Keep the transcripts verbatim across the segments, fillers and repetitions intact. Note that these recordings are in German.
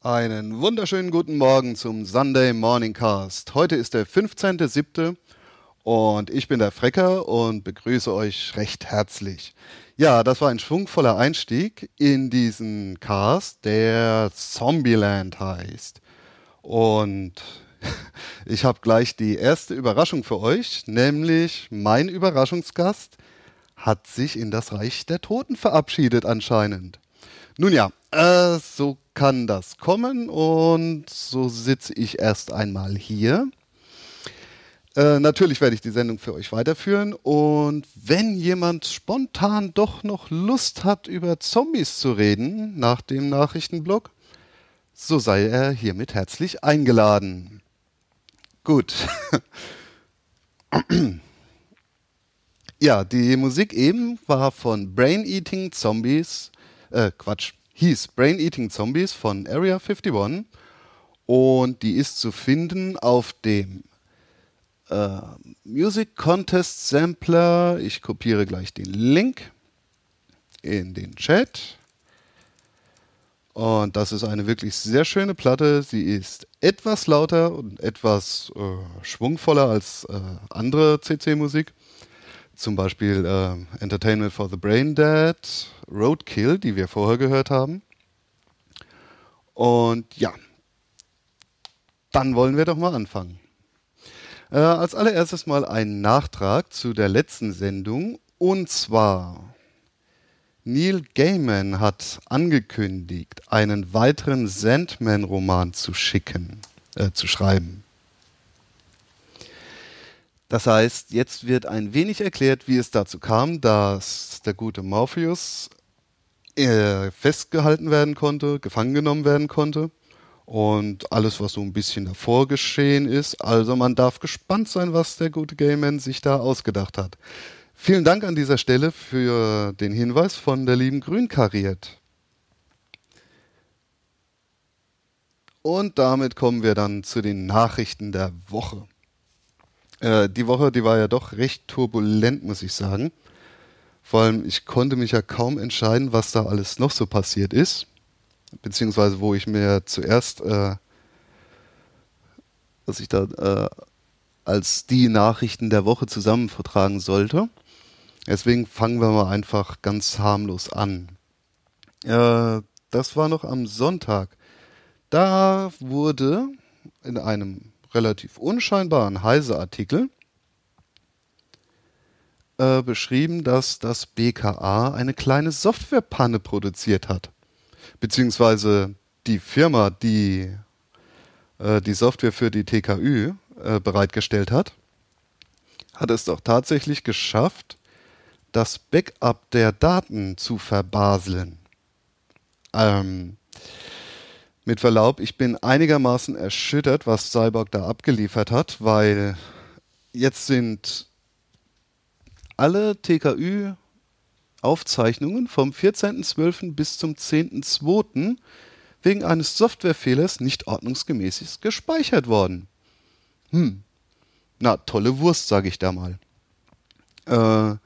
Einen wunderschönen guten Morgen zum Sunday Morning Cast. Heute ist der fünfzehnter siebte und ich bin der Frecker und begrüße euch recht herzlich. Ja, das war ein schwungvoller Einstieg in diesen Cast, der Zombieland heißt. Und ich habe gleich die erste Überraschung für euch, nämlich mein Überraschungsgast hat sich in das Reich der Toten verabschiedet anscheinend. Nun ja, äh, so kann das kommen und so sitze ich erst einmal hier. Äh, natürlich werde ich die Sendung für euch weiterführen und wenn jemand spontan doch noch Lust hat, über Zombies zu reden nach dem Nachrichtenblock, so sei er hiermit herzlich eingeladen. Gut. Ja, die Musik eben war von Brain Eating Zombies, äh, Quatsch, hieß Brain Eating Zombies von Area einundfünfzig und die ist zu finden auf dem äh, Music Contest Sampler. Ich kopiere gleich den Link in den Chat. Und das ist eine wirklich sehr schöne Platte. Sie ist etwas lauter und etwas äh, schwungvoller als äh, andere C C-Musik. Zum Beispiel äh, Entertainment for the Brain Dead, Roadkill, die wir vorher gehört haben. Und ja, dann wollen wir doch mal anfangen. Äh, als allererstes mal ein Nachtrag zu der letzten Sendung. Und zwar, Neil Gaiman hat angekündigt, einen weiteren Sandman-Roman zu schicken, äh, zu schreiben. Das heißt, jetzt wird ein wenig erklärt, wie es dazu kam, dass der gute Morpheus äh, festgehalten werden konnte, gefangen genommen werden konnte und alles, was so ein bisschen davor geschehen ist. Also man darf gespannt sein, was der gute Gaiman sich da ausgedacht hat. Vielen Dank an dieser Stelle für den Hinweis von der lieben Grünkariert. Und damit kommen wir dann zu den Nachrichten der Woche. Äh, die Woche, die war ja doch recht turbulent, muss ich sagen. Vor allem, ich konnte mich ja kaum entscheiden, was da alles noch so passiert ist. Beziehungsweise, wo ich mir zuerst, äh, was ich da äh, als die Nachrichten der Woche zusammen vertragen sollte. Deswegen fangen wir mal einfach ganz harmlos an. Äh, das war noch am Sonntag. Da wurde in einem relativ unscheinbaren Heise-Artikel äh, beschrieben, dass das B K A eine kleine Softwarepanne produziert hat. Beziehungsweise die Firma, die äh, die Software für die T K Ü äh, bereitgestellt hat, hat es doch tatsächlich geschafft, das Backup der Daten zu verbaseln. Ähm, Mit Verlaub, ich bin einigermaßen erschüttert, was Cyborg da abgeliefert hat, weil jetzt sind alle T K Ü-Aufzeichnungen vom vierzehnten zwölften bis zum zehnten zweiten wegen eines Softwarefehlers nicht ordnungsgemäß gespeichert worden. Hm, na, tolle Wurst, sage ich da mal. Äh,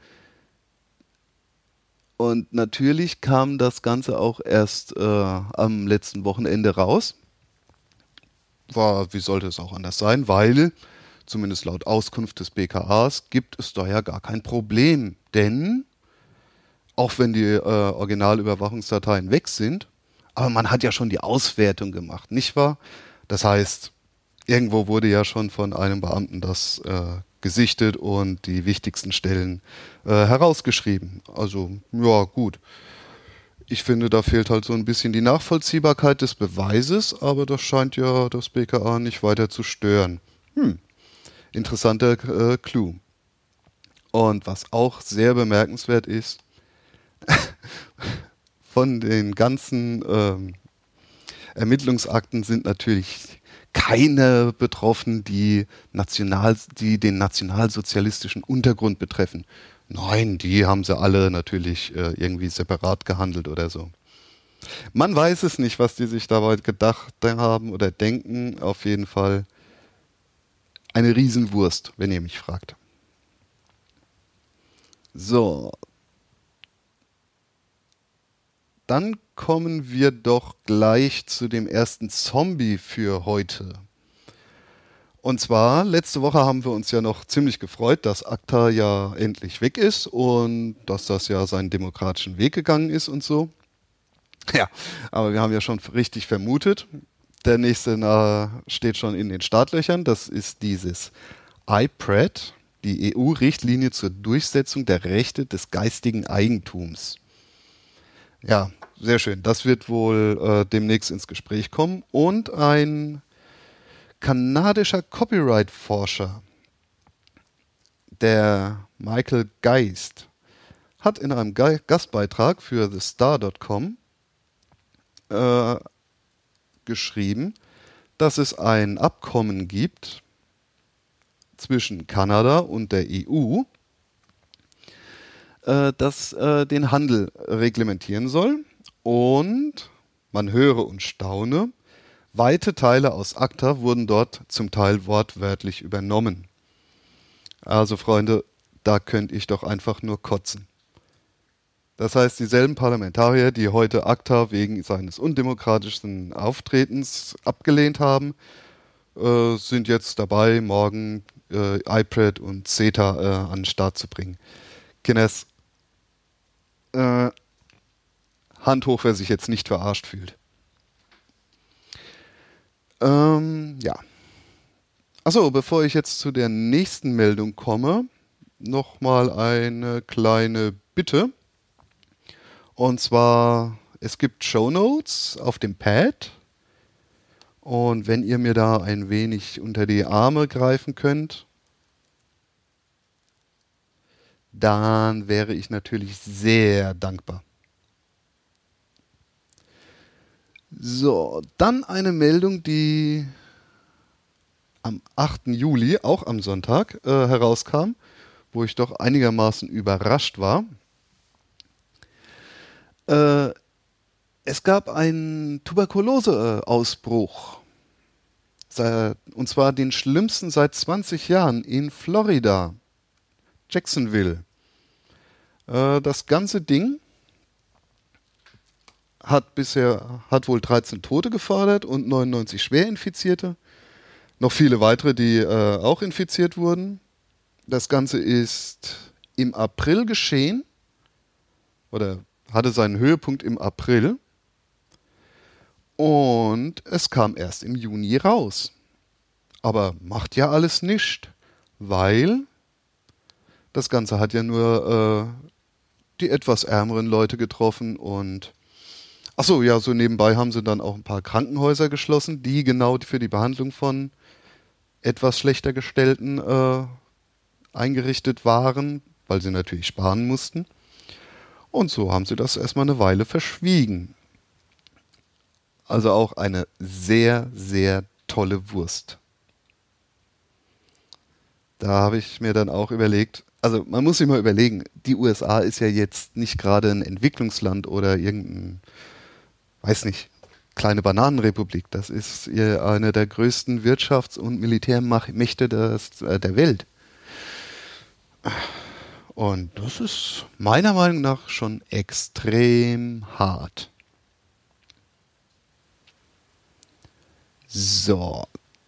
Und natürlich kam das Ganze auch erst äh, am letzten Wochenende raus. War, wie sollte es auch anders sein, weil, zumindest laut Auskunft des B K As, gibt es da ja gar kein Problem. Denn, auch wenn die äh, Originalüberwachungsdateien weg sind, aber man hat ja schon die Auswertung gemacht, nicht wahr? Das heißt, irgendwo wurde ja schon von einem Beamten das äh, gesichtet und die wichtigsten Stellen äh, herausgeschrieben. Also, ja, gut. Ich finde, da fehlt halt so ein bisschen die Nachvollziehbarkeit des Beweises, aber das scheint ja das B K A nicht weiter zu stören. Hm, interessanter äh, Clou. Und was auch sehr bemerkenswert ist, von den ganzen ähm, Ermittlungsakten sind natürlich keine betroffen, die, national, die den nationalsozialistischen Untergrund betreffen. Nein, die haben sie alle natürlich äh, irgendwie separat gehandelt oder so. Man weiß es nicht, was die sich dabei gedacht haben oder denken. Auf jeden Fall eine Riesenwurst, wenn ihr mich fragt. So. Dann kommen wir doch gleich zu dem ersten Zombie für heute. Und zwar, letzte Woche haben wir uns ja noch ziemlich gefreut, dass ACTA ja endlich weg ist und dass das ja seinen demokratischen Weg gegangen ist und so. Ja, aber wir haben ja schon richtig vermutet, der nächste na, steht schon in den Startlöchern, das ist dieses I P R E D, die E U-Richtlinie zur Durchsetzung der Rechte des geistigen Eigentums. Ja, sehr schön. Das wird wohl äh, demnächst ins Gespräch kommen. Und ein kanadischer Copyright-Forscher, der Michael Geist, hat in einem Ge- Gastbeitrag für The Star Punkt com äh, geschrieben, dass es ein Abkommen gibt zwischen Kanada und der E U, äh, das äh, den Handel reglementieren soll. Und man höre und staune, weite Teile aus ACTA wurden dort zum Teil wortwörtlich übernommen. Also Freunde, da könnte ich doch einfach nur kotzen. Das heißt, dieselben Parlamentarier, die heute ACTA wegen seines undemokratischen Auftretens abgelehnt haben, äh, sind jetzt dabei, morgen äh, I P R E D und CETA äh, an den Start zu bringen. Kinders, äh, Hand hoch, wer sich jetzt nicht verarscht fühlt. Ähm, ja. Achso, bevor ich jetzt zu der nächsten Meldung komme, nochmal eine kleine Bitte. Und zwar, es gibt Shownotes auf dem Pad. Und wenn ihr mir da ein wenig unter die Arme greifen könnt, dann wäre ich natürlich sehr dankbar. So, dann eine Meldung, die am achten Juli, auch am Sonntag, äh, herauskam, wo ich doch einigermaßen überrascht war. Äh, es gab einen Tuberkulose-Ausbruch, und zwar den schlimmsten seit zwanzig Jahren in Florida, Jacksonville. Äh, das ganze Ding hat bisher hat wohl dreizehn Tote gefordert und neunundneunzig Schwerinfizierte. Noch viele weitere, die äh, auch infiziert wurden. Das Ganze ist im April geschehen oder hatte seinen Höhepunkt im April und es kam erst im Juni raus. Aber macht ja alles nichts, weil das Ganze hat ja nur äh, die etwas ärmeren Leute getroffen und achso, ja, so nebenbei haben sie dann auch ein paar Krankenhäuser geschlossen, die genau für die Behandlung von etwas schlechter gestellten äh, eingerichtet waren, weil sie natürlich sparen mussten. Und so haben sie das erstmal eine Weile verschwiegen. Also auch eine sehr, sehr tolle Wurst. Da habe ich mir dann auch überlegt, also man muss sich mal überlegen, die U S A ist ja jetzt nicht gerade ein Entwicklungsland oder irgendein, weiß nicht, kleine Bananenrepublik. Das ist eine der größten Wirtschafts- und Militärmächte des, äh, der Welt. Und das ist meiner Meinung nach schon extrem hart. So.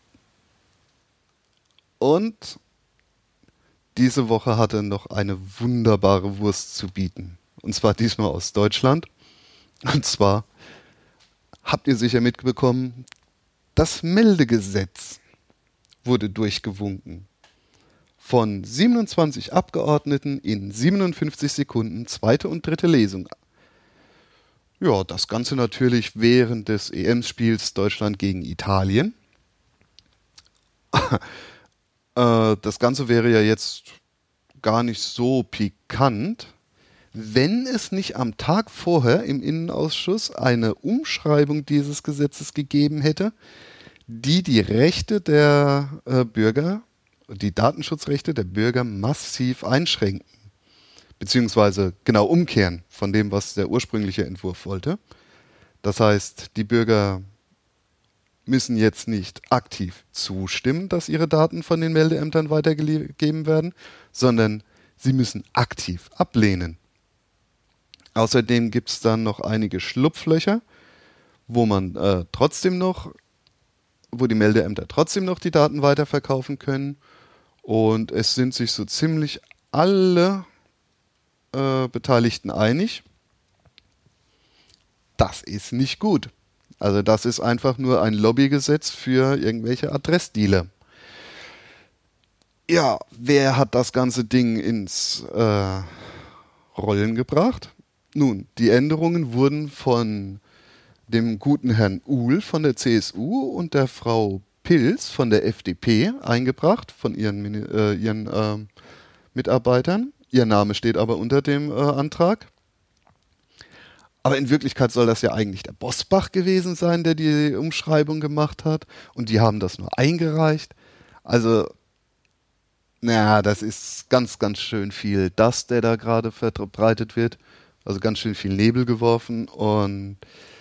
Und diese Woche hatte noch eine wunderbare Wurst zu bieten. Und zwar diesmal aus Deutschland. Und zwar habt ihr sicher mitbekommen, das Meldegesetz wurde durchgewunken. Von siebenundzwanzig Abgeordneten in siebenundfünfzig Sekunden, zweite und dritte Lesung. Ja, das Ganze natürlich während des E M-Spiels Deutschland gegen Italien. äh, das Ganze wäre ja jetzt gar nicht so pikant, wenn es nicht am Tag vorher im Innenausschuss eine Umschreibung dieses Gesetzes gegeben hätte, die die Rechte der äh, Bürger, die Datenschutzrechte der Bürger massiv einschränken. Beziehungsweise genau umkehren von dem, was der ursprüngliche Entwurf wollte. Das heißt, die Bürger müssen jetzt nicht aktiv zustimmen, dass ihre Daten von den Meldeämtern weitergegeben werden, sondern sie müssen aktiv ablehnen. Außerdem gibt es dann noch einige Schlupflöcher, wo man äh, trotzdem noch, wo die Meldeämter trotzdem noch die Daten weiterverkaufen können. Und es sind sich so ziemlich alle äh, Beteiligten einig, das ist nicht gut. Also das ist einfach nur ein Lobbygesetz für irgendwelche Adressdealer. Ja, wer hat das ganze Ding ins äh, Rollen gebracht? Nun, die Änderungen wurden von dem guten Herrn Uhl von der C S U und der Frau Pilz von der F D P eingebracht, von ihren, äh, ihren äh, Mitarbeitern. Ihr Name steht aber unter dem äh, Antrag. Aber in Wirklichkeit soll das ja eigentlich der Bosbach gewesen sein, der die Umschreibung gemacht hat. Und die haben das nur eingereicht. Also, naja, das ist ganz, ganz schön viel Dust, der da gerade verbreitet wird. Also ganz schön viel Nebel geworfen. Und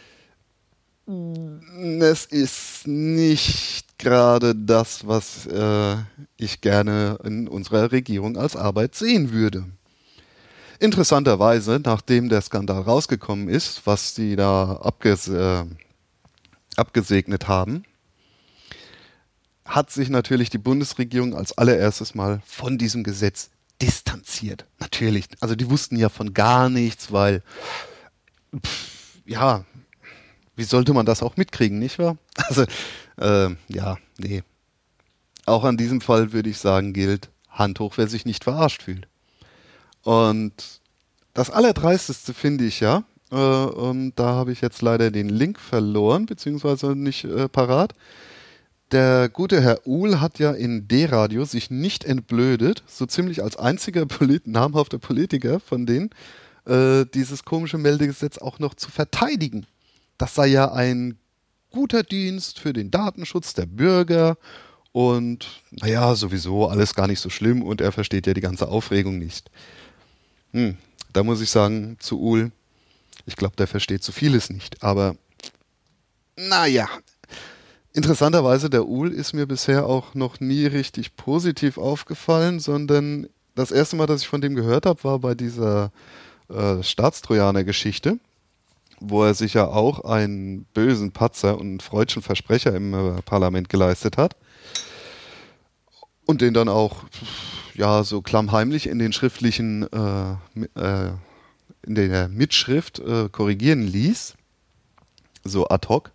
es ist nicht gerade das, was äh, ich gerne in unserer Regierung als Arbeit sehen würde. Interessanterweise, nachdem der Skandal rausgekommen ist, was die da abges äh, abgesegnet haben, hat sich natürlich die Bundesregierung als allererstes mal von diesem Gesetz distanziert. Natürlich, also die wussten ja von gar nichts, weil, pff, ja, wie sollte man das auch mitkriegen, nicht wahr? Also, äh, ja, nee. Auch an diesem Fall würde ich sagen, gilt, Hand hoch, wer sich nicht verarscht fühlt. Und das Allerdreisteste finde ich ja, äh, und da habe ich jetzt leider den Link verloren, beziehungsweise nicht äh, parat. Der gute Herr Uhl hat ja in D-Radio sich nicht entblödet, so ziemlich als einziger Polit- namhafter Politiker von denen, äh, dieses komische Meldegesetz auch noch zu verteidigen. Das sei ja ein guter Dienst für den Datenschutz der Bürger und naja, sowieso alles gar nicht so schlimm und er versteht ja die ganze Aufregung nicht. Hm, da muss ich sagen, zu Uhl, ich glaube, der versteht so vieles nicht, aber naja. Interessanterweise, der Uhl ist mir bisher auch noch nie richtig positiv aufgefallen, sondern das erste Mal, dass ich von dem gehört habe, war bei dieser äh, Staatstrojaner-Geschichte, wo er sich ja auch einen bösen Patzer und einen freudschen Versprecher im äh, Parlament geleistet hat und den dann auch ja so klammheimlich in den schriftlichen äh, äh, in der Mitschrift äh, korrigieren ließ, so ad hoc.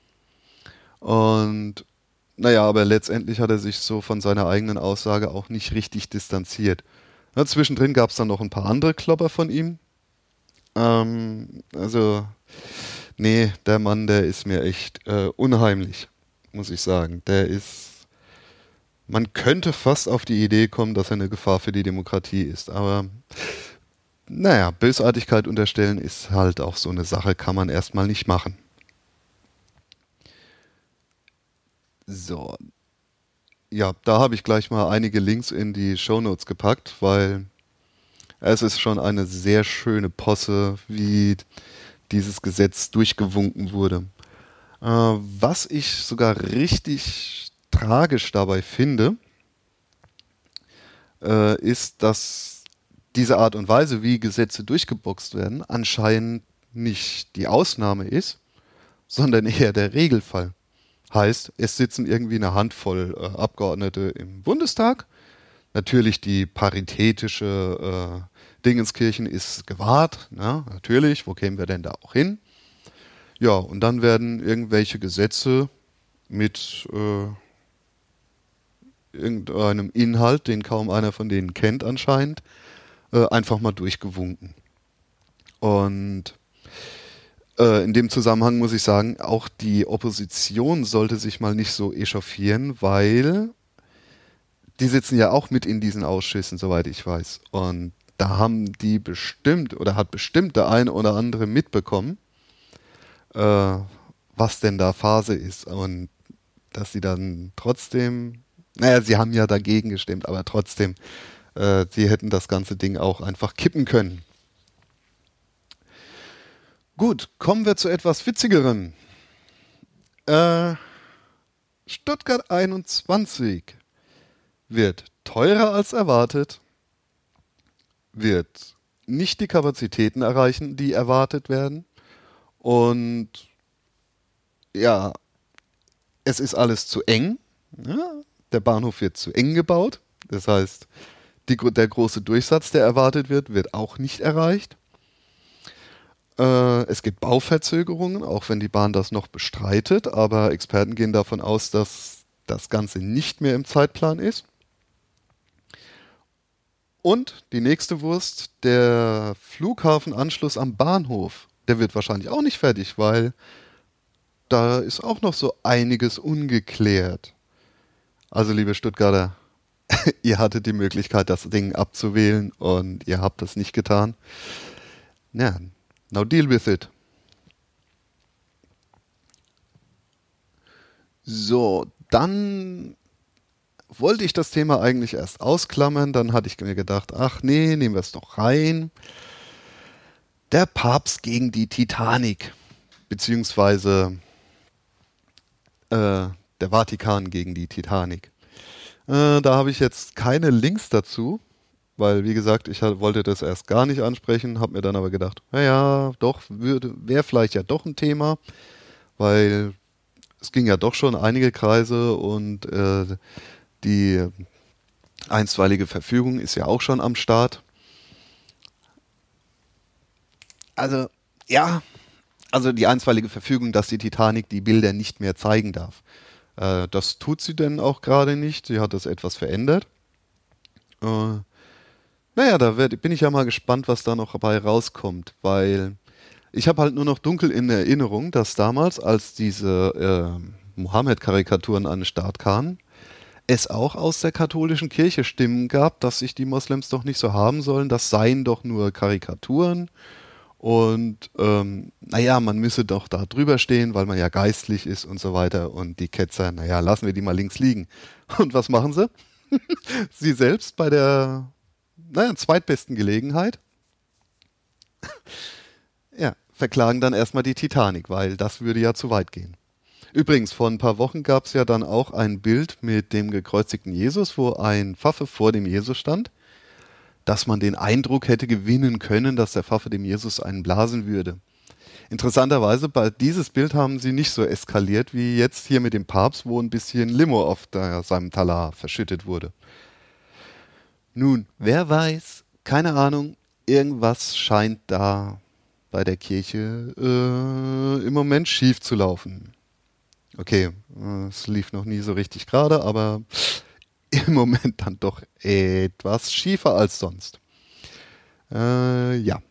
Und naja, aber letztendlich hat er sich so von seiner eigenen Aussage auch nicht richtig distanziert. Ja, zwischendrin gab es dann noch ein paar andere Klopper von ihm. Ähm, also, nee, der Mann, der ist mir echt äh, unheimlich, muss ich sagen. Der ist, man könnte fast auf die Idee kommen, dass er eine Gefahr für die Demokratie ist. Aber naja, Bösartigkeit unterstellen ist halt auch so eine Sache, kann man erstmal nicht machen. So, ja, da habe ich gleich mal einige Links in die Shownotes gepackt, weil es ist schon eine sehr schöne Posse, wie dieses Gesetz durchgewunken wurde. Äh, was ich sogar richtig tragisch dabei finde, äh, ist, dass diese Art und Weise, wie Gesetze durchgeboxt werden, anscheinend nicht die Ausnahme ist, sondern eher der Regelfall. Heißt, es sitzen irgendwie eine Handvoll äh, Abgeordnete im Bundestag. Natürlich die paritätische äh, Dingenskirchen ist gewahrt. Ne? Natürlich, wo kämen wir denn da auch hin? Ja, und dann werden irgendwelche Gesetze mit äh, irgendeinem Inhalt, den kaum einer von denen kennt anscheinend, äh, einfach mal durchgewunken. Und Äh, in dem Zusammenhang muss ich sagen, auch die Opposition sollte sich mal nicht so echauffieren, weil die sitzen ja auch mit in diesen Ausschüssen, soweit ich weiß. Und da haben die bestimmt oder hat bestimmt der eine oder andere mitbekommen, äh, was denn da Phase ist. Und dass sie dann trotzdem, naja, sie haben ja dagegen gestimmt, aber trotzdem, äh, sie hätten das ganze Ding auch einfach kippen können. Gut, kommen wir zu etwas Witzigerem. Äh, Stuttgart einundzwanzig wird teurer als erwartet, wird nicht die Kapazitäten erreichen, die erwartet werden. Und ja, es ist alles zu eng. Ja, der Bahnhof wird zu eng gebaut. Das heißt, die, der große Durchsatz, der erwartet wird, wird auch nicht erreicht. Äh, es gibt Bauverzögerungen, auch wenn die Bahn das noch bestreitet. Aber Experten gehen davon aus, dass das Ganze nicht mehr im Zeitplan ist. Und die nächste Wurst, der Flughafenanschluss am Bahnhof, der wird wahrscheinlich auch nicht fertig, weil da ist auch noch so einiges ungeklärt. Also liebe Stuttgarter, ihr hattet die Möglichkeit, das Ding abzuwählen und ihr habt das nicht getan. Ja, now deal with it. So, dann wollte ich das Thema eigentlich erst ausklammern, dann hatte ich mir gedacht, ach nee, nehmen wir es doch rein. Der Papst gegen die Titanic, beziehungsweise äh, der Vatikan gegen die Titanic. Äh, da habe ich jetzt keine Links dazu, weil wie gesagt, ich wollte das erst gar nicht ansprechen, habe mir dann aber gedacht, naja, doch, wäre vielleicht ja doch ein Thema, weil es ging ja doch schon einige Kreise und äh, die einstweilige Verfügung ist ja auch schon am Start. Also, ja, also die einstweilige Verfügung, dass die Titanic die Bilder nicht mehr zeigen darf. Äh, das tut sie denn auch gerade nicht. Sie hat das etwas verändert. Äh, naja, da werd, bin ich ja mal gespannt, was da noch dabei rauskommt, weil ich habe halt nur noch dunkel in Erinnerung, dass damals, als diese äh, Mohammed-Karikaturen an den Start kamen, es auch aus der katholischen Kirche Stimmen gab, dass sich die Moslems doch nicht so haben sollen, das seien doch nur Karikaturen und ähm, naja, man müsse doch da drüber stehen, weil man ja geistlich ist und so weiter und die Ketzer, naja, lassen wir die mal links liegen. Und was machen sie? Sie selbst bei der, naja, zweitbesten Gelegenheit, ja, verklagen dann erstmal die Titanic, weil das würde ja zu weit gehen. Übrigens, vor ein paar Wochen gab es ja dann auch ein Bild mit dem gekreuzigten Jesus, wo ein Pfaffe vor dem Jesus stand, dass man den Eindruck hätte gewinnen können, dass der Pfaffe dem Jesus einen blasen würde. Interessanterweise, bei dieses Bild haben sie nicht so eskaliert wie jetzt hier mit dem Papst, wo ein bisschen Limo auf der, seinem Talar verschüttet wurde. Nun, wer weiß, keine Ahnung, irgendwas scheint da bei der Kirche äh, im Moment schief zu laufen. Okay, es lief noch nie so richtig gerade, aber im Moment dann doch etwas schiefer als sonst. Äh, ja.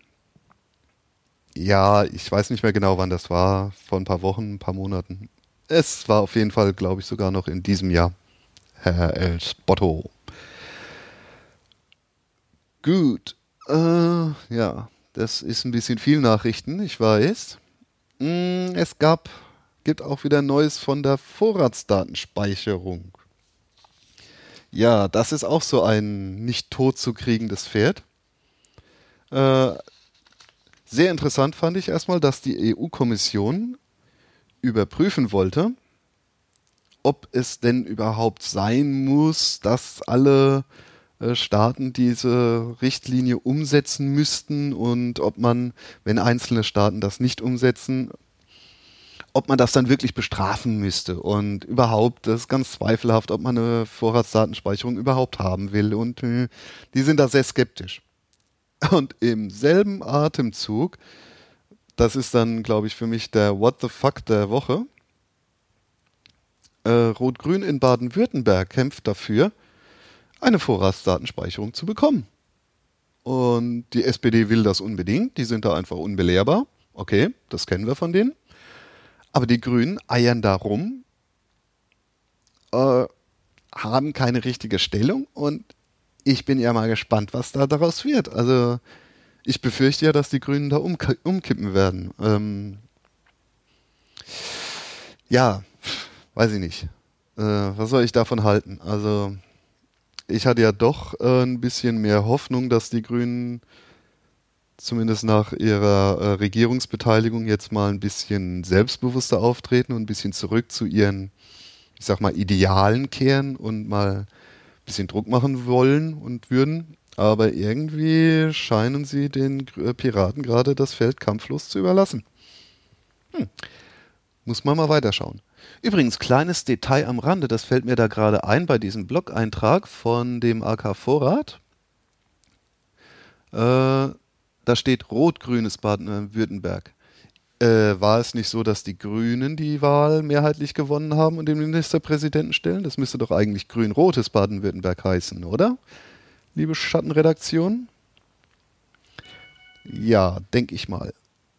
Ja, ich weiß nicht mehr genau, wann das war. Vor ein paar Wochen, ein paar Monaten. Es war auf jeden Fall, glaube ich, sogar noch in diesem Jahr. Herr El Spotto. Gut. Äh, ja, das ist ein bisschen viel Nachrichten, ich weiß. Mm, es gab... gibt auch wieder Neues von der Vorratsdatenspeicherung. Ja, das ist auch so ein nicht tot zu kriegendes Pferd. Äh, sehr interessant fand ich erstmal, dass die E U-Kommission überprüfen wollte, ob es denn überhaupt sein muss, dass alle äh, Staaten diese Richtlinie umsetzen müssten und ob man, wenn einzelne Staaten das nicht umsetzen, ob man das dann wirklich bestrafen müsste und überhaupt, das ist ganz zweifelhaft, ob man eine Vorratsdatenspeicherung überhaupt haben will und äh, die sind da sehr skeptisch. Und im selben Atemzug, das ist dann, glaube ich, für mich der What the fuck der Woche, äh, Rot-Grün in Baden-Württemberg kämpft dafür, eine Vorratsdatenspeicherung zu bekommen. Und die S P D will das unbedingt, die sind da einfach unbelehrbar. Okay, das kennen wir von denen. Aber die Grünen eiern da rum, äh, haben keine richtige Stellung und ich bin ja mal gespannt, was da daraus wird. Also ich befürchte ja, dass die Grünen da umk- umkippen werden. Ähm, ja, weiß ich nicht. Äh, was soll ich davon halten? Also ich hatte ja doch äh, ein bisschen mehr Hoffnung, dass die Grünen zumindest nach ihrer äh, Regierungsbeteiligung jetzt mal ein bisschen selbstbewusster auftreten und ein bisschen zurück zu ihren, ich sag mal, Idealen kehren und mal ein bisschen Druck machen wollen und würden. Aber irgendwie scheinen sie den äh, Piraten gerade das Feld kampflos zu überlassen. Hm. Muss man mal weiterschauen. Übrigens, kleines Detail am Rande, das fällt mir da gerade ein bei diesem Blog-Eintrag von dem A K Vorrat. Äh, da steht rot-grünes Baden-Württemberg. Äh, war es nicht so, dass die Grünen die Wahl mehrheitlich gewonnen haben und den Ministerpräsidenten stellen? Das müsste doch eigentlich grün-rotes Baden-Württemberg heißen, oder? Liebe Schattenredaktion? Ja, denke ich mal.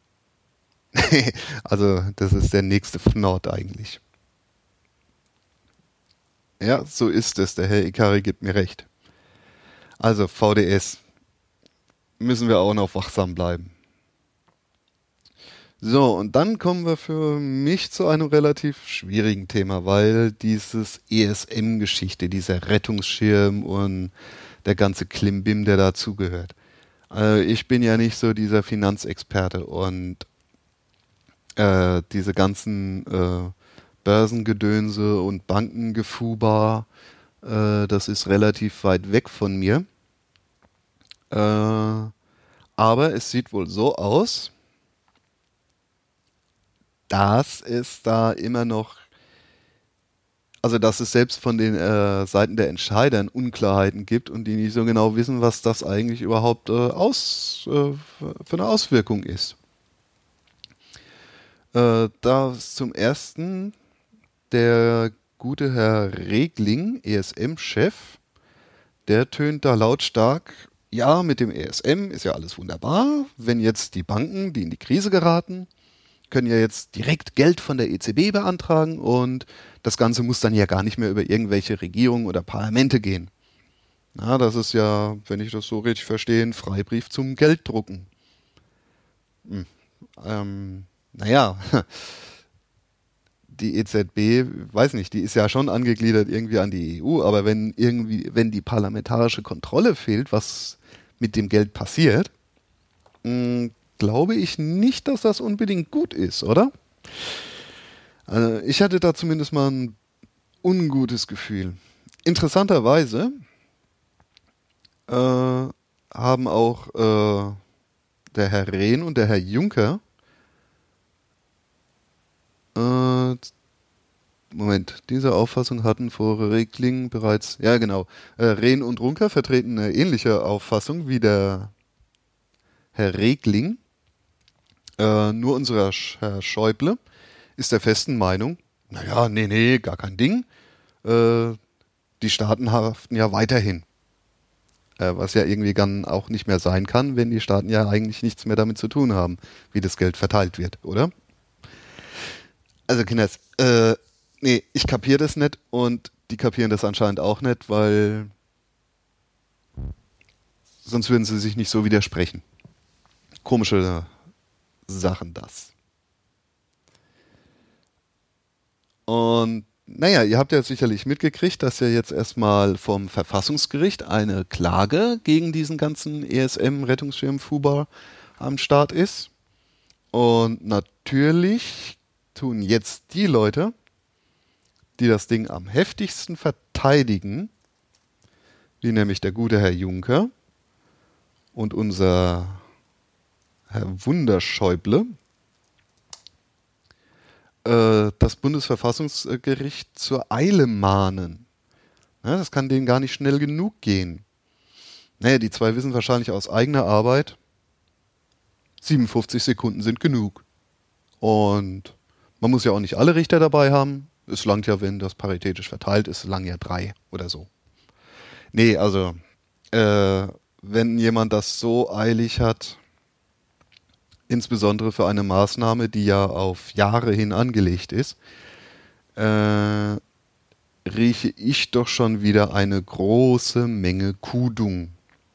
Also, das ist der nächste Fnord eigentlich. Ja, so ist es. Der Herr Ikari gibt mir recht. Also, V D S. Müssen wir auch noch wachsam bleiben. So, und dann kommen wir für mich zu einem relativ schwierigen Thema, weil dieses E S M-Geschichte, dieser Rettungsschirm und der ganze Klimbim, der dazugehört. Also ich bin ja nicht so dieser Finanzexperte und äh, diese ganzen äh, Börsengedönse und Bankengefuber, äh, das ist relativ weit weg von mir. Äh, aber es sieht wohl so aus, dass es da immer noch, also dass es selbst von den äh, Seiten der Entscheidern Unklarheiten gibt und die nicht so genau wissen, was das eigentlich überhaupt äh, aus, äh, für eine Auswirkung ist. Äh, da ist zum ersten der gute Herr Regling, E S M-Chef, der tönt da lautstark, ja, mit dem E S M ist ja alles wunderbar, wenn jetzt die Banken, die in die Krise geraten, können ja jetzt direkt Geld von der E Z B beantragen und das Ganze muss dann ja gar nicht mehr über irgendwelche Regierungen oder Parlamente gehen. Na, das ist ja, wenn ich das so richtig verstehe, ein Freibrief zum Gelddrucken. Hm. Ähm, naja, die E Z B, weiß nicht, die ist ja schon angegliedert irgendwie an die E U, aber wenn irgendwie, wenn die parlamentarische Kontrolle fehlt, was mit dem Geld passiert, mh, glaube ich nicht, dass das unbedingt gut ist, oder? Also ich hatte da zumindest mal ein ungutes Gefühl. Interessanterweise äh, haben auch äh, der Herr Rehn und der Herr Juncker, äh, Moment, diese Auffassung hatten vor Regling bereits, ja genau, äh, Rehn und Runker vertreten eine ähnliche Auffassung wie der Herr Regling. Äh, nur unser Sch Herr Schäuble ist der festen Meinung, naja, nee, nee, gar kein Ding. Äh, die Staaten haften ja weiterhin. Äh, was ja irgendwie dann auch nicht mehr sein kann, wenn die Staaten ja eigentlich nichts mehr damit zu tun haben, wie das Geld verteilt wird, oder? Also Kinders, äh, nee, ich kapiere das nicht und die kapieren das anscheinend auch nicht, weil sonst würden sie sich nicht so widersprechen. Komische Sachen das. Und naja, ihr habt ja sicherlich mitgekriegt, dass ja jetzt erstmal vom Verfassungsgericht eine Klage gegen diesen ganzen E S M-Rettungsschirm-Fubar am Start ist. Und natürlich tun jetzt die Leute, die das Ding am heftigsten verteidigen, wie nämlich der gute Herr Juncker und unser Herr Wunderschäuble, äh, das Bundesverfassungsgericht zur Eile mahnen. Ja, das kann denen gar nicht schnell genug gehen. Naja, die zwei wissen wahrscheinlich aus eigener Arbeit, siebenundfünfzig Sekunden sind genug. Und man muss ja auch nicht alle Richter dabei haben. Es langt ja, wenn das paritätisch verteilt ist, lang ja drei oder so. Nee, also, äh, wenn jemand das so eilig hat, insbesondere für eine Maßnahme, die ja auf Jahre hin angelegt ist, äh, rieche ich doch schon wieder eine große Menge Kudung.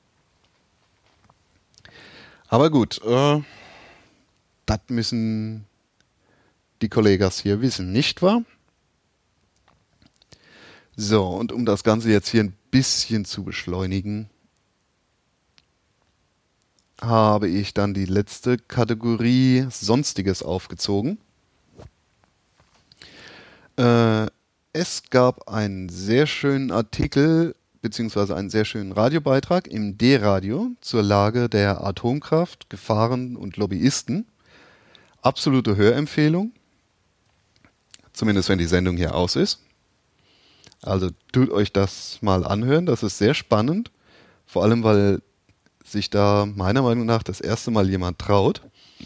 Aber gut, äh, das müssen die Kollegas hier wissen, nicht wahr? So, und um das Ganze jetzt hier ein bisschen zu beschleunigen, habe ich dann die letzte Kategorie Sonstiges aufgezogen. Äh, es gab einen sehr schönen Artikel beziehungsweise einen sehr schönen Radiobeitrag im D-Radio zur Lage der Atomkraft, Gefahren und Lobbyisten. Absolute Hörempfehlung, zumindest wenn die Sendung hier aus ist. Also tut euch das mal anhören, das ist sehr spannend, vor allem weil sich da meiner Meinung nach das erste Mal jemand traut,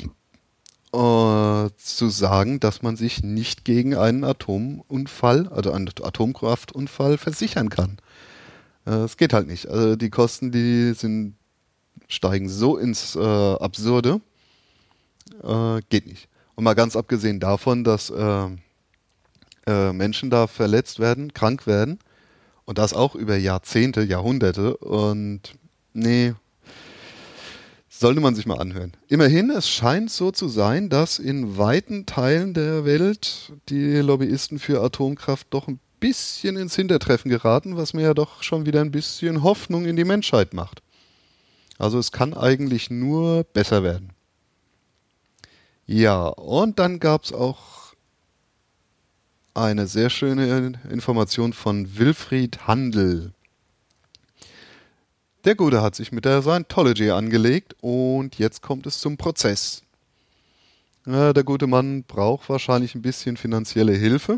äh, zu sagen, dass man sich nicht gegen einen Atomunfall, also einen Atomkraftunfall versichern kann. Es äh, geht halt nicht. Also die Kosten, die sind, steigen so ins äh, Absurde, äh, geht nicht. Und mal ganz abgesehen davon, dass äh, äh, Menschen da verletzt werden, krank werden und das auch über Jahrzehnte, Jahrhunderte und nee, sollte man sich mal anhören. Immerhin, es scheint so zu sein, dass in weiten Teilen der Welt die Lobbyisten für Atomkraft doch ein bisschen ins Hintertreffen geraten, was mir ja doch schon wieder ein bisschen Hoffnung in die Menschheit macht. Also es kann eigentlich nur besser werden. Ja, und dann gab es auch eine sehr schöne Information von Wilfried Handel. Der Gute hat sich mit der Scientology angelegt und jetzt kommt es zum Prozess. Ja, der gute Mann braucht wahrscheinlich ein bisschen finanzielle Hilfe.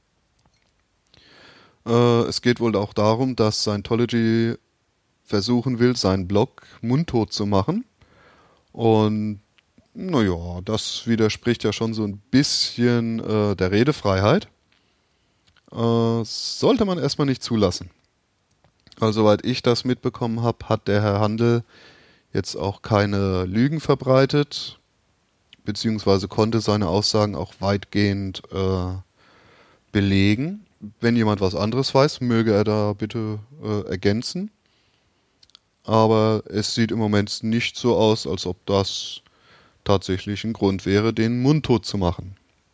Äh, es geht wohl auch darum, dass Scientology versuchen will, seinen Blog mundtot zu machen. Und naja, das widerspricht ja schon so ein bisschen äh, der Redefreiheit. Äh, sollte man erstmal nicht zulassen. Also soweit ich das mitbekommen habe, hat der Herr Handel jetzt auch keine Lügen verbreitet, beziehungsweise konnte seine Aussagen auch weitgehend äh, belegen. Wenn jemand was anderes weiß, möge er da bitte äh, ergänzen. Aber es sieht im Moment nicht so aus, als ob das tatsächlich ein Grund wäre, den mundtot zu machen.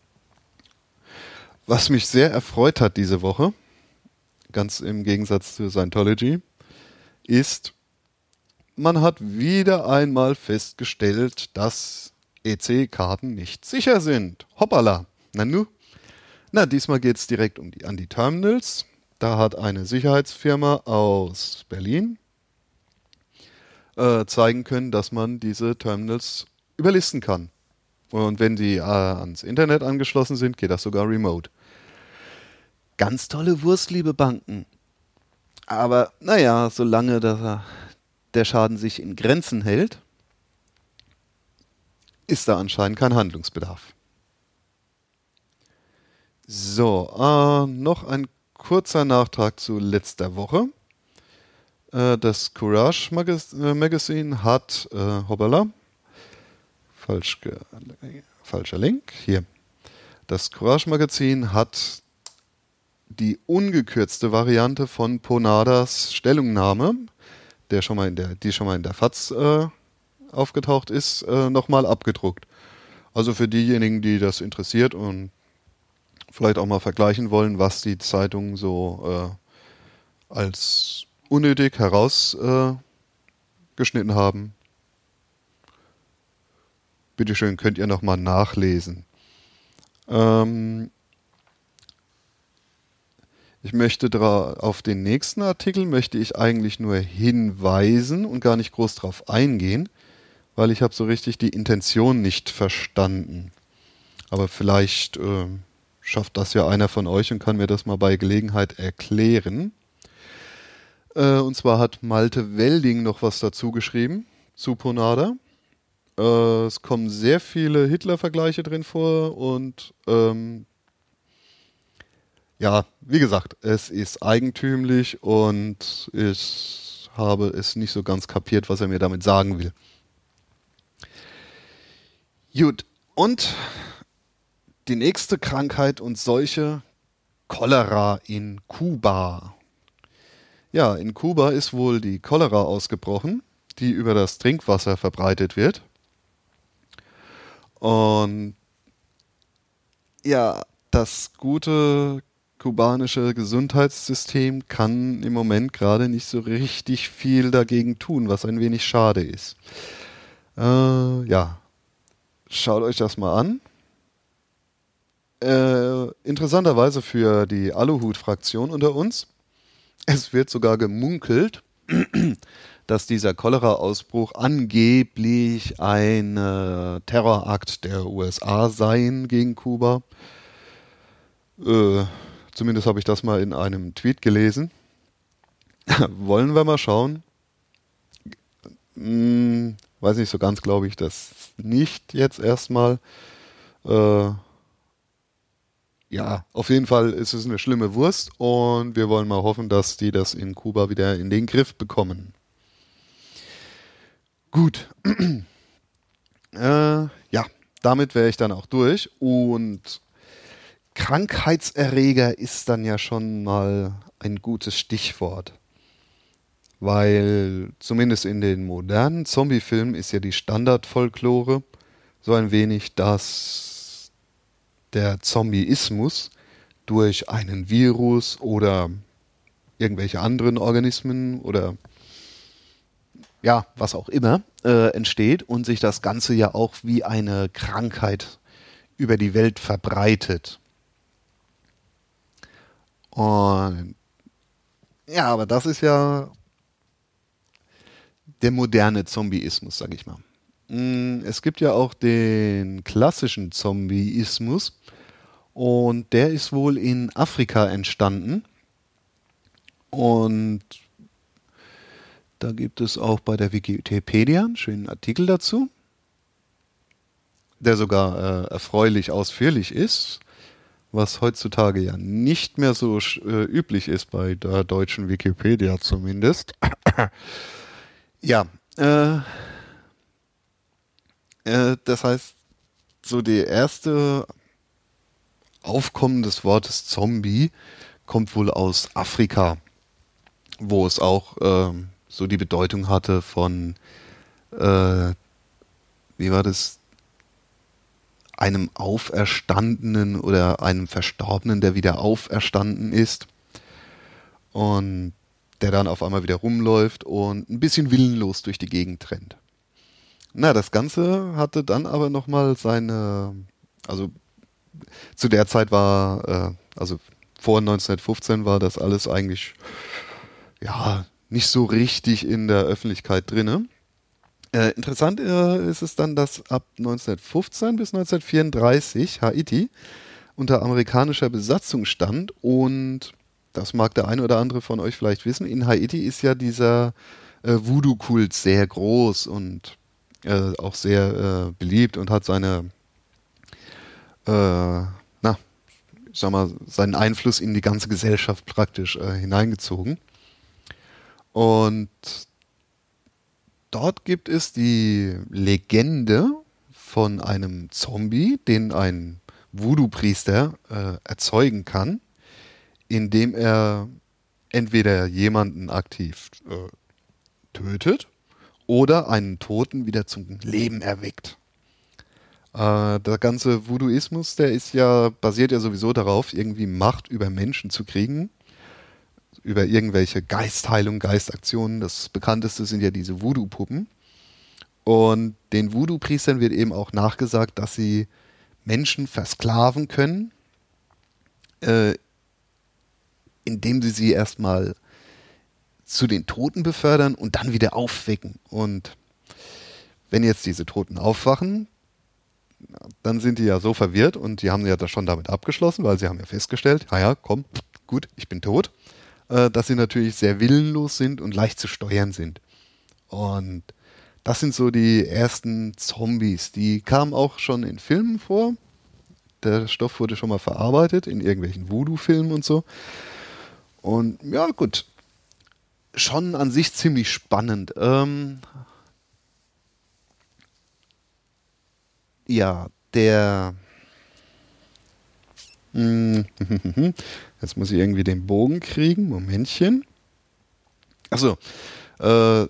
Was mich sehr erfreut hat diese Woche, ganz im Gegensatz zu Scientology, ist, man hat wieder einmal festgestellt, dass E C-Karten nicht sicher sind. Hoppala. Na nu? Na, diesmal geht es direkt um die, an die Terminals. Da hat eine Sicherheitsfirma aus Berlin äh, zeigen können, dass man diese Terminals überlisten kann. Und wenn die äh, ans Internet angeschlossen sind, geht das sogar remote. Ganz tolle Wurst, liebe Banken. Aber naja, solange der, der Schaden sich in Grenzen hält, ist da anscheinend kein Handlungsbedarf. So, äh, noch ein kurzer Nachtrag zu letzter Woche. Äh, das Courage Magaz- äh, Magazine hat, äh, hoppala, falsch ge- falscher Link, hier. Das Courage Magazin hat die ungekürzte Variante von Ponadas Stellungnahme, der schon mal in der, die schon mal in der F A Z äh, aufgetaucht ist, äh, nochmal abgedruckt. Also für diejenigen, die das interessiert und vielleicht auch mal vergleichen wollen, was die Zeitungen so äh, als unnötig herausgeschnitten äh, haben. Bitteschön, könnt ihr nochmal nachlesen. Ähm, Ich möchte dra- auf den nächsten Artikel möchte ich eigentlich nur hinweisen und gar nicht groß drauf eingehen, weil ich habe so richtig die Intention nicht verstanden. Aber vielleicht äh, schafft das ja einer von euch und kann mir das mal bei Gelegenheit erklären. Äh, und zwar hat Malte Welding noch was dazu geschrieben zu Ponada. Äh, es kommen sehr viele Hitler-Vergleiche drin vor und ähm, ja, wie gesagt, es ist eigentümlich und ich habe es nicht so ganz kapiert, was er mir damit sagen will. Gut, und die nächste Krankheit und Seuche, Cholera in Kuba. Ja, in Kuba ist wohl die Cholera ausgebrochen, die über das Trinkwasser verbreitet wird. Und ja, das gute kubanische Gesundheitssystem kann im Moment gerade nicht so richtig viel dagegen tun, was ein wenig schade ist. Äh, ja, schaut euch das mal an. Äh, interessanterweise für die Aluhut-Fraktion unter uns Es wird sogar gemunkelt, dass dieser Cholera-Ausbruch angeblich ein äh, Terrorakt der U S A seien gegen Kuba. Äh, zumindest habe ich das mal in einem Tweet gelesen. Wollen wir mal schauen? Hm, weiß nicht so ganz, glaube ich das nicht jetzt erstmal. Äh, ja, auf jeden Fall ist es eine schlimme Wurst und wir wollen mal hoffen, dass die das in Kuba wieder in den Griff bekommen. Gut. äh, ja, damit wäre ich dann auch durch und Krankheitserreger ist dann ja schon mal ein gutes Stichwort. Weil zumindest in den modernen Zombie-Filmen ist ja die Standardfolklore so ein wenig, dass der Zombieismus durch einen Virus oder irgendwelche anderen Organismen oder ja, was auch immer äh, entsteht und sich das Ganze ja auch wie eine Krankheit über die Welt verbreitet. Und ja, aber das ist ja der moderne Zombieismus, sag ich mal. Mm, Es gibt ja auch den klassischen Zombieismus und der ist wohl in Afrika entstanden und da gibt es auch bei der Wikipedia einen schönen Artikel dazu, der sogar äh, erfreulich ausführlich ist, was heutzutage ja nicht mehr so äh, üblich ist bei der deutschen Wikipedia zumindest. Ja, äh, äh, das heißt, so die erste Aufkommen des Wortes Zombie kommt wohl aus Afrika, wo es auch ähm, so die Bedeutung hatte von, äh, wie war das, einem Auferstandenen oder einem Verstorbenen, der wieder auferstanden ist und der dann auf einmal wieder rumläuft und ein bisschen willenlos durch die Gegend rennt. Na, das Ganze hatte dann aber nochmal seine, also zu der Zeit war, äh, also vor neunzehnhundertfünfzehn war das alles eigentlich, ja, nicht so richtig in der Öffentlichkeit drinne. Äh, interessant äh, ist es dann, dass ab neunzehnhundertfünfzehn bis neunzehnhundertvierunddreißig Haiti unter amerikanischer Besatzung stand und das mag der eine oder andere von euch vielleicht wissen, in Haiti ist ja dieser äh, Voodoo-Kult sehr groß und äh, auch sehr äh, beliebt und hat seine, äh, na, ich sag mal, seinen Einfluss in die ganze Gesellschaft praktisch äh, hineingezogen. Und dort gibt es die Legende von einem Zombie, den ein Voodoo-Priester äh, erzeugen kann, indem er entweder jemanden aktiv äh, tötet oder einen Toten wieder zum Leben erweckt. Äh, der ganze Voodooismus, der ist ja, basiert ja sowieso darauf, irgendwie Macht über Menschen zu kriegen, über irgendwelche Geistheilung, Geistaktionen. Das bekannteste sind ja diese Voodoo-Puppen. Und den Voodoo-Priestern wird eben auch nachgesagt, dass sie Menschen versklaven können, äh, indem sie sie erstmal zu den Toten befördern und dann wieder aufwecken. Und wenn jetzt diese Toten aufwachen, dann sind die ja so verwirrt und die haben ja das schon damit abgeschlossen, weil sie haben ja festgestellt, naja, komm, gut, ich bin tot, äh, dass sie natürlich sehr willenlos sind und leicht zu steuern sind. Und das sind so die ersten Zombies. Die kamen auch schon in Filmen vor. Der Stoff wurde schon mal verarbeitet in irgendwelchen Voodoo-Filmen und so. Und ja, gut. Schon an sich ziemlich spannend. Ähm, ja, der... Jetzt muss ich irgendwie den Bogen kriegen. Momentchen. Achso. Äh,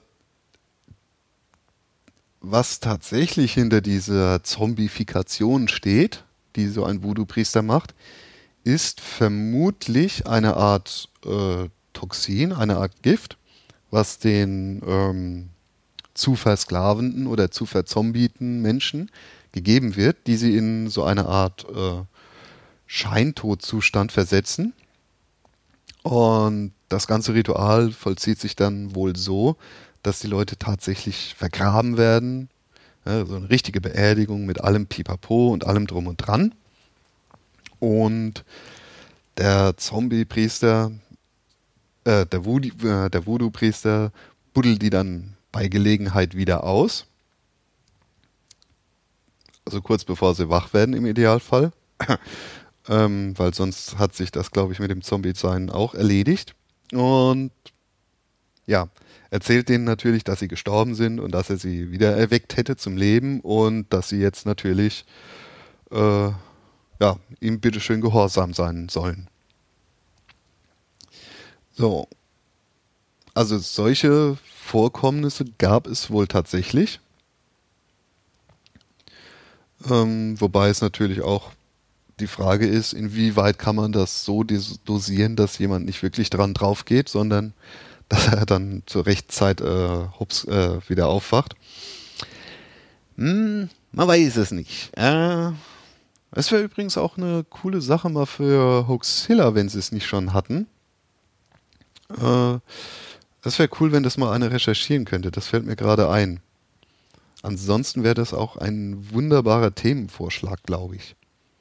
was tatsächlich hinter dieser Zombifikation steht, die so ein Voodoo-Priester macht, ist vermutlich eine Art äh, Toxin, eine Art Gift, was den ähm, zu versklavenden oder zu verzombiten Menschen gegeben wird, die sie in so eine Art äh, Scheintodzustand versetzen. Und das ganze Ritual vollzieht sich dann wohl so, dass die Leute tatsächlich vergraben werden. Ja, so eine richtige Beerdigung mit allem Pipapo und allem drum und dran. Und der Zombie-Priester, äh, der Voodoo, äh, der Voodoo-Priester buddelt die dann bei Gelegenheit wieder aus. Also kurz bevor sie wach werden im Idealfall. ähm, weil sonst hat sich das, glaube ich, mit dem Zombie-Sein auch erledigt. Und ja, erzählt denen natürlich, dass sie gestorben sind und dass er sie wieder erweckt hätte zum Leben und dass sie jetzt natürlich äh, ja, ihm bitteschön gehorsam sein sollen. So, also solche Vorkommnisse gab es wohl tatsächlich. Ähm, wobei es natürlich auch die Frage ist, inwieweit kann man das so dosieren, dass jemand nicht wirklich dran drauf geht, sondern dass er dann zur rechten Zeit äh, hups, äh, wieder aufwacht. Hm, man weiß es nicht. Äh, es wäre übrigens auch eine coole Sache mal für Hoaxilla, wenn sie es nicht schon hatten. Äh, Es wäre cool, wenn das mal einer recherchieren könnte. Das fällt mir gerade ein. Ansonsten wäre das auch ein wunderbarer Themenvorschlag, glaube ich.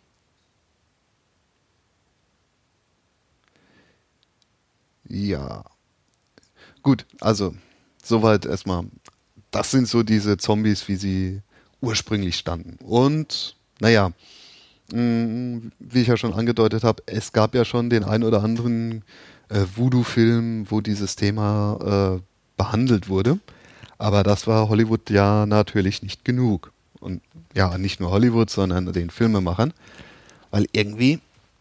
Ja, gut, also soweit erstmal. Das sind so diese Zombies, wie sie ursprünglich standen. Und naja, mh, wie ich ja schon angedeutet habe, es gab ja schon den ein oder anderen äh, Voodoo-Film, wo dieses Thema äh, behandelt wurde. Aber das war Hollywood ja natürlich nicht genug. Und ja, nicht nur Hollywood, sondern den Filmemachern. Weil irgendwie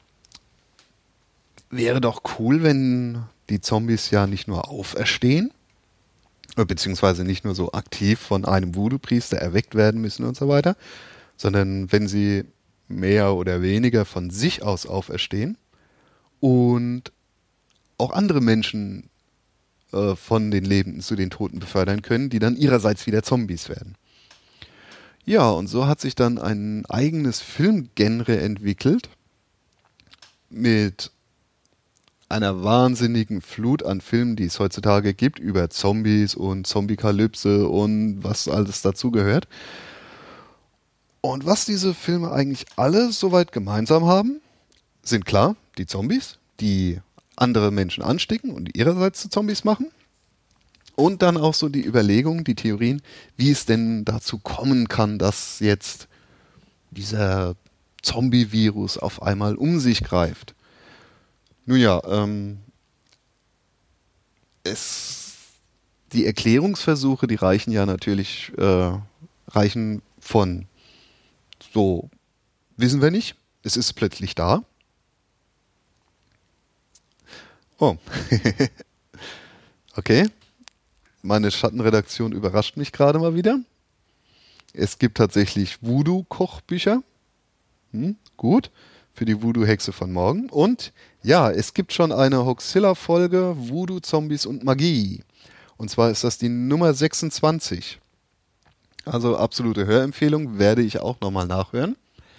wäre doch cool, wenn die Zombies ja nicht nur auferstehen, äh, beziehungsweise nicht nur so aktiv von einem Voodoo-Priester erweckt werden müssen und so weiter, sondern wenn sie mehr oder weniger von sich aus auferstehen und auch andere Menschen äh, von den Lebenden zu den Toten befördern können, die dann ihrerseits wieder Zombies werden. Ja, und so hat sich dann ein eigenes Filmgenre entwickelt mit einer wahnsinnigen Flut an Filmen, die es heutzutage gibt, über Zombies und Zombiekalypse und was alles dazugehört. Und was diese Filme eigentlich alle soweit gemeinsam haben, sind klar die Zombies, die andere Menschen anstecken und ihrerseits zu Zombies machen. Und dann auch so die Überlegungen, die Theorien, wie es denn dazu kommen kann, dass jetzt dieser Zombie-Virus auf einmal um sich greift. Nun ja, ähm, es, die Erklärungsversuche, die reichen ja natürlich, äh, reichen von so, wissen wir nicht, es ist plötzlich da. Oh, okay. Meine Schattenredaktion überrascht mich gerade mal wieder. Es gibt tatsächlich Voodoo-Kochbücher. Hm, gut. Für die Voodoo-Hexe von morgen. Und ja, es gibt schon eine Hoaxilla-Folge Voodoo, Zombies und Magie. Und zwar ist das die Nummer sechsundzwanzig. Also absolute Hörempfehlung, werde ich auch nochmal nachhören.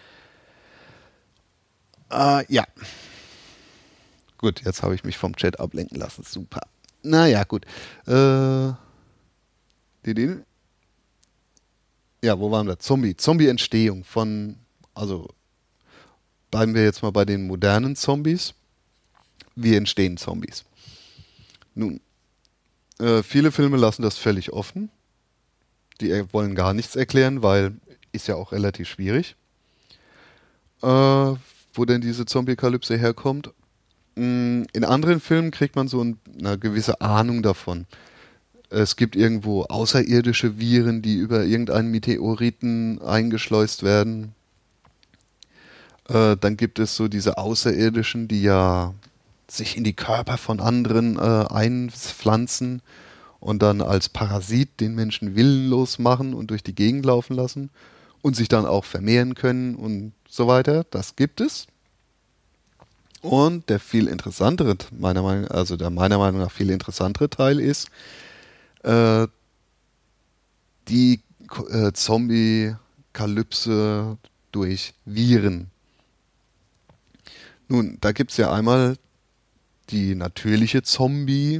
Äh, ja, gut, jetzt habe ich mich vom Chat ablenken lassen. Super. Naja, gut. Äh, die, die, ja, wo waren wir? Zombie. Zombie-Entstehung von, also bleiben wir jetzt mal bei den modernen Zombies. Wie entstehen Zombies? Nun, äh, viele Filme lassen das völlig offen. Die er- wollen gar nichts erklären, weil ist ja auch relativ schwierig, äh, wo denn diese Zombie-Kalypse herkommt. Mm, In anderen Filmen kriegt man so ein, eine gewisse Ahnung davon. Es gibt irgendwo außerirdische Viren, die über irgendeinen Meteoriten eingeschleust werden. Äh, dann gibt es so diese Außerirdischen, die ja sich in die Körper von anderen äh, einpflanzen und dann als Parasit den Menschen willenlos machen und durch die Gegend laufen lassen und sich dann auch vermehren können und so weiter. Das gibt es. Und der viel interessantere, meiner Meinung, also der meiner Meinung nach viel interessantere Teil ist äh, die äh, Zombie-Kalypse durch Viren. Nun, da gibt es ja einmal die natürliche Zombie,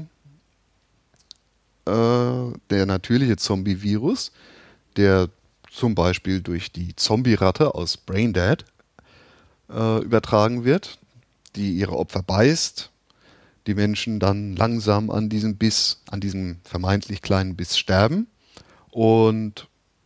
äh, der natürliche Zombie-Virus, der zum Beispiel durch die Zombie-Ratte aus Braindead äh, übertragen wird, die ihre Opfer beißt, die Menschen dann langsam an diesem Biss, an diesem vermeintlich kleinen Biss sterben und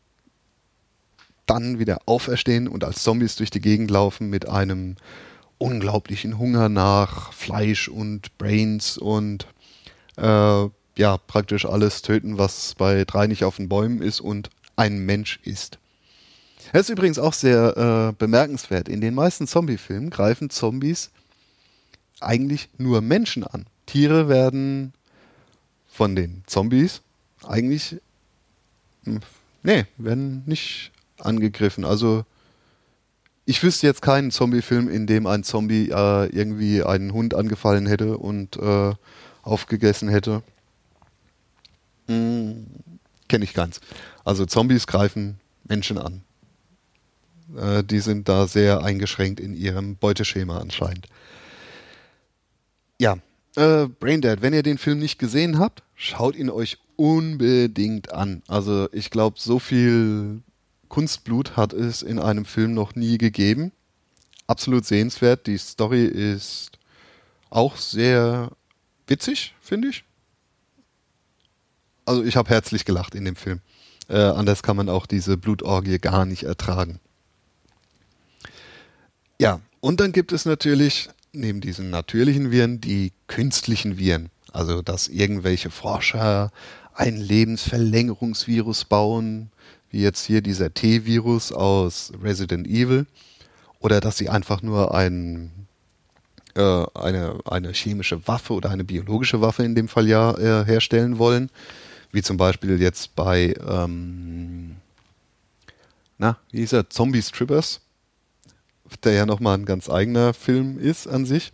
dann wieder auferstehen und als Zombies durch die Gegend laufen mit einem unglaublichen Hunger nach Fleisch und Brains und äh, ja, praktisch alles töten, was bei drei nicht auf den Bäumen ist und ein Mensch ist. Das ist übrigens auch sehr äh, bemerkenswert. In den meisten Zombie-Filmen greifen Zombies eigentlich nur Menschen an. Tiere werden von den Zombies eigentlich, mh, nee, werden nicht angegriffen. Also ich wüsste jetzt keinen Zombie-Film, in dem ein Zombie äh, irgendwie einen Hund angefallen hätte und äh, aufgegessen hätte. Hm, kenne ich ganz. Also Zombies greifen Menschen an. Äh, die sind da sehr eingeschränkt in ihrem Beuteschema anscheinend. Ja, äh, Braindead, wenn ihr den Film nicht gesehen habt, schaut ihn euch unbedingt an. Also ich glaube, so viel Kunstblut hat es in einem Film noch nie gegeben. Absolut sehenswert. Die Story ist auch sehr witzig, finde ich. Also ich habe herzlich gelacht in dem Film. Äh, anders kann man auch diese Blutorgie gar nicht ertragen. Ja, und dann gibt es natürlich neben diesen natürlichen Viren die künstlichen Viren. Also dass irgendwelche Forscher ein Lebensverlängerungsvirus bauen, wie jetzt hier dieser T-Virus aus Resident Evil, oder dass sie einfach nur ein, äh, eine, eine chemische Waffe oder eine biologische Waffe in dem Fall ja äh, herstellen wollen, wie zum Beispiel jetzt bei, ähm, na, wie hieß er, Zombie Strippers, der ja nochmal ein ganz eigener Film ist an sich.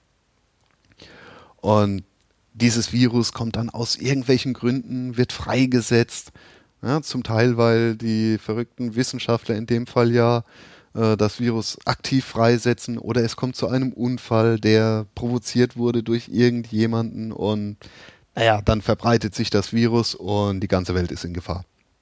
Und dieses Virus kommt dann aus irgendwelchen Gründen, wird freigesetzt. Ja, zum Teil, weil die verrückten Wissenschaftler in dem Fall ja äh, das Virus aktiv freisetzen oder es kommt zu einem Unfall, der provoziert wurde durch irgendjemanden und naja, dann verbreitet sich das Virus und die ganze Welt ist in Gefahr.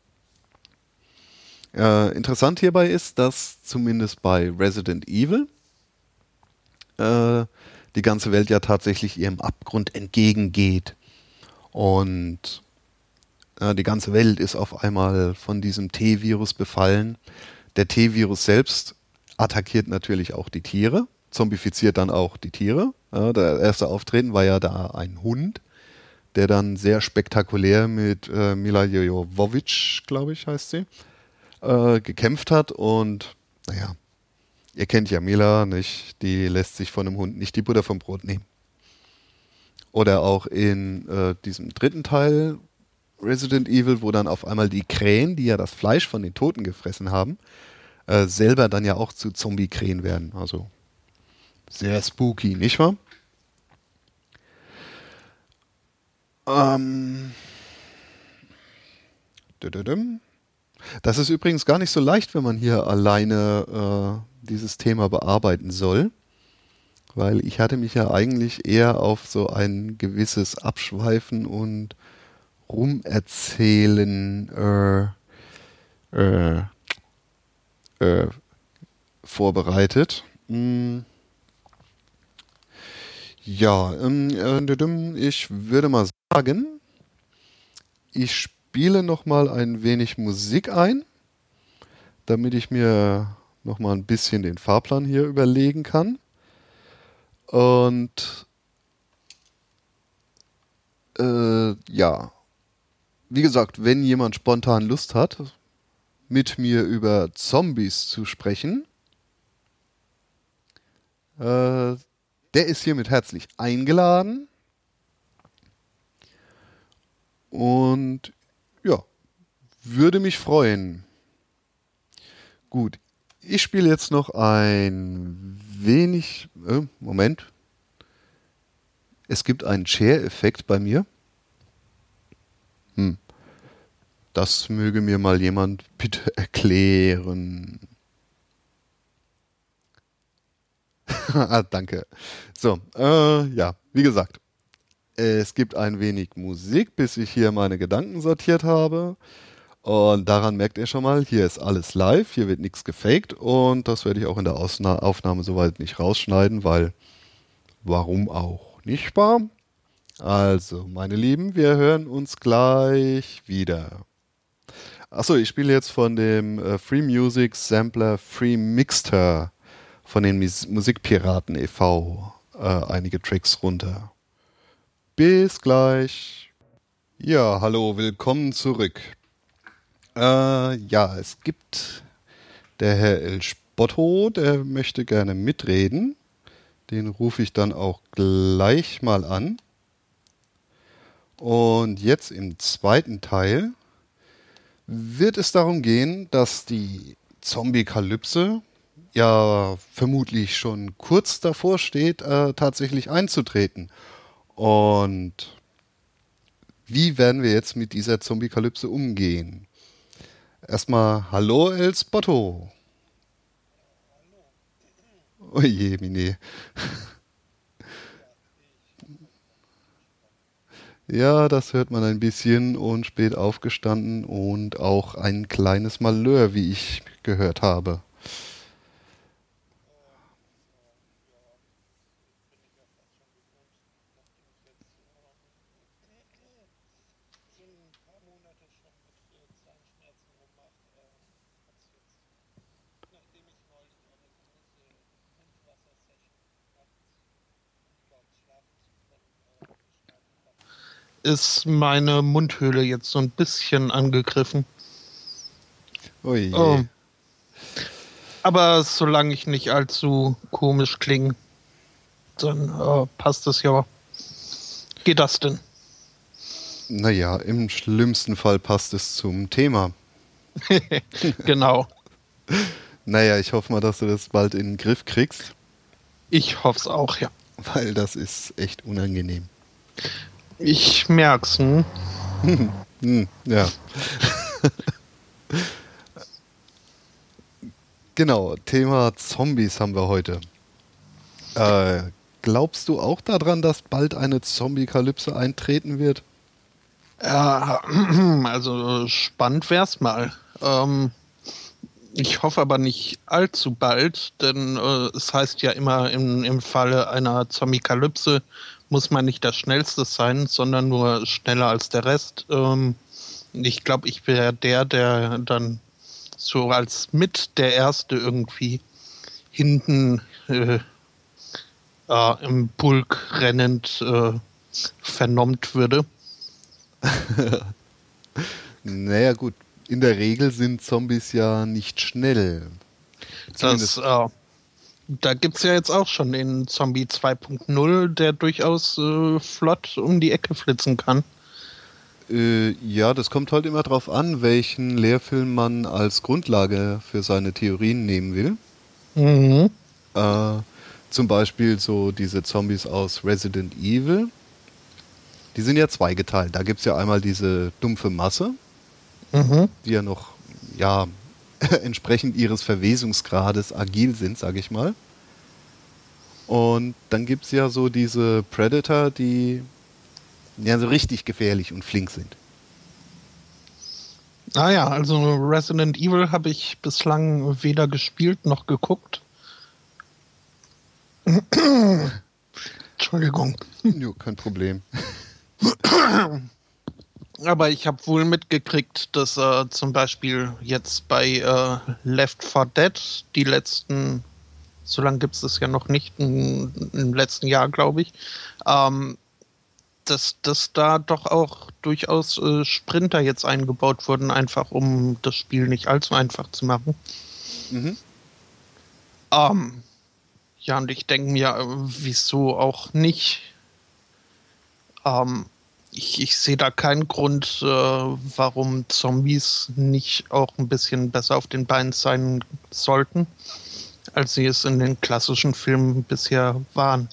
Äh, interessant hierbei ist, dass zumindest bei Resident Evil äh, die ganze Welt ja tatsächlich ihrem Abgrund entgegengeht. Und äh, die ganze Welt ist auf einmal von diesem T-Virus befallen. Der T-Virus selbst attackiert natürlich auch die Tiere, zombifiziert dann auch die Tiere. Ja, der erste Auftreten war ja da ein Hund, der dann sehr spektakulär mit äh, Mila Jovovich, glaube ich, heißt sie, äh, gekämpft hat. Und naja, ihr kennt ja Mila, nicht? Die lässt sich von einem Hund nicht die Butter vom Brot nehmen. Oder auch in äh, diesem dritten Teil Resident Evil, wo dann auf einmal die Krähen, die ja das Fleisch von den Toten gefressen haben, äh, selber dann ja auch zu Zombie-Krähen werden. Also sehr spooky, nicht wahr? Ähm. Das ist übrigens gar nicht so leicht, wenn man hier alleine äh, dieses Thema bearbeiten soll, weil ich hatte mich ja eigentlich eher auf so ein gewisses Abschweifen und Rumerzählen äh, äh, äh, vorbereitet. Hm. Ja, ähm, äh, ich würde mal sagen, ich spiele noch mal ein wenig Musik ein, damit ich mir noch mal ein bisschen den Fahrplan hier überlegen kann. Und äh, ja, wie gesagt, wenn jemand spontan Lust hat, mit mir über Zombies zu sprechen, äh, der ist hiermit herzlich eingeladen. Und ja, würde mich freuen. Gut, ich spiele jetzt noch ein wenig. Äh, Moment. Es gibt einen Share-Effekt bei mir. Hm. Das möge mir mal jemand bitte erklären. Ah, danke. So, äh, ja, wie gesagt, es gibt ein wenig Musik, bis ich hier meine Gedanken sortiert habe. Und daran merkt ihr schon mal, hier ist alles live, hier wird nichts gefaked und das werde ich auch in der Ausna Aufnahme soweit nicht rausschneiden, weil warum auch, nicht wahr? Also, meine Lieben, wir hören uns gleich wieder. Achso, ich spiele jetzt von dem äh, Free Music Sampler Free Mixter von den Mus Musikpiraten e V äh, einige Tracks runter. Bis gleich. Ja, hallo, willkommen zurück. Äh, ja, es gibt der Herr El Spotto, der möchte gerne mitreden. Den rufe ich dann auch gleich mal an. Und jetzt im zweiten Teil wird es darum gehen, dass die Zombie-Kalypse ja vermutlich schon kurz davor steht, äh, tatsächlich einzutreten. Und wie werden wir jetzt mit dieser Zombie-Kalypse umgehen? Erstmal Hallo El Spotto. Oje, Mine. Ja, das hört man ein bisschen und spät aufgestanden und auch ein kleines Malheur, wie ich gehört habe. Ist meine Mundhöhle jetzt so ein bisschen angegriffen. Oje. Oh. Aber solange ich nicht allzu komisch klinge, dann äh, passt es ja. Geht das denn? Naja, im schlimmsten Fall passt es zum Thema. Genau. Naja, ich hoffe mal, dass du das bald in den Griff kriegst, Ich hoffe es auch, ja. weil das ist echt unangenehm. Ich merk's, hm? Hm, ja. Genau, Thema Zombies haben wir heute. Äh, glaubst du auch daran, dass bald eine Zombie-Kalypse eintreten wird? Ja, also spannend wär's mal. Ähm, ich hoffe aber nicht allzu bald, denn äh, es heißt ja immer, im, im Falle einer Zombie-Kalypse muss man nicht das Schnellste sein, sondern nur schneller als der Rest. Ähm, ich glaube, ich wäre der, der dann so als mit der Erste irgendwie hinten äh, äh, im Pulk rennend äh, vernommt würde. Naja, gut. In der Regel sind Zombies ja nicht schnell. Das, Zumindest, äh, da gibt es ja jetzt auch schon den Zombie zwei Punkt null, der durchaus äh, flott um die Ecke flitzen kann. äh, ja, das kommt halt immer drauf an, welchen Lehrfilm man als Grundlage für seine Theorien nehmen will. Mhm. Äh, zum Beispiel so diese Zombies aus Resident Evil. Die sind ja zweigeteilt. Da gibt es ja einmal diese dumpfe Masse, Mhm. die ja noch, ja, entsprechend ihres Verwesungsgrades agil sind, sag ich mal. Und dann gibt es ja so diese Predator, die ja so richtig gefährlich und flink sind. Ah ja, also Resident Evil habe ich bislang weder gespielt noch geguckt. Entschuldigung. Jo, kein Problem. Aber ich habe wohl mitgekriegt, dass äh, zum Beispiel jetzt bei äh, Left four Dead die letzten, so lange gibt es das ja noch nicht, im, im letzten Jahr glaube ich, ähm, dass, dass da doch auch durchaus äh, Sprinter jetzt eingebaut wurden, einfach um das Spiel nicht allzu einfach zu machen. Mhm. Ähm, ja, und ich denke mir, äh, wieso auch nicht? Ähm, ich, ich sehe da keinen Grund, äh, warum Zombies nicht auch ein bisschen besser auf den Beinen sein sollten, als sie es in den klassischen Filmen bisher waren.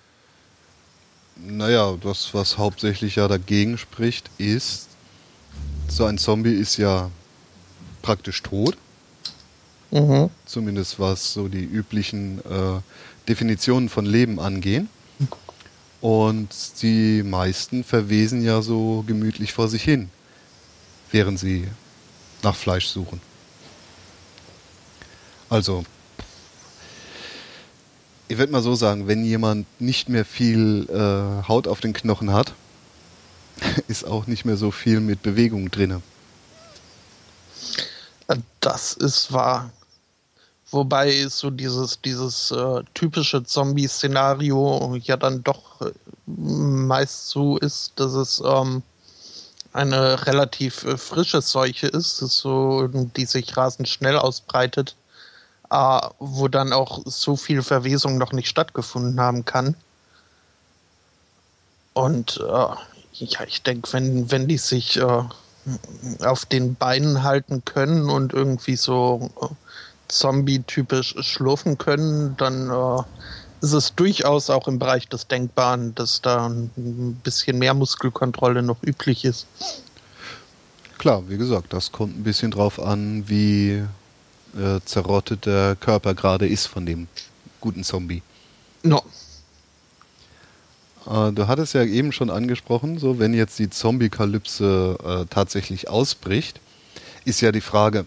Naja, das, was hauptsächlich ja dagegen spricht, ist, so ein Zombie ist ja praktisch tot. Mhm. Zumindest was so die üblichen äh, Definitionen von Leben angehen. Und die meisten verwesen ja so gemütlich vor sich hin, während sie nach Fleisch suchen. Also, ich würde mal so sagen, wenn jemand nicht mehr viel äh, Haut auf den Knochen hat, ist auch nicht mehr so viel mit Bewegung drin. Das ist wahr. Wobei so dieses, dieses äh, typische Zombie-Szenario ja dann doch äh, meist so ist, dass es ähm, eine relativ äh, frische Seuche ist, ist so, die sich rasend schnell ausbreitet, äh, wo dann auch so viel Verwesung noch nicht stattgefunden haben kann. Und äh, ja, ich denke, wenn, wenn die sich äh, auf den Beinen halten können und irgendwie so äh, Zombie-typisch schlurfen können, dann äh, ist es durchaus auch im Bereich des Denkbaren, dass da ein bisschen mehr Muskelkontrolle noch üblich ist. Klar, wie gesagt, das kommt ein bisschen drauf an, wie äh, zerrottet der Körper gerade ist von dem guten Zombie. No. Äh, du hattest ja eben schon angesprochen, so wenn jetzt die Zombie-Kalypse äh, tatsächlich ausbricht, ist ja die Frage,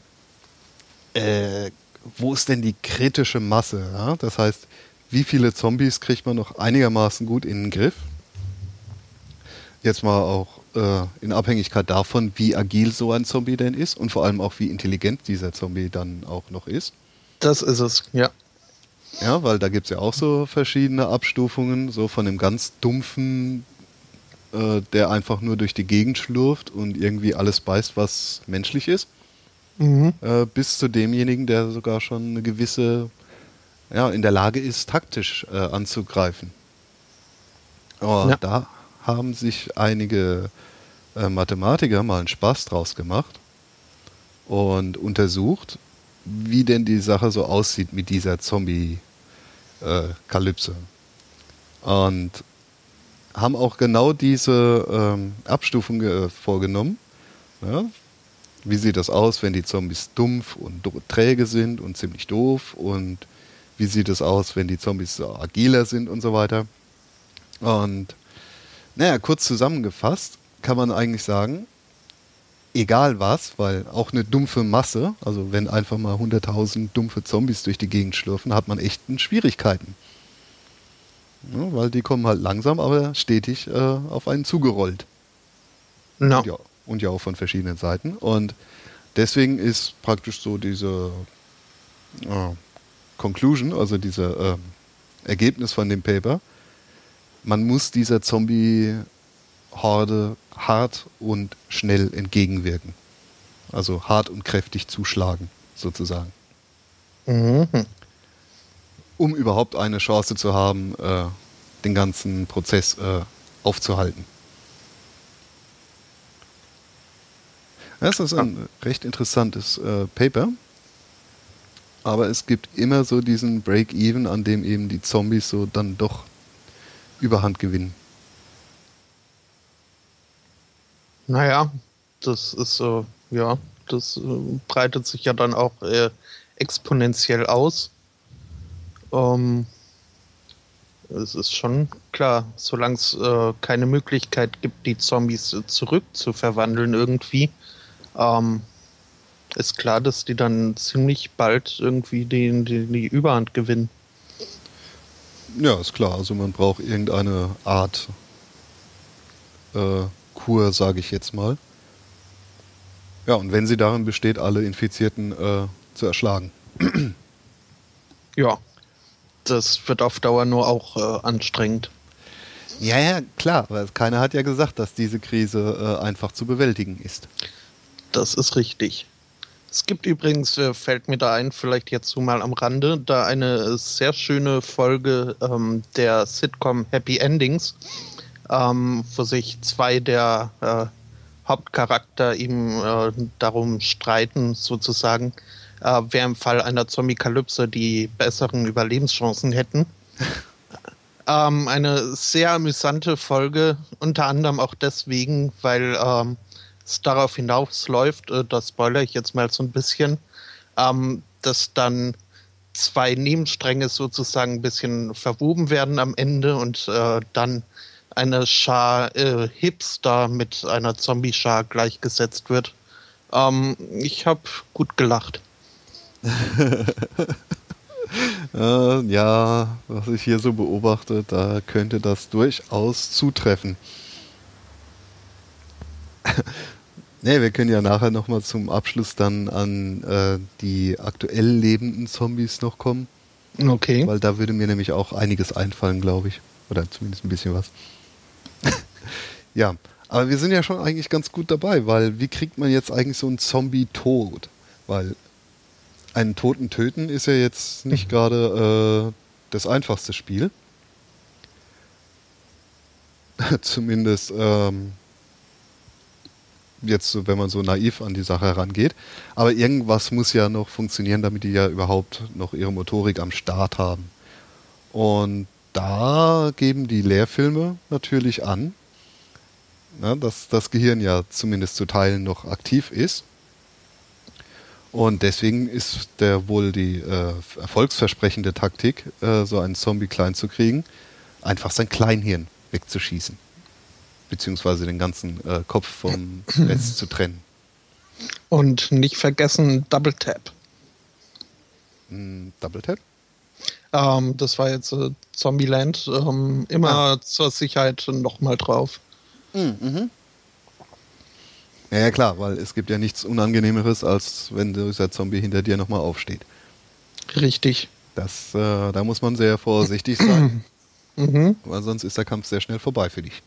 äh, wo ist denn die kritische Masse? Ja? Das heißt, wie viele Zombies kriegt man noch einigermaßen gut in den Griff? Jetzt mal auch äh, in Abhängigkeit davon, wie agil so ein Zombie denn ist und vor allem auch, wie intelligent dieser Zombie dann auch noch ist. Das ist es, ja. Ja, weil da gibt es ja auch so verschiedene Abstufungen, so von dem ganz dumpfen, äh, der einfach nur durch die Gegend schlurft und irgendwie alles beißt, was menschlich ist. Mhm. Äh, bis zu demjenigen, der sogar schon eine gewisse, ja, in der Lage ist, taktisch äh, anzugreifen. Aber ja. Da haben sich einige äh, Mathematiker mal einen Spaß draus gemacht und untersucht, wie denn die Sache so aussieht mit dieser Zombie-Kalypse. Äh, und haben auch genau diese ähm, Abstufung äh, vorgenommen. Ja? Wie sieht das aus, wenn die Zombies dumpf und do- träge sind und ziemlich doof? Und wie sieht es aus, wenn die Zombies so agiler sind und so weiter? Und naja, kurz zusammengefasst kann man eigentlich sagen, egal was, weil auch eine dumpfe Masse, also wenn einfach mal hunderttausend dumpfe Zombies durch die Gegend schlürfen, hat man echten Schwierigkeiten. Ja, weil die kommen halt langsam, aber stetig äh, auf einen zugerollt. No. Und ja, und ja auch von verschiedenen Seiten. Und deswegen ist praktisch so diese äh, Conclusion, also dieses äh, Ergebnis von dem Paper, man muss dieser Zombie-Horde hart und schnell entgegenwirken. Also hart und kräftig zuschlagen, sozusagen. Mhm. Um überhaupt eine Chance zu haben, äh, den ganzen Prozess äh, aufzuhalten. Das ist ein recht interessantes äh, Paper. Aber es gibt immer so diesen Break-Even, an dem eben die Zombies so dann doch Überhand gewinnen. Naja, das ist so, äh, ja, das äh, breitet sich ja dann auch äh, exponentiell aus. Ähm, es ist schon klar, solange es äh, keine Möglichkeit gibt, die Zombies äh, zurück zu verwandeln irgendwie, ähm, ist klar, dass die dann ziemlich bald irgendwie die, die, die Überhand gewinnen. Ja, ist klar. Also man braucht irgendeine Art äh, Kur, sage ich jetzt mal. Ja, und wenn sie darin besteht, alle Infizierten äh, zu erschlagen. Ja, das wird auf Dauer nur auch äh, anstrengend. Ja, ja, klar. Weil keiner hat ja gesagt, dass diese Krise äh, einfach zu bewältigen ist. Das ist richtig. Es gibt übrigens, äh, fällt mir da ein, vielleicht jetzt so mal am Rande, da eine sehr schöne Folge ähm, der Sitcom Happy Endings, ähm, wo sich zwei der äh, Hauptcharakter eben äh, darum streiten, sozusagen, äh, wer im Fall einer Zombie-Kalypse die besseren Überlebenschancen hätten. ähm, eine sehr amüsante Folge, unter anderem auch deswegen, weil ähm, es darauf hinausläuft, äh, das spoilere ich jetzt mal so ein bisschen, ähm, dass dann zwei Nebenstränge sozusagen ein bisschen verwoben werden am Ende und äh, dann eine Schar äh, Hipster mit einer Zombie-Schar gleichgesetzt wird. Ähm, ich habe gut gelacht. äh, ja, was ich hier so beobachte, da könnte das durchaus zutreffen. Ne, wir können ja nachher nochmal zum Abschluss dann an äh, die aktuell lebenden Zombies noch kommen. Okay. Weil da würde mir nämlich auch einiges einfallen, glaube ich. Oder zumindest ein bisschen was. Ja, aber wir sind ja schon eigentlich ganz gut dabei, weil wie kriegt man jetzt eigentlich so einen Zombie tot? Weil einen Toten töten ist ja jetzt nicht gerade äh, das einfachste Spiel. Zumindest ähm, jetzt, so, wenn man so naiv an die Sache herangeht. Aber irgendwas muss ja noch funktionieren, damit die ja überhaupt noch ihre Motorik am Start haben. Und da geben die Lehrfilme natürlich an, na, dass das Gehirn ja zumindest zu Teilen noch aktiv ist. Und deswegen ist der wohl die äh, erfolgsversprechende Taktik, äh, so einen Zombie klein zu kriegen, einfach sein Kleinhirn wegzuschießen. Beziehungsweise den ganzen äh, Kopf vom Rest zu trennen. Und nicht vergessen Double Tap. Mm, Double Tap? Ähm, das war jetzt äh, Zombieland. Ähm, immer ah. zur Sicherheit nochmal drauf. Mhm. Ja, ja, klar, weil es gibt ja nichts Unangenehmeres, als wenn dieser Zombie hinter dir nochmal aufsteht. Richtig. Das, äh, da muss man sehr vorsichtig sein, mhm. weil sonst ist der Kampf sehr schnell vorbei für dich.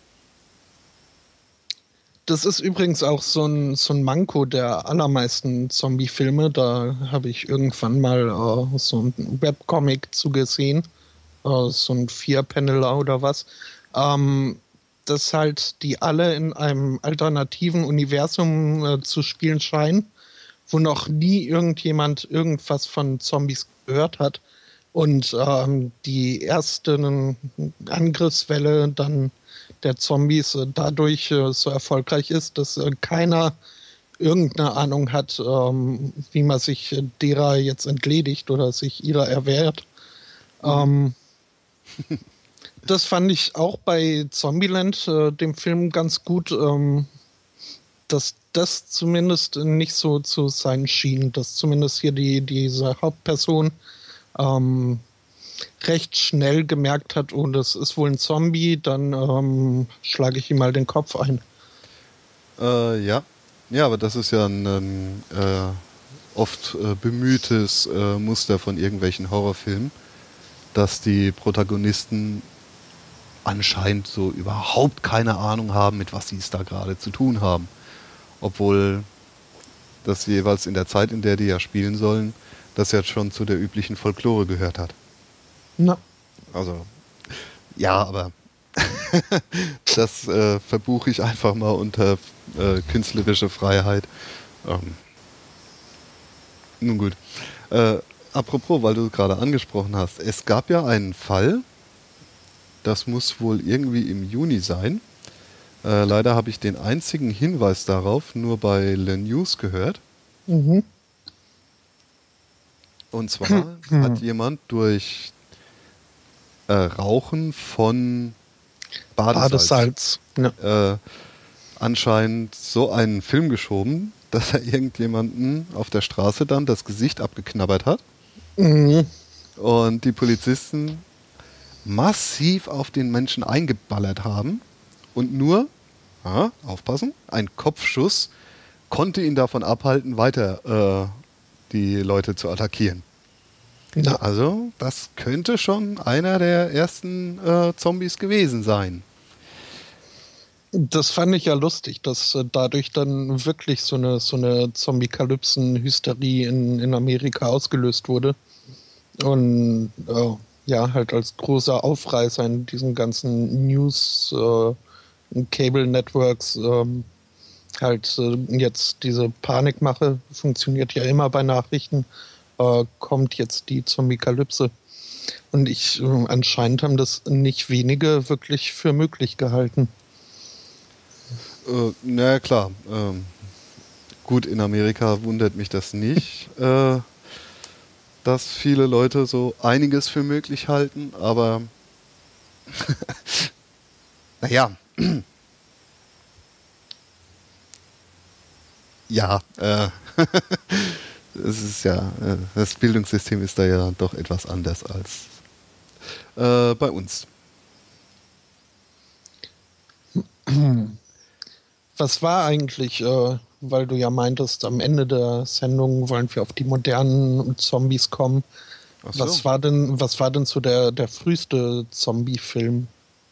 Das ist übrigens auch so ein, so ein Manko der allermeisten Zombie-Filme. Da habe ich irgendwann mal äh, so einen Webcomic zugesehen, äh, so ein Vier-Paneler oder was. Ähm, dass halt die alle in einem alternativen Universum äh, zu spielen scheinen, wo noch nie irgendjemand irgendwas von Zombies gehört hat. Und ähm, die erste Angriffswelle dann der Zombies äh, dadurch äh, so erfolgreich ist, dass äh, keiner irgendeine Ahnung hat, ähm, wie man sich äh, derer jetzt entledigt oder sich ihrer erwehrt. Mhm. Ähm, das fand ich auch bei Zombieland, äh, dem Film, ganz gut, ähm, dass das zumindest nicht so zu sein schien, dass zumindest hier die diese Hauptperson ähm, recht schnell gemerkt hat, oh, das ist wohl ein Zombie, dann ähm, schlage ich ihm mal den Kopf ein. Äh, ja. Ja, aber das ist ja ein, ein äh, oft äh, bemühtes äh, Muster von irgendwelchen Horrorfilmen, dass die Protagonisten anscheinend so überhaupt keine Ahnung haben, mit was sie es da gerade zu tun haben. Obwohl das jeweils in der Zeit, in der die ja spielen sollen, das jetzt schon zu der üblichen Folklore gehört hat. Na. Also, ja, aber das äh, verbuche ich einfach mal unter äh, künstlerische Freiheit. Ähm, nun gut. Äh, apropos, weil du es gerade angesprochen hast, es gab ja einen Fall, das muss wohl irgendwie im Juni sein. Äh, leider habe ich den einzigen Hinweis darauf nur bei Le News gehört. Mhm. Und zwar hat jemand durch äh, Rauchen von Badesalz, Badesalz. Ja. Äh, anscheinend so einen Film geschoben, dass er irgendjemanden auf der Straße dann das Gesicht abgeknabbert hat. Mhm. Und die Polizisten massiv auf den Menschen eingeballert haben und nur, ah, aufpassen, ein Kopfschuss konnte ihn davon abhalten, weiter äh, die Leute zu attackieren. Ja. Also das könnte schon einer der ersten äh, Zombies gewesen sein. Das fand ich ja lustig, dass äh, dadurch dann wirklich so eine, so eine Zombie-Kalypsen-Hysterie in, in Amerika ausgelöst wurde. Und äh, ja, halt als großer Aufreißer in diesen ganzen News, äh, Cable Networks, ähm, halt äh, jetzt diese Panikmache, funktioniert ja immer bei Nachrichten, äh, kommt jetzt die Zombie-Kalypse. Und ich, äh, anscheinend haben das nicht wenige wirklich für möglich gehalten. Äh, na klar, ähm, gut, in Amerika wundert mich das nicht. äh, dass viele Leute so einiges für möglich halten, aber naja, ja, äh, es ist ja, äh, das Bildungssystem ist da ja doch etwas anders als äh, bei uns. Was war eigentlich, äh, weil du ja meintest, am Ende der Sendung wollen wir auf die modernen Zombies kommen. Ach so. Was war denn, was war denn so der, der früheste Zombie-Film?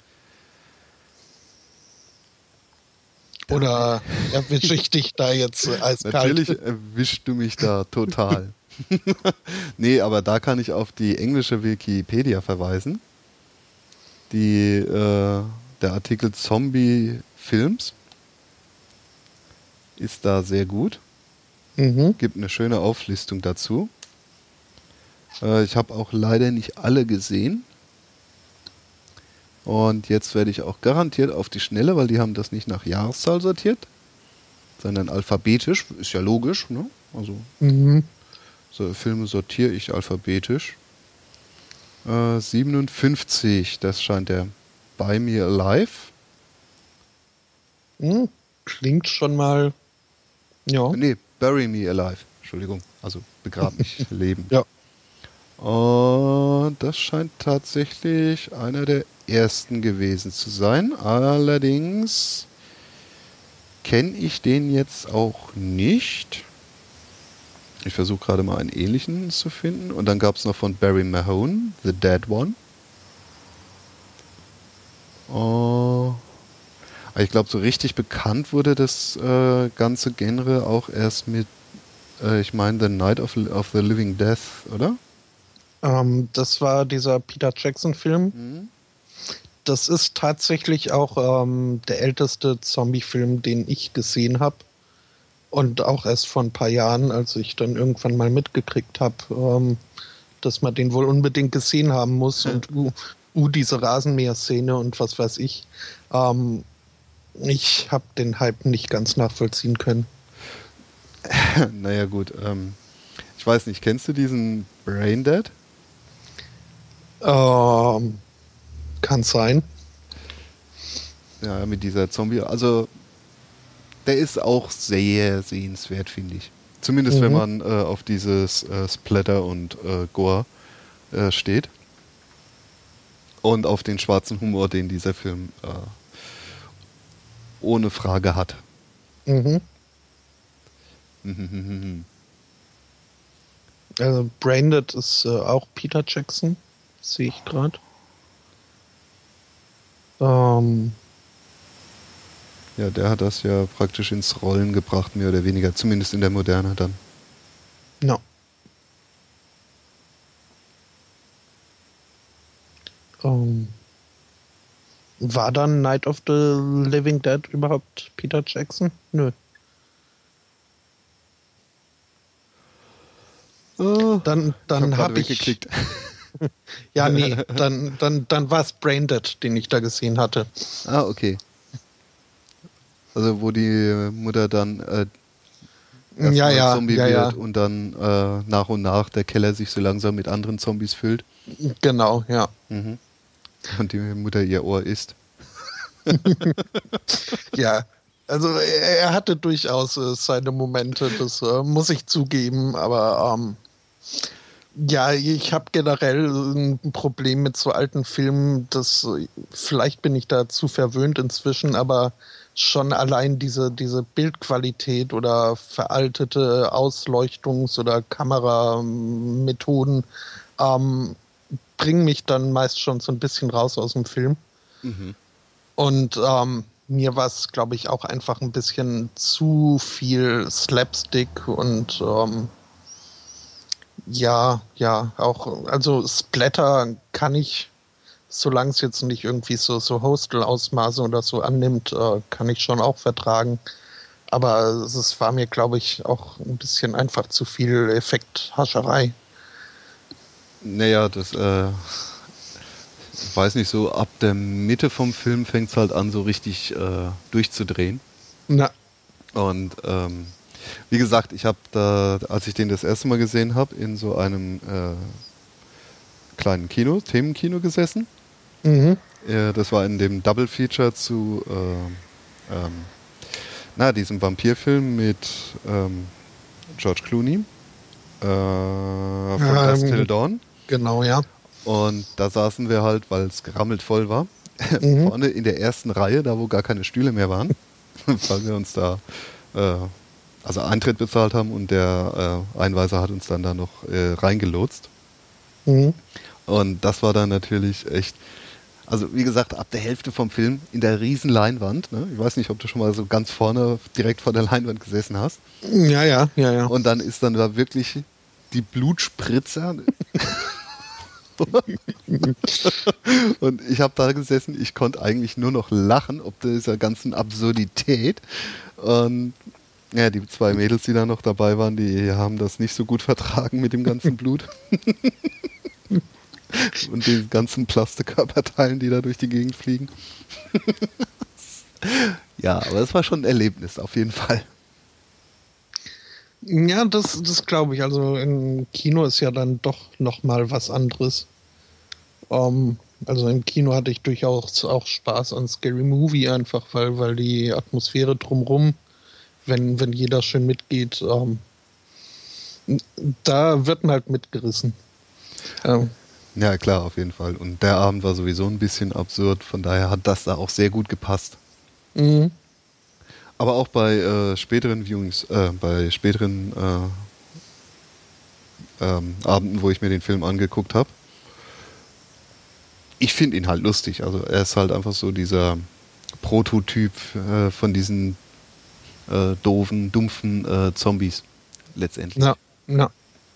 Oder erwische ich dich da jetzt äh, eiskalt? Natürlich erwischst du mich da total. Nee, aber da kann ich auf die englische Wikipedia verweisen. Die, äh, der Artikel Zombie-Films ist da sehr gut. Mhm. Gibt eine schöne Auflistung dazu. Äh, ich habe auch leider nicht alle gesehen. Und jetzt werde ich auch garantiert auf die Schnelle, weil die haben das nicht nach Jahreszahl sortiert, sondern alphabetisch. Ist ja logisch, ne? Also Mhm. so Filme sortiere ich alphabetisch. Äh, siebenundfünfzig, das scheint der Buy Me Alive. Hm, klingt schon mal, ja. Nee, Bury Me Alive. Entschuldigung, also begrab mich leben. Ja. Und das scheint tatsächlich einer der ersten gewesen zu sein. Allerdings kenne ich den jetzt auch nicht. Ich versuche gerade mal einen ähnlichen zu finden. Und dann gab es noch von Barry Mahone, The Dead One. Oh. Ich glaube, so richtig bekannt wurde das äh, ganze Genre auch erst mit, äh, ich meine, The Night of, of the Living Death, oder? Ähm, das war dieser Peter Jackson-Film. Mhm. Das ist tatsächlich auch ähm, der älteste Zombie-Film, den ich gesehen habe. Und auch erst vor ein paar Jahren, als ich dann irgendwann mal mitgekriegt habe, ähm, dass man den wohl unbedingt gesehen haben muss. Ja. Und uh, uh, diese Rasenmäher-Szene und was weiß ich. Ähm, ich habe den Hype nicht ganz nachvollziehen können. Naja gut, ähm, ich weiß nicht, kennst du diesen Braindead? Ähm, kann sein. Ja, mit dieser Zombie, also der ist auch sehr sehenswert, finde ich. Zumindest Mhm. wenn man äh, auf dieses äh, Splatter und äh, Gore äh, steht. Und auf den schwarzen Humor, den dieser Film äh, ohne Frage hat. Mhm. Also Braindead ist äh, auch Peter Jackson, sehe ich gerade. Ähm, Ja, der hat das ja praktisch ins Rollen gebracht, mehr oder weniger, zumindest in der Moderne dann. no. Ähm, war dann Night of the Living Dead überhaupt Peter Jackson? Nö. Oh, Dann, ich dann habe habe gerade ich. weggeklickt. Ja, nee, dann, dann, dann war es Braindead, den ich da gesehen hatte. Ah, okay. Also wo die Mutter dann äh, Ja, erstmal ja, Zombie ja, wird ja. und dann äh, nach und nach der Keller sich so langsam mit anderen Zombies füllt. Genau, ja. Mhm. Und die Mutter ihr Ohr isst. Ja, also er, er hatte durchaus äh, seine Momente, das äh, muss ich zugeben, aber ähm, ja, ich habe generell ein Problem mit so alten Filmen, das äh, vielleicht bin ich da zu verwöhnt inzwischen, aber schon allein diese, diese Bildqualität oder veraltete Ausleuchtungs- oder Kameramethoden ähm, bringen mich dann meist schon so ein bisschen raus aus dem Film. Mhm. Und ähm, mir war es, glaube ich, auch einfach ein bisschen zu viel Slapstick und ähm, ja, ja, auch, also Splatter kann ich, solange es jetzt nicht irgendwie so, so Hostel-Ausmaße oder so annimmt, äh, kann ich schon auch vertragen. Aber es war mir, glaube ich, auch ein bisschen einfach zu viel Effekthascherei. Naja, das, äh, weiß nicht, so ab der Mitte vom Film fängt es halt an, so richtig äh, durchzudrehen. Na, Und ähm, Wie gesagt, ich habe da, als ich den das erste Mal gesehen habe, in so einem äh, kleinen Kino, Themenkino gesessen. Mhm. Äh, das war in dem Double Feature zu äh, ähm, na, diesem Vampirfilm mit ähm, George Clooney äh, von Dusk Till Ähm, Dawn. genau, ja. Und da saßen wir halt, weil es gerammelt voll war, Mhm. vorne in der ersten Reihe, da wo gar keine Stühle mehr waren, weil wir uns da äh, also Eintritt bezahlt haben und der äh, Einweiser hat uns dann da noch äh, reingelotst. Mhm. Und das war dann natürlich echt, also wie gesagt, ab der Hälfte vom Film in der riesen Leinwand. Ne? Ich weiß nicht, ob du schon mal so ganz vorne direkt vor der Leinwand gesessen hast. Ja, ja, ja, ja. Und dann ist dann da wirklich die Blutspritzer. Und ich habe da gesessen, ich konnte eigentlich nur noch lachen, ob dieser ganzen Absurdität. Und ja, die zwei Mädels, die da noch dabei waren, die haben das nicht so gut vertragen mit dem ganzen Blut. Und die ganzen Plastikkörperteilen, die da durch die Gegend fliegen. Ja, aber es war schon ein Erlebnis, auf jeden Fall. Ja, das, das glaube ich. Also im Kino ist ja dann doch nochmal was anderes. Ähm, also im Kino hatte ich durchaus auch Spaß an Scary Movie, einfach weil, weil die Atmosphäre drumrum, wenn, wenn jeder schön mitgeht, ähm, da wird man halt mitgerissen. Ähm, Ja, klar, auf jeden Fall. Und der Abend war sowieso ein bisschen absurd, von daher hat das da auch sehr gut gepasst. mhm. Aber auch bei äh, späteren Viewings, äh, bei späteren äh, ähm, Abenden, wo ich mir den Film angeguckt habe, ich finde ihn halt lustig. Also er ist halt einfach so dieser Prototyp äh, von diesen äh, doofen, dumpfen äh, Zombies letztendlich. Ja, ja.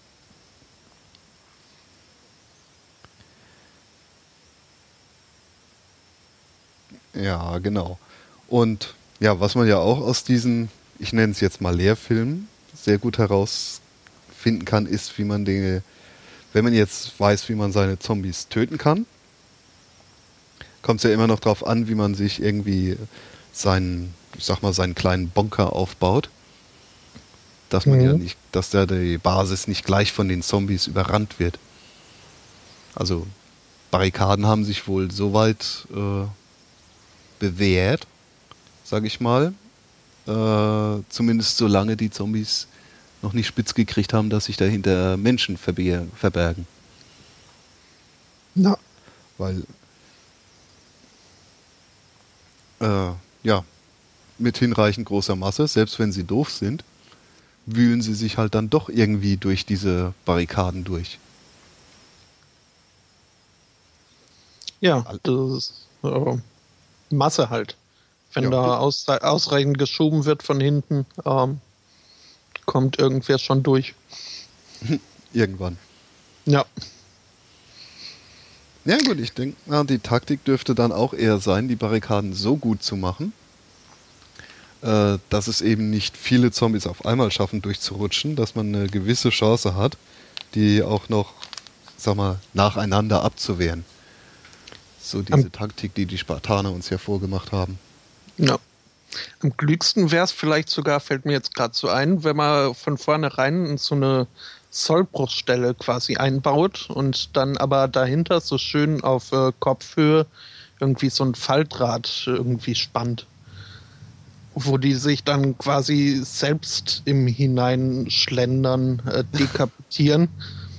Ja, genau. Und ja, was man ja auch aus diesen, ich nenne es jetzt mal Lehrfilmen, sehr gut herausfinden kann, ist, wie man Dinge, wenn man jetzt weiß, wie man seine Zombies töten kann, kommt es ja immer noch darauf an, wie man sich irgendwie seinen, ich sag mal, seinen kleinen Bunker aufbaut. Dass man Mhm. ja nicht, dass da die Basis nicht gleich von den Zombies überrannt wird. Also Barrikaden haben sich wohl so weit äh, bewährt, sag ich mal. Äh, zumindest solange die Zombies noch nicht spitz gekriegt haben, dass sich dahinter Menschen verbehr- verbergen. Ja. Weil, äh, ja, mit hinreichend großer Masse, selbst wenn sie doof sind, wühlen sie sich halt dann doch irgendwie durch diese Barrikaden durch. Ja, das ist äh, Masse halt. Wenn Ja, da du- aus, ausreichend geschoben wird von hinten, ähm, kommt irgendwer schon durch. Irgendwann. Ja. Ja gut, ich denke, die Taktik dürfte dann auch eher sein, die Barrikaden so gut zu machen, äh, dass es eben nicht viele Zombies auf einmal schaffen, durchzurutschen, dass man eine gewisse Chance hat, die auch noch, sag mal, nacheinander abzuwehren. So diese Am, Taktik, die die Spartaner uns ja vorgemacht haben. ja. Am klügsten wäre es vielleicht sogar, fällt mir jetzt gerade so ein, wenn man von vornherein so eine Sollbruchstelle quasi einbaut und dann aber dahinter so schön auf äh, Kopfhöhe irgendwie so ein Faltrad irgendwie spannt, wo die sich dann quasi selbst im Hineinschlendern äh, dekapitieren.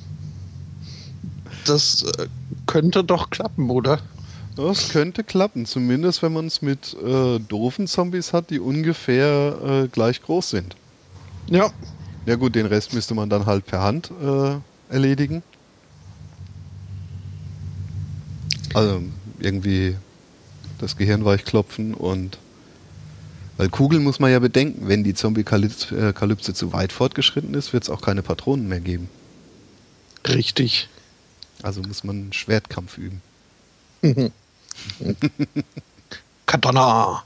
Das äh, könnte doch klappen, oder? Das könnte klappen, zumindest wenn man es mit äh, doofen Zombies hat, die ungefähr äh, gleich groß sind. Ja. Ja gut, den Rest müsste man dann halt per Hand äh, erledigen. Also irgendwie das Gehirn weichklopfen und weil Kugeln muss man ja bedenken, wenn die Zombie-Kalypse zu weit fortgeschritten ist, wird es auch keine Patronen mehr geben. Richtig. Also muss man Schwertkampf üben. Katana.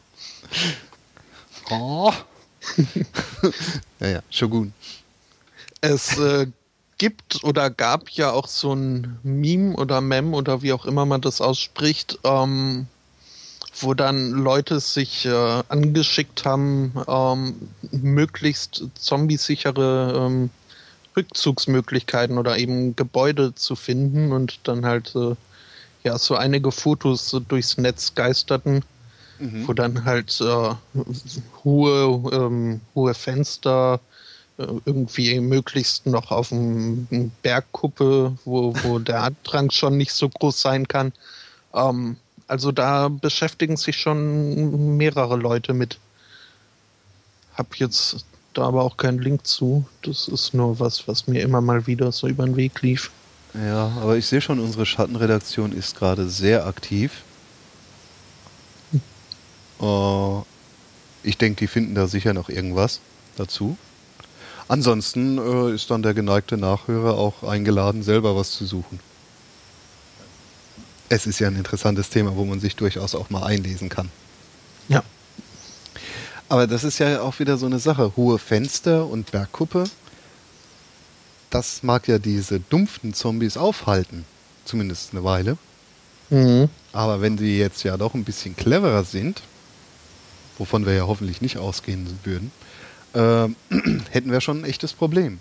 Oh. ja, ja, Shogun. Es äh, gibt oder gab ja auch so ein Meme oder Mem oder wie auch immer man das ausspricht, ähm, wo dann Leute sich äh, angeschickt haben, ähm, möglichst zombiesichere ähm, Rückzugsmöglichkeiten oder eben Gebäude zu finden und dann halt äh, ja so einige Fotos so durchs Netz geisterten, Mhm. wo dann halt äh, hohe, ähm, hohe Fenster, äh, irgendwie möglichst noch auf einem Bergkuppe, wo, wo der Andrang schon nicht so groß sein kann. Ähm, also da beschäftigen sich schon mehrere Leute mit. Hab jetzt da aber auch keinen Link zu. Das ist nur was, was mir immer mal wieder so über den Weg lief. Ja, aber ich sehe schon, unsere Schattenredaktion ist gerade sehr aktiv. Äh, ich denke, die finden da sicher noch irgendwas dazu. Ansonsten äh, ist dann der geneigte Nachhörer auch eingeladen, selber was zu suchen. Es ist ja ein interessantes Thema, wo man sich durchaus auch mal einlesen kann. Ja. Aber das ist ja auch wieder so eine Sache. Hohe Fenster und Bergkuppe, das mag ja diese dumpfen Zombies aufhalten. Zumindest eine Weile. Mhm. Aber wenn sie jetzt ja doch ein bisschen cleverer sind, wovon wir ja hoffentlich nicht ausgehen würden, äh, hätten wir schon ein echtes Problem.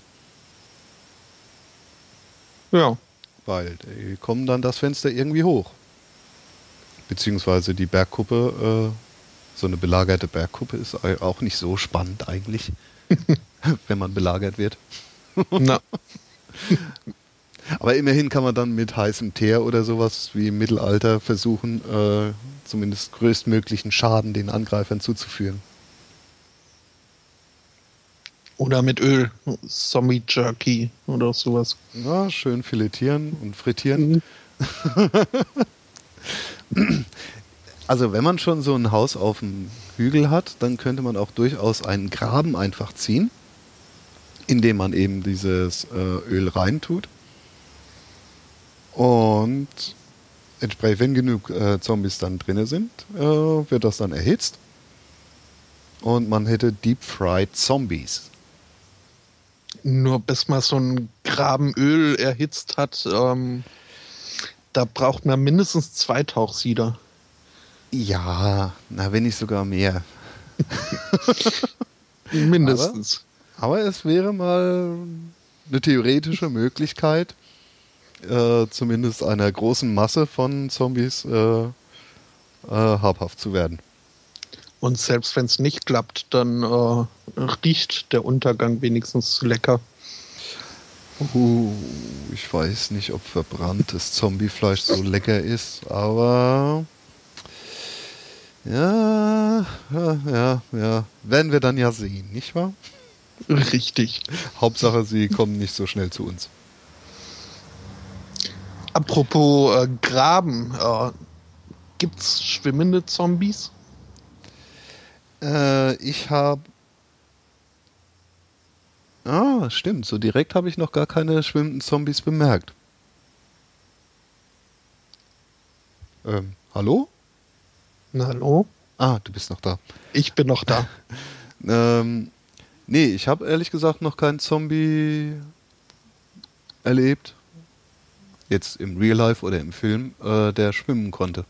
Ja. Weil die kommen dann das Fenster irgendwie hoch. Beziehungsweise die Bergkuppe, äh, so eine belagerte Bergkuppe ist auch nicht so spannend eigentlich, wenn man belagert wird. Na. Aber immerhin kann man dann mit heißem Teer oder sowas wie im Mittelalter versuchen, äh, zumindest größtmöglichen Schaden den Angreifern zuzuführen. Oder mit Öl. Zombie Jerky oder sowas. Ja, schön filetieren und frittieren. Mhm. Also wenn man schon so ein Haus auf dem Hügel hat, dann könnte man auch durchaus einen Graben einfach ziehen, indem man eben dieses äh, Öl reintut. Und entsprechend, wenn genug äh, Zombies dann drin sind, äh, wird das dann erhitzt. Und man hätte Deep-Fried Zombies. Nur bis man so einen Graben Öl erhitzt hat, ähm, da braucht man mindestens zwei Tauchsieder. Ja, na wenn nicht sogar mehr. Mindestens. Aber, aber es wäre mal eine theoretische Möglichkeit, äh, zumindest einer großen Masse von Zombies äh, äh, habhaft zu werden. Und selbst wenn es nicht klappt, dann äh, riecht der Untergang wenigstens lecker. Uh, ich weiß nicht, ob verbranntes Zombiefleisch so lecker ist, aber ja, ja, ja, ja, werden wir dann ja sehen, nicht wahr? Richtig. Hauptsache, sie kommen nicht so schnell zu uns. Apropos äh, Graben, äh, gibt's schwimmende Zombies? Äh, ich habe Ah, stimmt. So direkt habe ich noch gar keine schwimmenden Zombies bemerkt. Ähm, hallo? Na, hallo? Ah, du bist noch da. Ich bin noch da. Ähm, nee, ich habe ehrlich gesagt noch keinen Zombie erlebt. Jetzt im Real Life oder im Film, äh, der schwimmen konnte.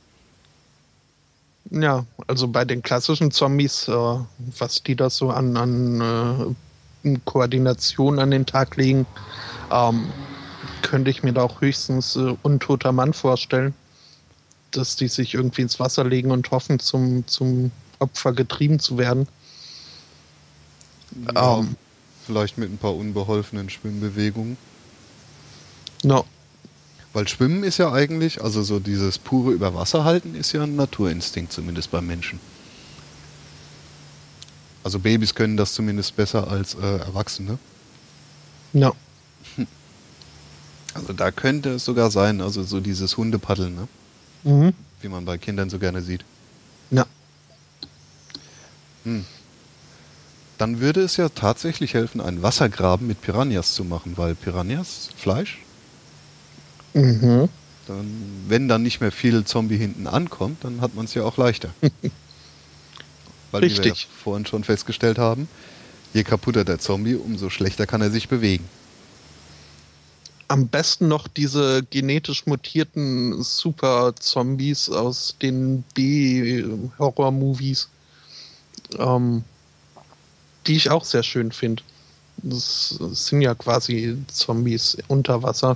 Ja, also bei den klassischen Zombies, äh, was die da so an, an äh, Koordination an den Tag legen, ähm, könnte ich mir da auch höchstens äh, untoter Mann vorstellen, dass die sich irgendwie ins Wasser legen und hoffen, zum, zum Opfer getrieben zu werden. Ja, Ähm, vielleicht mit ein paar unbeholfenen Schwimmbewegungen. no. Weil Schwimmen ist ja eigentlich, also so dieses pure Überwasserhalten ist ja ein Naturinstinkt, zumindest beim Menschen. Also Babys können das zumindest besser als äh, Erwachsene. No. Also da könnte es sogar sein, also so dieses Hundepaddeln, ne? Mhm. Wie man bei Kindern so gerne sieht. Ja. Hm. Dann würde es ja tatsächlich helfen, einen Wassergraben mit Piranhas zu machen, weil Piranhas, Fleisch, Mhm. dann, wenn dann nicht mehr viel Zombie hinten ankommt, dann hat man es ja auch leichter. Weil wie wir ja Richtig. vorhin schon festgestellt haben, je kaputter der Zombie, umso schlechter kann er sich bewegen. Am besten noch diese genetisch mutierten Super-Zombies aus den B-Horror-Movies. Ähm, die ich auch sehr schön finde. Das sind ja quasi Zombies unter Wasser.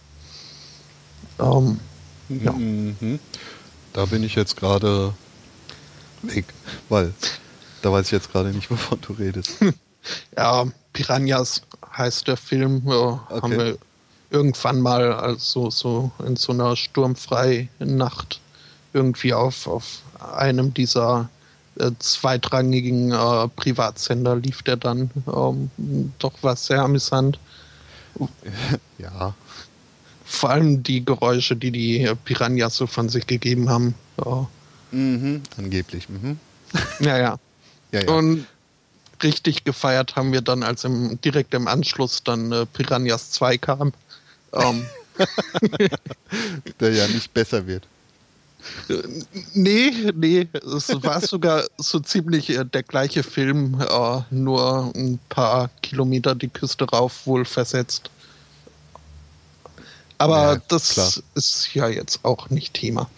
Ähm, ja. Mhm. Da bin ich jetzt gerade weg, weil da weiß ich jetzt gerade nicht, wovon du redest. Ja, Piranhas heißt der Film. Ja, Okay. Haben wir irgendwann mal also so in so einer sturmfreien Nacht irgendwie auf, auf einem dieser äh, zweitrangigen äh, Privatsender lief der dann. Ähm, doch war sehr amüsant. Ja. Vor allem die Geräusche, die die Piranhas so von sich gegeben haben. Ja, Mhm. Angeblich. Mhm. ja. ja. Ja, ja. Und richtig gefeiert haben wir dann, als im, direkt im Anschluss dann äh, Piranhas zwei kam. Ähm, Der ja nicht besser wird. nee, nee, es war sogar so ziemlich äh, der gleiche Film, äh, nur ein paar Kilometer die Küste rauf wohl versetzt. Aber Ja, das klar. ist ja jetzt auch nicht Thema.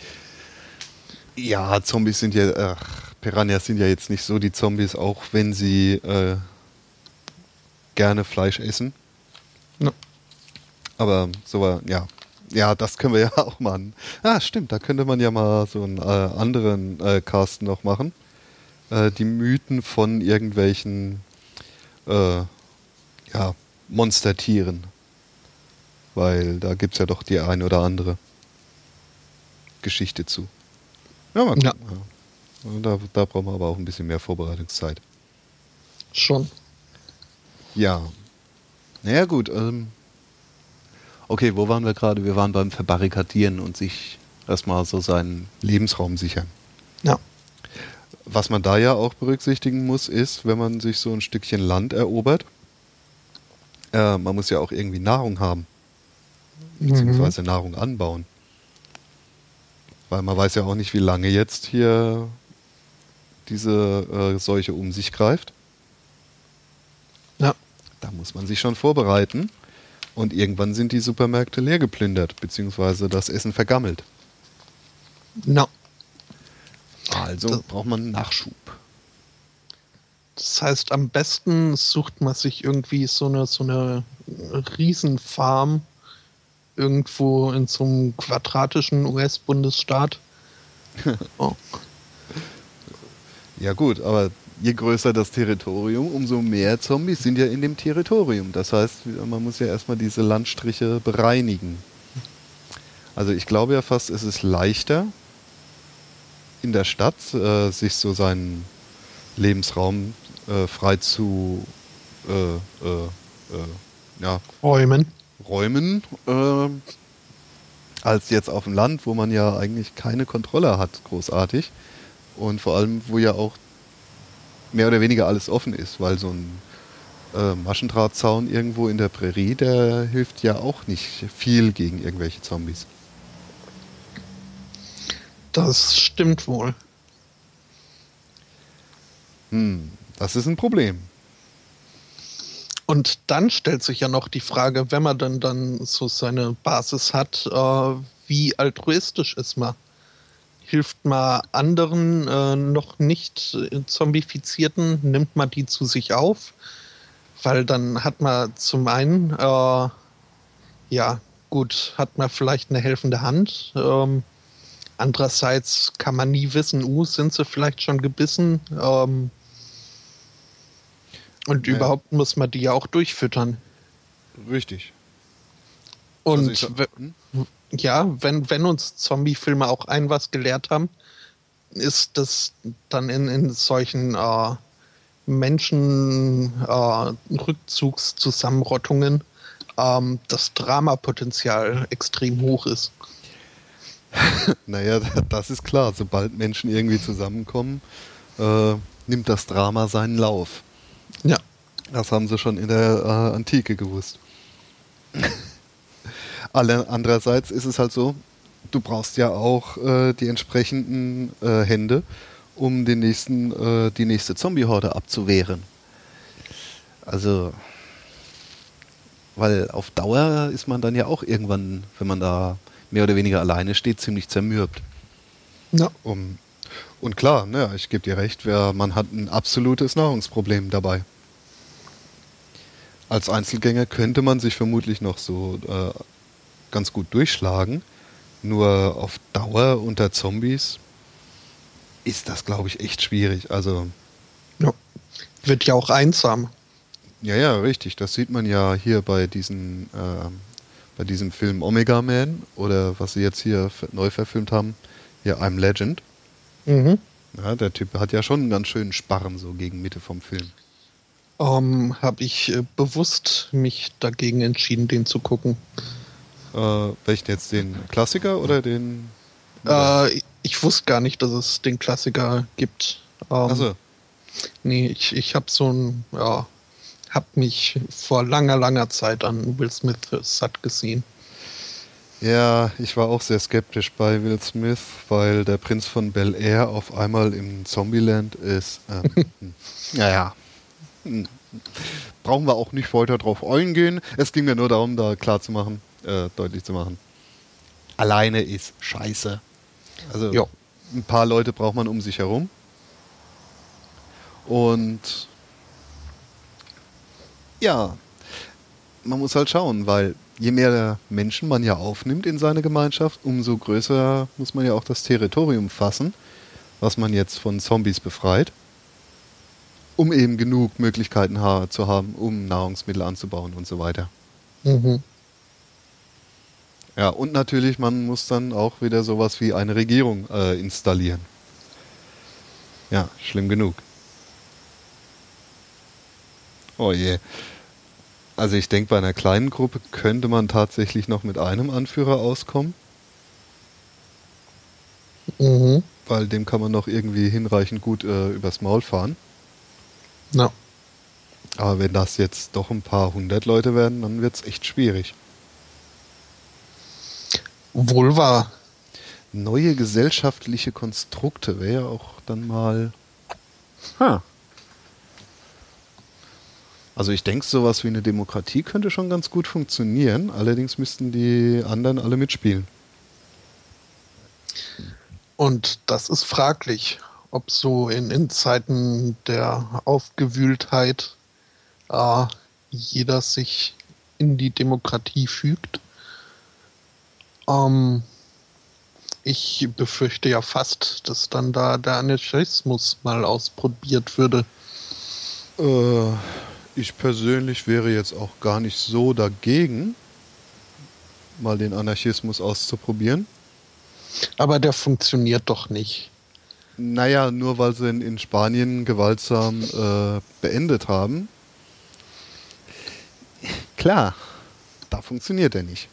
Ja, Zombies sind ja, ach, Piranhas sind ja jetzt nicht so die Zombies, auch wenn sie äh, gerne Fleisch essen. Ja. Aber so war, ja. Ja, das können wir ja auch machen. Ah, stimmt, da könnte man ja mal so einen äh, anderen äh, Cast noch machen. Äh, die Mythen von irgendwelchen äh, ja, Monstertieren. Weil da gibt es ja doch die ein oder andere Geschichte zu. Ja, mal gucken. Ja. Ja. Da, da brauchen wir aber auch ein bisschen mehr Vorbereitungszeit. Schon. Ja. Naja, gut. Ähm, okay, wo waren wir gerade? Wir waren beim Verbarrikadieren und sich erstmal so seinen Lebensraum sichern. Ja. Was man da ja auch berücksichtigen muss, ist, wenn man sich so ein Stückchen Land erobert, äh, man muss ja auch irgendwie Nahrung haben, beziehungsweise Mhm. Nahrung anbauen. Weil man weiß ja auch nicht, wie lange jetzt hier diese äh, Seuche um sich greift. Ja. Da muss man sich schon vorbereiten. Und irgendwann sind die Supermärkte leer geplündert, beziehungsweise das Essen vergammelt. Ja. Also Das- braucht man Nachschub. Das heißt, am besten sucht man sich irgendwie so eine, so eine Riesenfarm irgendwo in so einem quadratischen U S-Bundesstaat. Oh. Ja gut, aber je größer das Territorium, umso mehr Zombies sind ja in dem Territorium. Das heißt, man muss ja erstmal diese Landstriche bereinigen. Also ich glaube ja fast, es ist leichter in der Stadt, äh, sich so seinen Lebensraum äh, frei zu äh, äh, äh, ja, Räumen. räumen, äh, als jetzt auf dem Land, wo man ja eigentlich keine Kontrolle hat, großartig. Und vor allem, wo ja auch mehr oder weniger alles offen ist, weil so ein äh, Maschendrahtzaun irgendwo in der Prärie, der hilft ja auch nicht viel gegen irgendwelche Zombies. Das stimmt wohl. Hm, das ist ein Problem. Und dann stellt sich ja noch die Frage, wenn man dann, dann so seine Basis hat, äh, wie altruistisch ist man? Hilft man anderen äh, noch nicht äh, zombifizierten, nimmt man die zu sich auf? Weil dann hat man zum einen, äh, ja, gut, hat man vielleicht eine helfende Hand. Ähm, andererseits kann man nie wissen, uh, sind sie vielleicht schon gebissen? Ähm, und Naja. überhaupt muss man die ja auch durchfüttern. Richtig. Und Also ich sag- we- hm? ja, wenn, wenn uns Zombie-Filme auch ein was gelehrt haben, ist das dann in, in solchen äh, Menschen-Rückzugszusammenrottungen ähm, das Dramapotenzial extrem hoch ist. Naja, das ist klar. Sobald Menschen irgendwie zusammenkommen, äh, nimmt das Drama seinen Lauf. Ja, Das haben sie schon in der äh, Antike gewusst. Alle, andererseits ist es halt so, du brauchst ja auch äh, die entsprechenden äh, Hände, um den nächsten, äh, die nächste Zombie-Horde abzuwehren. Also, weil auf Dauer ist man dann ja auch irgendwann, wenn man da mehr oder weniger alleine steht, ziemlich zermürbt. ja. Um, Und klar, ne, ich gebe dir recht, wer, man hat ein absolutes Nahrungsproblem dabei. Als Einzelgänger könnte man sich vermutlich noch so äh, ganz gut durchschlagen. Nur auf Dauer unter Zombies ist das, glaube ich, echt schwierig. Also, Ja. Wird ja auch einsam. ja, ja, richtig. Das sieht man ja hier bei diesen, äh, bei diesem Film Omega Man oder was sie jetzt hier f- neu verfilmt haben, hier I'm Legend. Mhm. Ja, der Typ hat ja schon einen ganz schönen Sparren so gegen Mitte vom Film. Ähm, habe ich äh, bewusst mich dagegen entschieden, den zu gucken. Äh, welchen jetzt, den Klassiker oder den? Äh, ich wusste gar nicht, dass es den Klassiker gibt. Ähm, Achso, Nee, ich, ich habe so ein, ja, hab mich vor langer, langer Zeit an Will Smith satt gesehen. ja, ich war auch sehr skeptisch bei Will Smith, weil der Prinz von Bel-Air auf einmal im Zombieland ist. Ähm, hm. naja, hm. brauchen wir auch nicht weiter drauf eingehen. Es ging mir nur darum, da klar zu machen, äh, deutlich zu machen. Alleine ist scheiße. Also Ja. ein paar Leute braucht man um sich herum. Und ja, man muss halt schauen, weil je mehr Menschen man ja aufnimmt in seine Gemeinschaft, umso größer muss man ja auch das Territorium fassen, was man jetzt von Zombies befreit, um eben genug Möglichkeiten ha- zu haben, um Nahrungsmittel anzubauen und so weiter. Mhm. Ja, und natürlich, man muss dann auch wieder sowas wie eine Regierung äh, installieren. Ja, schlimm genug. Oh je. Also ich denke, bei einer kleinen Gruppe könnte man tatsächlich noch mit einem Anführer auskommen, Mhm. weil dem kann man noch irgendwie hinreichend gut äh, übers Maul fahren. Ja. Aber wenn das jetzt doch ein paar hundert Leute werden, dann wird es echt schwierig. Wohl wahr. Neue gesellschaftliche Konstrukte wäre ja auch dann mal... Ha. Also ich denke, sowas wie eine Demokratie könnte schon ganz gut funktionieren. Allerdings müssten die anderen alle mitspielen. Und das ist fraglich, ob so in, in Zeiten der Aufgewühltheit äh, jeder sich in die Demokratie fügt. Ähm, ich befürchte ja fast, dass dann da der Anarchismus mal ausprobiert würde. Äh, ich persönlich wäre jetzt auch gar nicht so dagegen, mal den Anarchismus auszuprobieren. Aber der funktioniert doch nicht. Naja, nur weil sie ihn in Spanien gewaltsam äh, beendet haben. Klar, da funktioniert er nicht.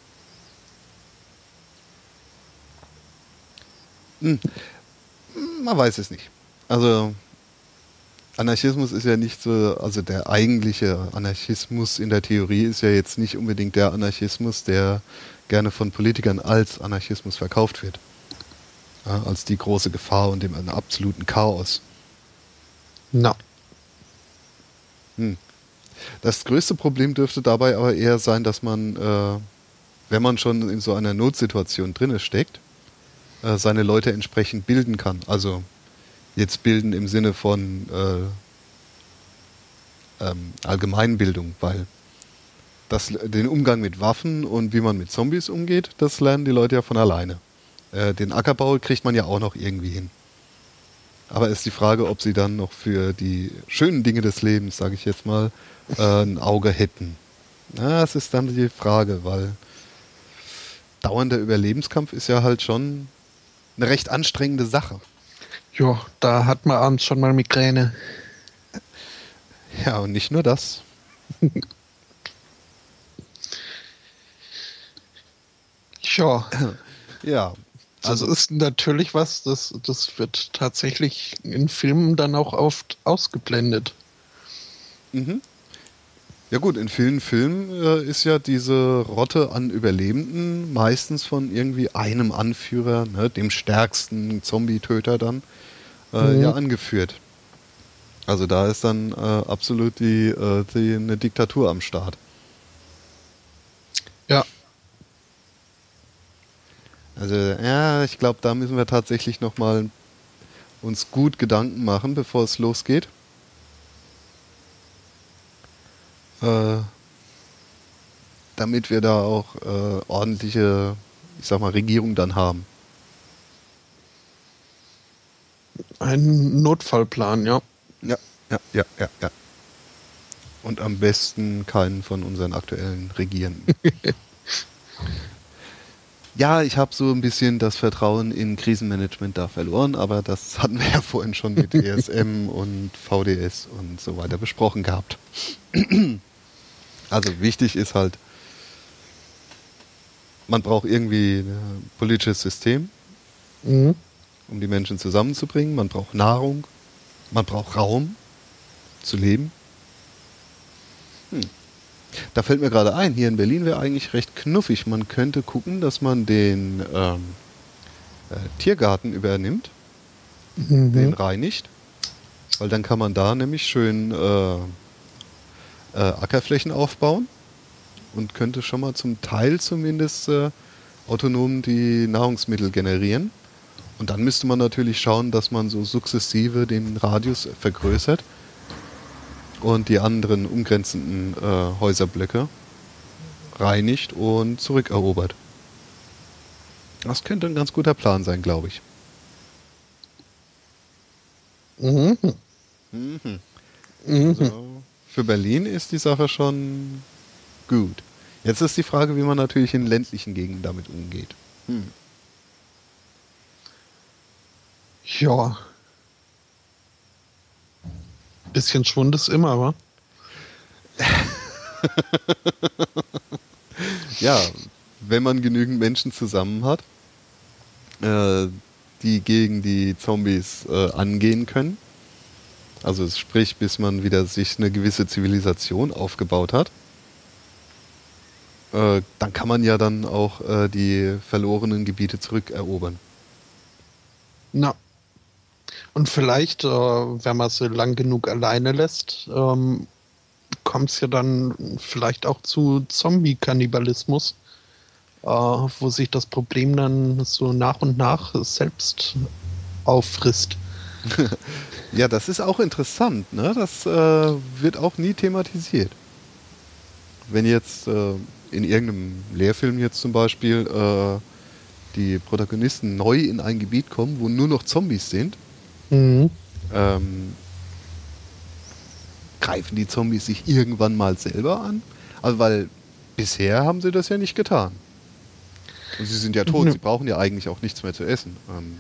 Hm, man weiß es nicht. Also Anarchismus ist ja nicht so, also der eigentliche Anarchismus in der Theorie ist ja jetzt nicht unbedingt der Anarchismus, der gerne von Politikern als Anarchismus verkauft wird. Ja, als die große Gefahr und dem absoluten Chaos. Na. Hm. Das größte Problem dürfte dabei aber eher sein, dass man, äh, wenn man schon in so einer Notsituation drinne steckt, äh, seine Leute entsprechend bilden kann. Also jetzt bilden im Sinne von äh, ähm, Allgemeinbildung, weil das, den Umgang mit Waffen und wie man mit Zombies umgeht, das lernen die Leute ja von alleine. Äh, den Ackerbau kriegt man ja auch noch irgendwie hin. Aber ist die Frage, ob sie dann noch für die schönen Dinge des Lebens, sage ich jetzt mal, äh, ein Auge hätten. Na, das ist dann die Frage, weil dauernder Überlebenskampf ist ja halt schon eine recht anstrengende Sache. Ja, da hat man abends schon mal Migräne. Ja, und nicht nur das. Ja, Ja, das also ist natürlich was, das, das wird tatsächlich in Filmen dann auch oft ausgeblendet. mhm. Ja gut, in vielen Filmen äh, ist ja diese Rotte an Überlebenden meistens von irgendwie einem Anführer, ne, dem stärksten Zombie-Töter dann, äh, Mhm. ja angeführt. Also da ist dann äh, absolut die, äh, die eine Diktatur am Start. Ja, Also ja, ich glaube, da müssen wir tatsächlich noch mal uns gut Gedanken machen, bevor es losgeht. Äh, damit wir da auch äh, ordentliche, ich sag mal, Regierung dann haben. Ein Notfallplan, ja. Ja, ja, ja, ja, ja. Und am besten keinen von unseren aktuellen Regierenden. Ja, ich habe so ein bisschen das Vertrauen in Krisenmanagement da verloren, aber das hatten wir ja vorhin schon mit E S M und V D S und so weiter besprochen gehabt. Also wichtig ist halt, man braucht irgendwie ein politisches System, Mhm. um die Menschen zusammenzubringen. Man braucht Nahrung, man braucht Raum zu leben. Hm. Da fällt mir gerade ein, hier in Berlin wäre eigentlich recht knuffig. Man könnte gucken, dass man den ähm, äh, Tiergarten übernimmt, Mhm. den reinigt, weil dann kann man da nämlich schön äh, äh, Ackerflächen aufbauen und könnte schon mal zum Teil zumindest äh, autonom die Nahrungsmittel generieren. Und dann müsste man natürlich schauen, dass man so sukzessive den Radius vergrößert und die anderen umgrenzenden äh, Häuserblöcke reinigt und zurückerobert. Das könnte ein ganz guter Plan sein, glaube ich. Mhm. Mhm. Mhm. Also für Berlin ist die Sache schon gut. Jetzt ist die Frage, wie man natürlich in ländlichen Gegenden damit umgeht. Hm. Ja. Bisschen Schwund ist immer, wa? Ja, wenn man genügend Menschen zusammen hat, äh, die gegen die Zombies äh, angehen können, also sprich, bis man wieder sich eine gewisse Zivilisation aufgebaut hat, äh, dann kann man ja dann auch äh, die verlorenen Gebiete zurückerobern. Na. Und vielleicht, äh, wenn man sie lang genug alleine lässt, ähm, kommt es ja dann vielleicht auch zu Zombie-Kannibalismus, äh, wo sich das Problem dann so nach und nach selbst auffrisst. Ja, das ist auch interessant, ne? Das äh, wird auch nie thematisiert. Wenn jetzt äh, in irgendeinem Lehrfilm jetzt zum Beispiel äh, die Protagonisten neu in ein Gebiet kommen, wo nur noch Zombies sind, Mhm. ähm, greifen die Zombies sich irgendwann mal selber an? Also weil bisher haben sie das ja nicht getan. Und sie sind ja tot, Nö. sie brauchen ja eigentlich auch nichts mehr zu essen. Ähm,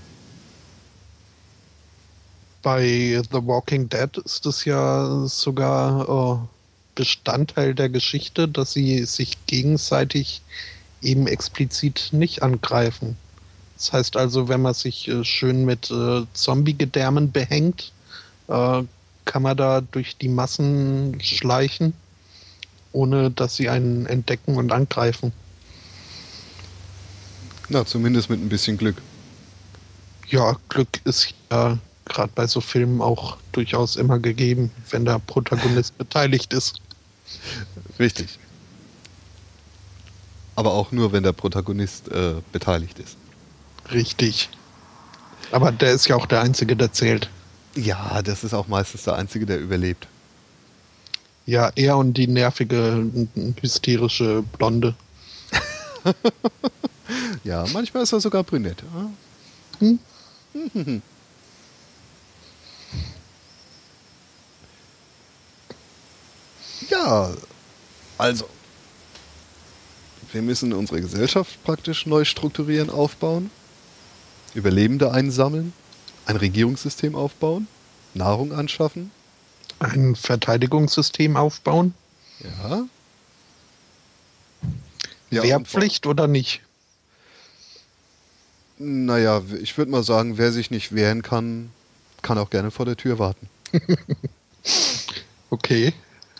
Bei The Walking Dead ist es ja sogar äh, Bestandteil der Geschichte, dass sie sich gegenseitig eben explizit nicht angreifen. Das heißt also, wenn man sich äh, schön mit äh, Zombie-Gedärmen behängt, äh, kann man da durch die Massen schleichen, ohne dass sie einen entdecken und angreifen. na, zumindest mit ein bisschen Glück. Ja, Glück ist ja gerade bei so Filmen auch durchaus immer gegeben, wenn der Protagonist beteiligt ist. Richtig. Aber auch nur, wenn der Protagonist äh, beteiligt ist. Richtig. Aber der ist ja auch der Einzige, der zählt. Ja, das ist auch meistens der Einzige, der überlebt. Ja, er und die nervige, hysterische Blonde. Ja, manchmal ist er sogar brünett. Hm? Ja, also, wir müssen unsere Gesellschaft praktisch neu strukturieren, aufbauen, Überlebende einsammeln, ein Regierungssystem aufbauen, Nahrung anschaffen. Ein Verteidigungssystem aufbauen? Ja. Ja, Wehrpflicht oder nicht? Naja, ich würde mal sagen, wer sich nicht wehren kann, kann auch gerne vor der Tür warten. Okay.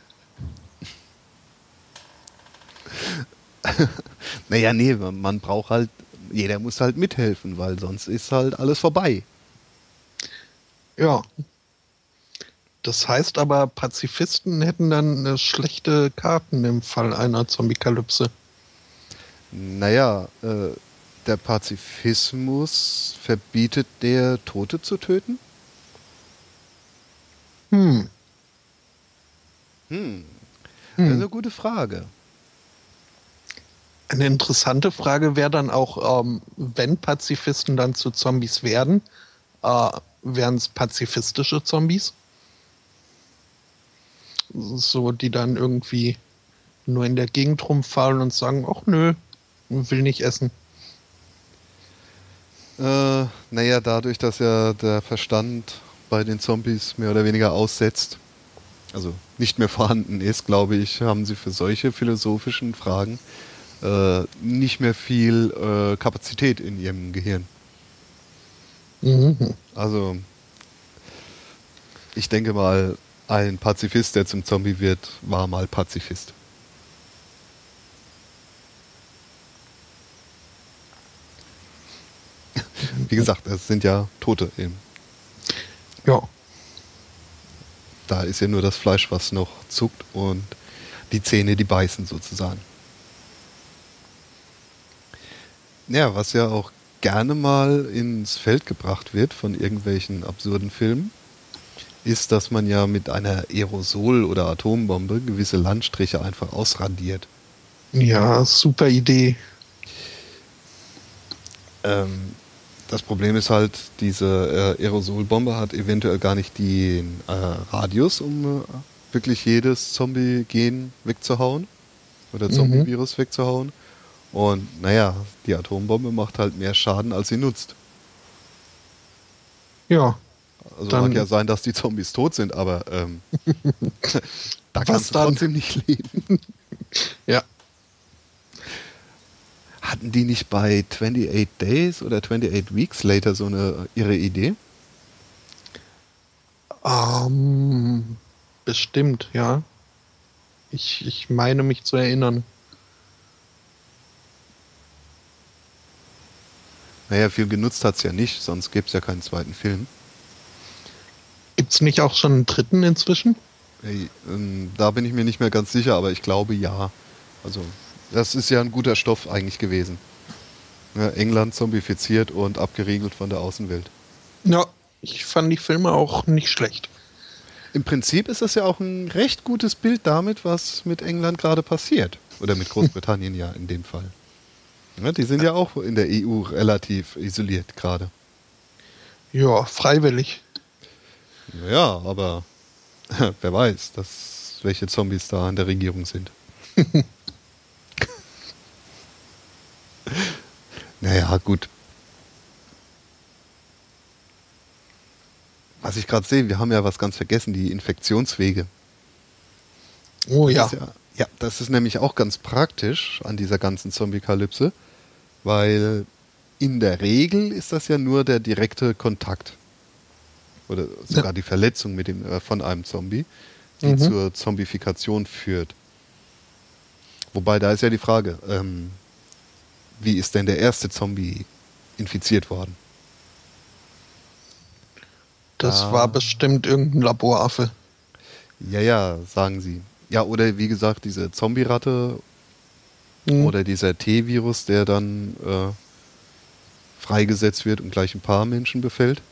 Naja, nee, man braucht halt, jeder muss halt mithelfen, weil sonst ist halt alles vorbei. Ja. Das heißt aber, Pazifisten hätten dann äh, schlechte Karten im Fall einer Zombie-Kalypse. Naja, äh, der Pazifismus verbietet der Tote zu töten? Hm. Hm, das ist Hm. eine gute Frage. Eine interessante Frage wäre dann auch, ähm, wenn Pazifisten dann zu Zombies werden, äh, wären es pazifistische Zombies? So, die dann irgendwie nur in der Gegend rumfallen und sagen, ach nö, will nicht essen. Äh, naja, dadurch, dass ja der Verstand bei den Zombies mehr oder weniger aussetzt, also nicht mehr vorhanden ist, glaube ich, haben sie für solche philosophischen Fragen äh, nicht mehr viel äh, Kapazität in ihrem Gehirn. Mhm. Also ich denke mal, ein Pazifist, der zum Zombie wird, war mal Pazifist. Wie gesagt, es sind ja Tote eben. Ja. Da ist ja nur das Fleisch, was noch zuckt und die Zähne, die beißen sozusagen. Ja, was ja auch gerne mal ins Feld gebracht wird von irgendwelchen absurden Filmen, ist, dass man ja mit einer Aerosol- oder Atombombe gewisse Landstriche einfach ausradiert. Ja, super Idee. Ähm, das Problem ist halt, diese äh, Aerosolbombe hat eventuell gar nicht den äh, Radius, um äh, wirklich jedes Zombie-Gen wegzuhauen oder Mhm. Zombie-Virus wegzuhauen. Und naja, die Atombombe macht halt mehr Schaden, als sie nutzt. Ja, Also dann mag ja sein, dass die Zombies tot sind, aber ähm, da was kannst du dann? trotzdem nicht leben. Ja. Hatten die nicht bei twenty-eight Days oder twenty-eight Weeks Later so eine ihre Idee? Ähm, bestimmt, ja. Ich, ich meine mich zu erinnern. Naja, viel genutzt hat es ja nicht, sonst gäbe es ja keinen zweiten Film. Gibt's nicht auch schon einen dritten inzwischen? Ey, ähm, da bin ich mir nicht mehr ganz sicher, aber ich glaube ja. Also, das ist ja ein guter Stoff eigentlich gewesen. Ja, England zombifiziert und abgeriegelt von der Außenwelt. Ja, ich fand die Filme auch nicht schlecht. Im Prinzip ist das ja auch ein recht gutes Bild damit, was mit England gerade passiert. Oder mit Großbritannien ja in dem Fall. Ja, die sind ja auch in der E U relativ isoliert gerade. Ja, freiwillig. Ja, aber wer weiß, dass, welche Zombies da in der Regierung sind. Naja, gut. Was ich gerade sehe, wir haben ja was ganz vergessen, die Infektionswege. Oh Das ja. ist ja, ja, das ist nämlich auch ganz praktisch an dieser ganzen Zombie-Kalypse, weil in der Regel ist das ja nur der direkte Kontakt oder sogar Ja. die Verletzung mit dem, äh, von einem Zombie, die Mhm. zur Zombifikation führt. Wobei, da ist ja die Frage, ähm, wie ist denn der erste Zombie infiziert worden? Das Da- war bestimmt irgendein Laboraffe. Ja, ja, sagen sie. Ja, oder wie gesagt, diese Zombie-Ratte Hm. oder dieser T-Virus, der dann äh, freigesetzt wird und gleich ein paar Menschen befällt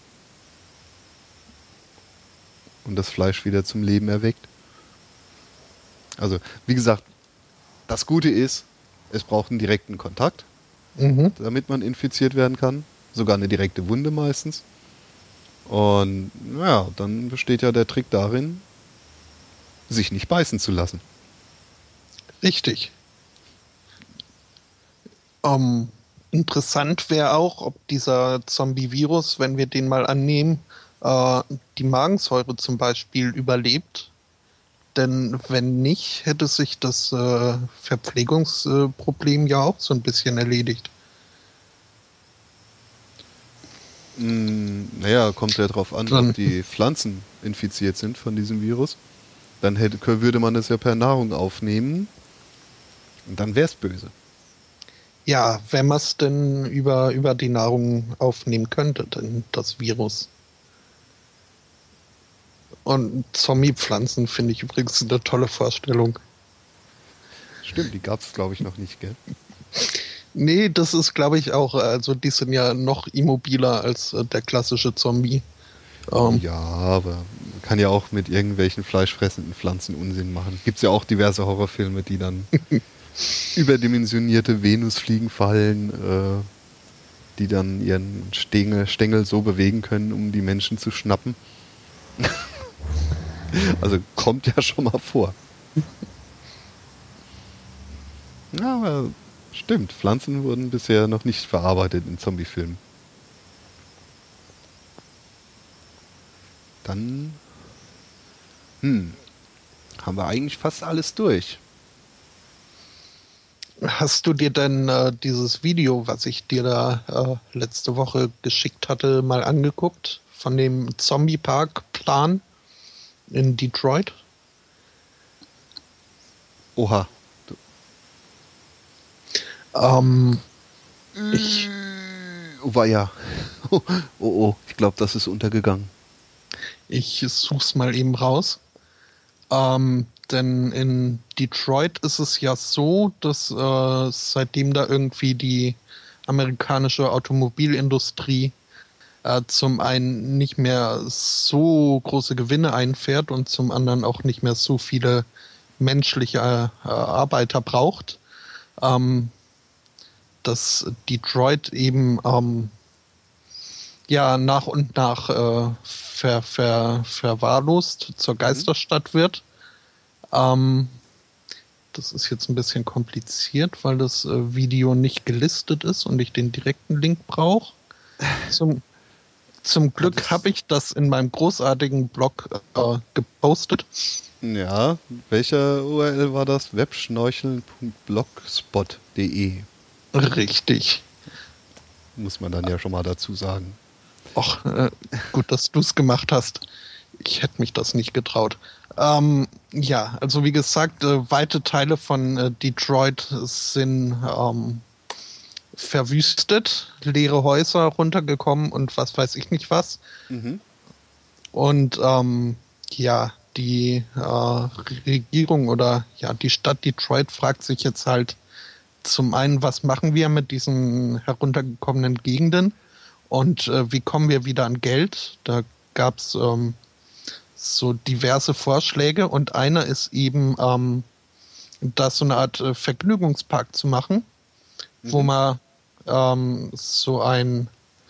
und das Fleisch wieder zum Leben erweckt. Also, wie gesagt, das Gute ist, es braucht einen direkten Kontakt, Mhm. damit man infiziert werden kann. Sogar eine direkte Wunde meistens. Und ja, dann besteht ja der Trick darin, sich nicht beißen zu lassen. Richtig. Ähm, interessant wäre auch, ob dieser Zombie-Virus, wenn wir den mal annehmen, äh, die Magensäure zum Beispiel überlebt. Denn wenn nicht, hätte sich das äh, Verpflegungsproblem ja auch so ein bisschen erledigt. Mm, naja, kommt ja darauf an, Dann- ob die Pflanzen infiziert sind von diesem Virus. Dann hätte, würde man das ja per Nahrung aufnehmen und dann wäre es böse. Ja, wenn man es denn über, über die Nahrung aufnehmen könnte, denn das Virus. Und Zombie-Pflanzen finde ich übrigens eine tolle Vorstellung. Stimmt, die gab es glaube ich noch nicht, gell? Nee, das ist, glaube ich, auch, also die sind ja noch immobiler als äh, der klassische Zombie. Ähm, Ja, aber Man kann ja auch mit irgendwelchen fleischfressenden Pflanzen Unsinn machen. Gibt es ja auch diverse Horrorfilme, die dann überdimensionierte Venusfliegen fallen, äh, die dann ihren Stängel, Stängel so bewegen können, um die Menschen zu schnappen. Also kommt ja schon mal vor. Ja, aber stimmt, Pflanzen wurden bisher noch nicht verarbeitet in Zombiefilmen. Dann hm, haben wir eigentlich fast alles durch. Hast du dir denn äh, dieses Video, was ich dir da äh, letzte Woche geschickt hatte, mal angeguckt? Von dem Zombie-Park-Plan in Detroit? Oha. Ähm, ich, Oh, war ja. Oh, oh, ich glaube, das ist untergegangen. ich such's mal eben raus. Ähm, denn in Detroit ist es ja so, dass äh, seitdem da irgendwie die amerikanische Automobilindustrie äh, zum einen nicht mehr so große Gewinne einfährt und zum anderen auch nicht mehr so viele menschliche äh, Arbeiter braucht, ähm, dass Detroit eben ähm, ja nach und nach äh, ver, ver, verwahrlost zur Geisterstadt wird. Ähm, das ist jetzt ein bisschen kompliziert, weil das äh, Video nicht gelistet ist und ich den direkten Link brauche. Zum, zum Glück habe ich das in meinem großartigen Blog äh, gepostet. Ja, welcher U R L war das? webschnorcheln punkt blogspot punkt de. Richtig. Muss man dann ja schon mal dazu sagen. Ach, äh, gut, dass du es gemacht hast. Ich hätte mich das nicht getraut. Ähm, ja, also wie gesagt, äh, weite Teile von äh, Detroit sind ähm, verwüstet, leere Häuser runtergekommen und was weiß ich nicht was. Mhm. Und ähm, ja, die äh, Regierung oder ja, die Stadt Detroit fragt sich jetzt halt zum einen, was machen wir mit diesen heruntergekommenen Gegenden und äh, wie kommen wir wieder an Geld? Da gab es ähm, so diverse Vorschläge und einer ist eben, ähm, da so eine Art äh, Vergnügungspark zu machen, mhm. wo man ähm, so ein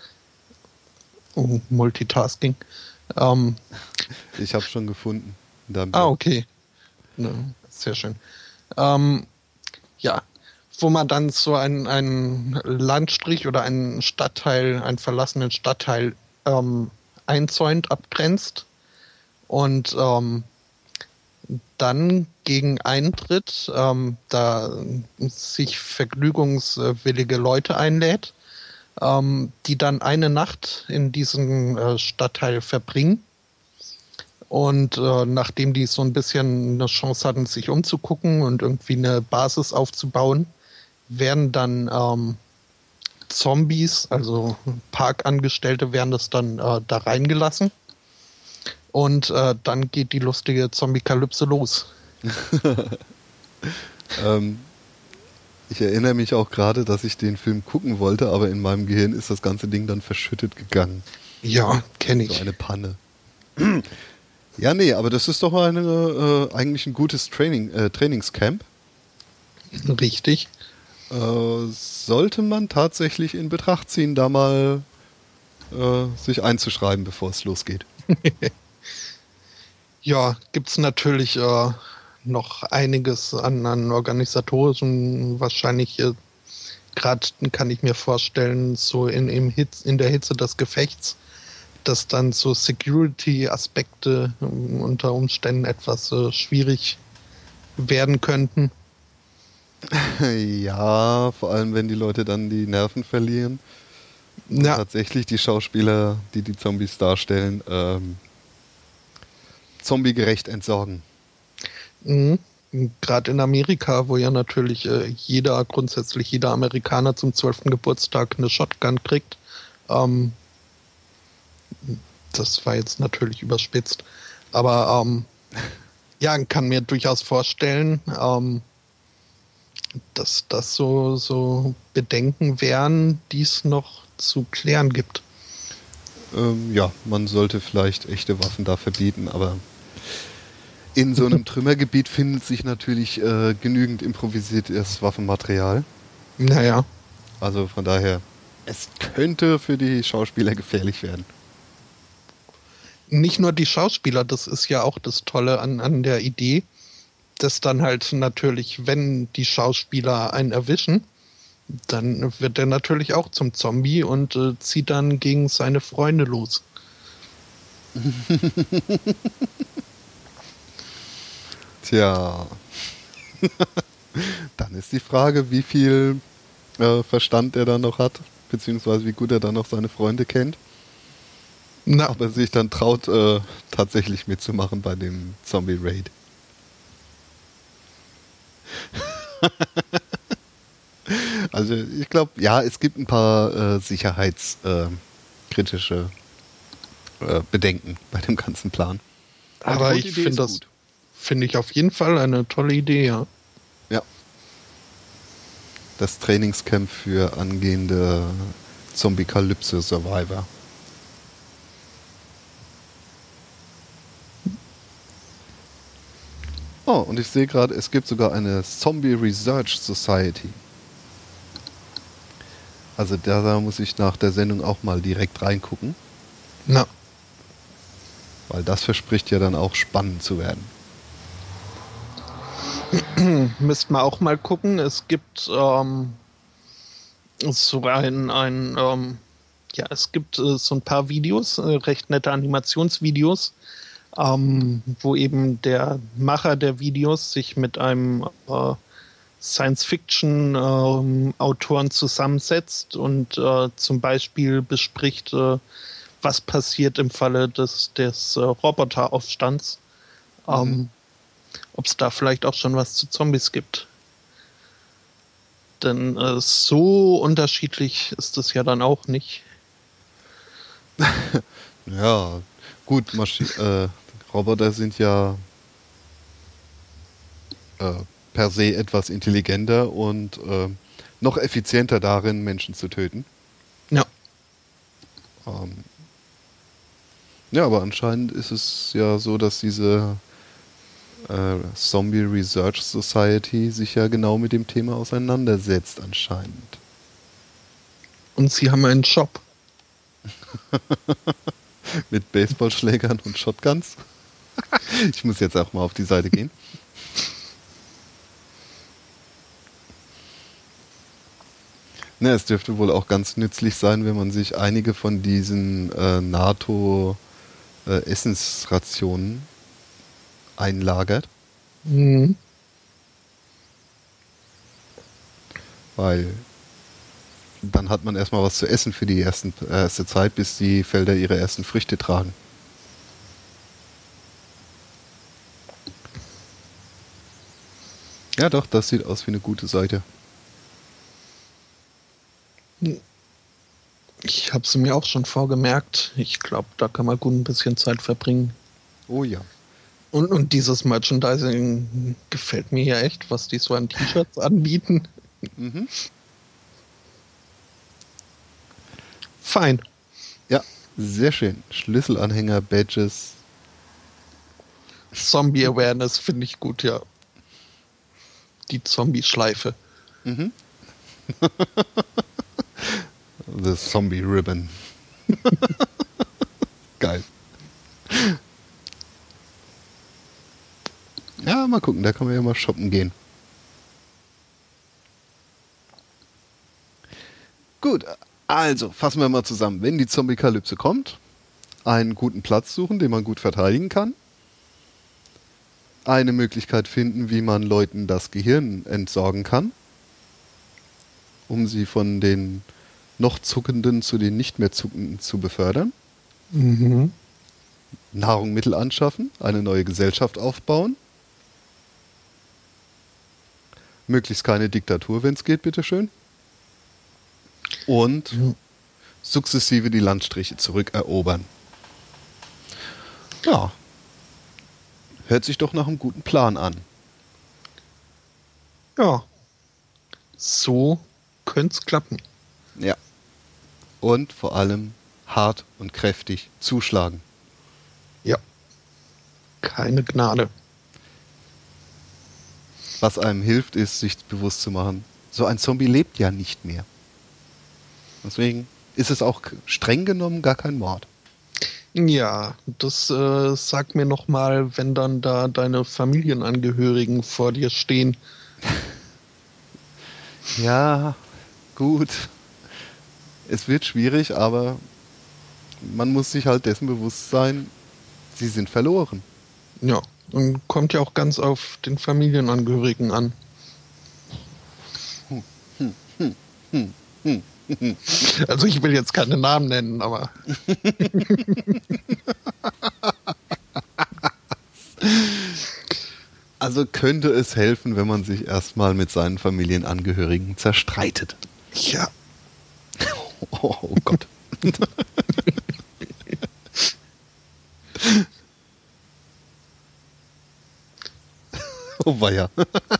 oh, Multitasking. Ähm, ich habe schon gefunden. Ah, okay. Ne, sehr schön. Ähm, ja, wo man dann so einen, einen Landstrich oder einen Stadtteil, einen verlassenen Stadtteil ähm, einzäunt, abgrenzt und ähm, dann gegen Eintritt ähm, da sich vergnügungswillige Leute einlädt, ähm, die dann eine Nacht in diesem äh, Stadtteil verbringen. Und äh, nachdem die so ein bisschen eine Chance hatten, sich umzugucken und irgendwie eine Basis aufzubauen, werden dann ähm, Zombies, also Parkangestellte, werden das dann äh, da reingelassen. Und äh, dann geht die lustige Zombie-Kalypse los. ähm, ich erinnere mich auch gerade, dass ich den Film gucken wollte, aber in meinem Gehirn ist das ganze Ding dann verschüttet gegangen. Ja, kenne ich. So eine Panne. Ja, nee, aber das ist doch eine, äh, eigentlich ein gutes Training, äh, Trainingscamp. Richtig. Äh, sollte man tatsächlich in Betracht ziehen, da mal äh, sich einzuschreiben, bevor es losgeht. Ja, gibt es natürlich äh, noch einiges an, an organisatorischen, wahrscheinlich äh, gerade kann ich mir vorstellen, so in, im Hitz, in der Hitze des Gefechts, dass dann so Security-Aspekte äh, unter Umständen etwas äh, schwierig werden könnten. Ja, vor allem wenn die Leute dann die Nerven verlieren. Ja. Tatsächlich die Schauspieler, die die Zombies darstellen, ähm, zombiegerecht entsorgen. Mhm. Gerade in Amerika, wo ja natürlich äh, jeder, grundsätzlich jeder Amerikaner zum zwölften Geburtstag eine Shotgun kriegt. Ähm, das war jetzt natürlich überspitzt. Aber ähm, ja, kann mir durchaus vorstellen, ähm, dass das so, so Bedenken wären, die es noch zu klären gibt. Ähm, ja, man sollte vielleicht echte Waffen da verbieten, aber in so einem Trümmergebiet findet sich natürlich äh, genügend improvisiertes Waffenmaterial. Naja. Also von daher, es könnte für die Schauspieler gefährlich werden. Nicht nur die Schauspieler, das ist ja auch das Tolle an, an der Idee, dass dann halt natürlich, wenn die Schauspieler einen erwischen, dann wird er natürlich auch zum Zombie und äh, zieht dann gegen seine Freunde los. Tja, dann ist die Frage, wie viel äh, Verstand er dann noch hat, beziehungsweise wie gut er dann noch seine Freunde kennt. Na, Ob er sich dann traut, äh, tatsächlich mitzumachen bei dem Zombie-Raid. Also ich glaube, ja, es gibt ein paar äh, sicherheitskritische äh, Bedenken bei dem ganzen Plan. aber ich finde das, finde ich auf jeden Fall eine tolle Idee, ja. Ja. Das Trainingscamp für angehende Zombie-Kalypse-Survivor. Oh, und ich sehe gerade, es gibt sogar eine Zombie Research Society. Also da, da muss ich nach der Sendung auch mal direkt reingucken. Na, Weil das verspricht ja dann auch spannend zu werden. müssten wir auch mal gucken. Es gibt ähm, so ein, ein ähm, ja, es gibt äh, so ein paar Videos, äh, recht nette Animationsvideos, ähm, wo eben der Macher der Videos sich mit einem äh, Science-Fiction-Autoren zusammensetzt und äh, zum Beispiel bespricht, äh, was passiert im Falle des, des äh, Roboteraufstands. Mhm. Ähm, ob es da vielleicht auch schon was zu Zombies gibt. Denn äh, so unterschiedlich ist es ja dann auch nicht. Ja, gut, Maschi äh, Roboter sind ja äh, per se etwas intelligenter und äh, noch effizienter darin, Menschen zu töten. Ja. Ähm, ja, aber anscheinend ist es ja so, dass diese äh, Zombie Research Society sich ja genau mit dem Thema auseinandersetzt, anscheinend. Und sie haben einen Shop. Mit Baseballschlägern und Shotguns. Ich muss jetzt auch mal auf die Seite gehen. Ne, es dürfte wohl auch ganz nützlich sein, wenn man sich einige von diesen äh, NATO-Essensrationen einlagert. Mhm. Weil dann hat man erstmal was zu essen für die ersten, äh, erste Zeit, bis die Felder ihre ersten Früchte tragen. Ja doch, das sieht aus wie eine gute Seite. Ich habe sie mir auch schon vorgemerkt. Ich glaube, da kann man gut ein bisschen Zeit verbringen. Oh ja. Und, und dieses Merchandising gefällt mir ja echt, was die so an T-Shirts anbieten. Mhm. Fein. Ja, sehr schön. Schlüsselanhänger, Badges. Zombie Awareness finde ich gut, ja. Die Zombie-Schleife. Mhm. The Zombie Ribbon. Geil. Ja, mal gucken, da können wir ja mal shoppen gehen. Gut, also fassen wir mal zusammen. Wenn die Zombie-Kalypse kommt, einen guten Platz suchen, den man gut verteidigen kann. Eine Möglichkeit finden, wie man Leuten das Gehirn entsorgen kann, um sie von den noch Zuckenden zu den nicht mehr Zuckenden zu befördern. Mhm. Nahrungsmittel anschaffen, eine neue Gesellschaft aufbauen. Möglichst keine Diktatur, wenn es geht, bitteschön. Und Ja. sukzessive die Landstriche zurückerobern. Ja. Hört sich doch nach einem guten Plan an. Ja. So könnte es klappen. Ja. Und vor allem hart und kräftig zuschlagen. Ja. Keine Gnade. Was einem hilft, ist, sich bewusst zu machen, so ein Zombie lebt ja nicht mehr. Deswegen ist es auch streng genommen gar kein Mord. Ja, das äh, sag mir noch mal, wenn dann da deine Familienangehörigen vor dir stehen. Ja, gut. Es wird schwierig, aber man muss sich halt dessen bewusst sein, sie sind verloren. Ja, und kommt ja auch ganz auf den Familienangehörigen an. Hm, hm, hm, hm, hm, hm. Also ich will jetzt keine Namen nennen, aber... Also könnte es helfen, wenn man sich erstmal mit seinen Familienangehörigen zerstreitet. Ja. Oh, oh Gott. Oh weia.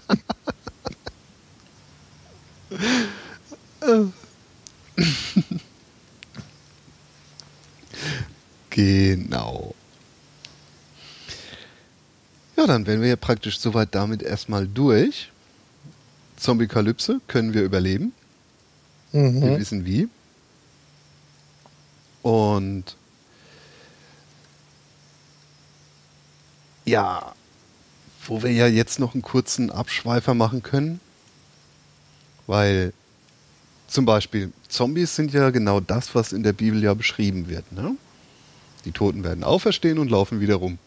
Genau. Ja, dann wären wir ja praktisch soweit damit erstmal durch. Zombie-Kalypse können wir überleben. Mhm. Wir wissen wie. Und ja, wo wir ja jetzt noch einen kurzen Abschweifer machen können, weil zum Beispiel Zombies sind ja genau das, was in der Bibel ja beschrieben wird. Ne? Die Toten werden auferstehen und laufen wieder rum.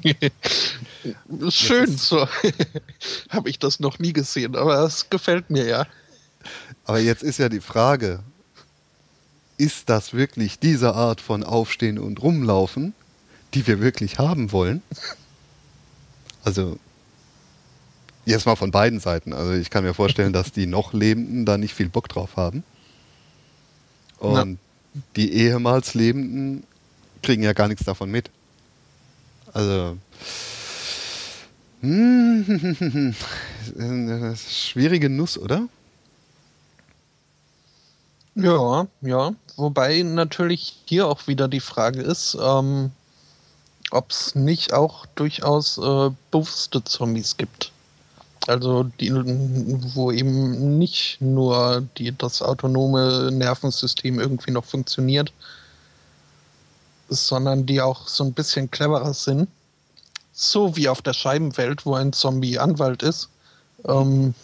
Schön, so habe ich das noch nie gesehen, aber es gefällt mir ja. Aber jetzt ist ja die Frage, ist das wirklich diese Art von Aufstehen und Rumlaufen, die wir wirklich haben wollen? Also, jetzt mal von beiden Seiten. Also ich kann mir vorstellen, dass die noch Lebenden da nicht viel Bock drauf haben. Und Na. die ehemals Lebenden kriegen ja gar nichts davon mit. Also, hm, schwierige Nuss, oder? Ja, ja. Wobei natürlich hier auch wieder die Frage ist, ähm, ob es nicht auch durchaus äh, bewusste Zombies gibt. Also die, wo eben nicht nur die, das autonome Nervensystem irgendwie noch funktioniert, sondern die auch so ein bisschen cleverer sind. So wie auf der Scheibenwelt, wo ein Zombie Anwalt ist. Ähm,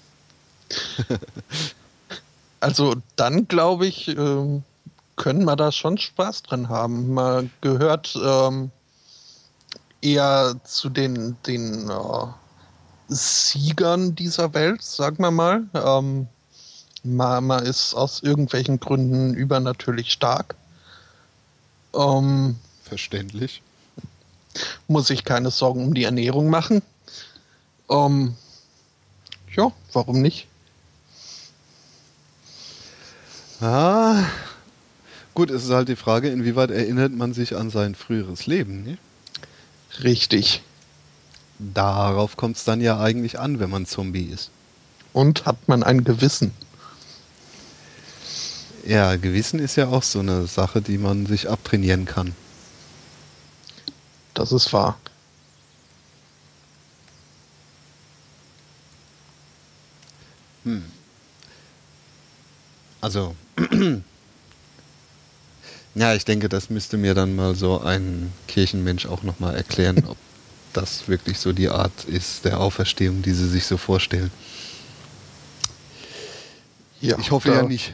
also dann, glaube ich, ähm, können wir da schon Spaß dran haben. Man gehört ähm, eher zu den, den äh, Siegern dieser Welt, sagen wir mal. Ähm, man, man ist aus irgendwelchen Gründen übernatürlich stark. Ähm, Verständlich. Muss sich keine Sorgen um die Ernährung machen. Ähm, ja, warum nicht? Ah, gut, es ist halt die Frage, inwieweit erinnert man sich an sein früheres Leben, ne? Richtig. Darauf kommt es dann ja eigentlich an, wenn man Zombie ist. Und hat man ein Gewissen? Ja, Gewissen ist ja auch so eine Sache, die man sich abtrainieren kann. Das ist wahr. Hm. Also, ja, ich denke, das müsste mir dann mal so ein Kirchenmensch auch nochmal erklären, ob das wirklich so die Art ist der Auferstehung, die sie sich so vorstellen. Ja, ich hoffe ja nicht.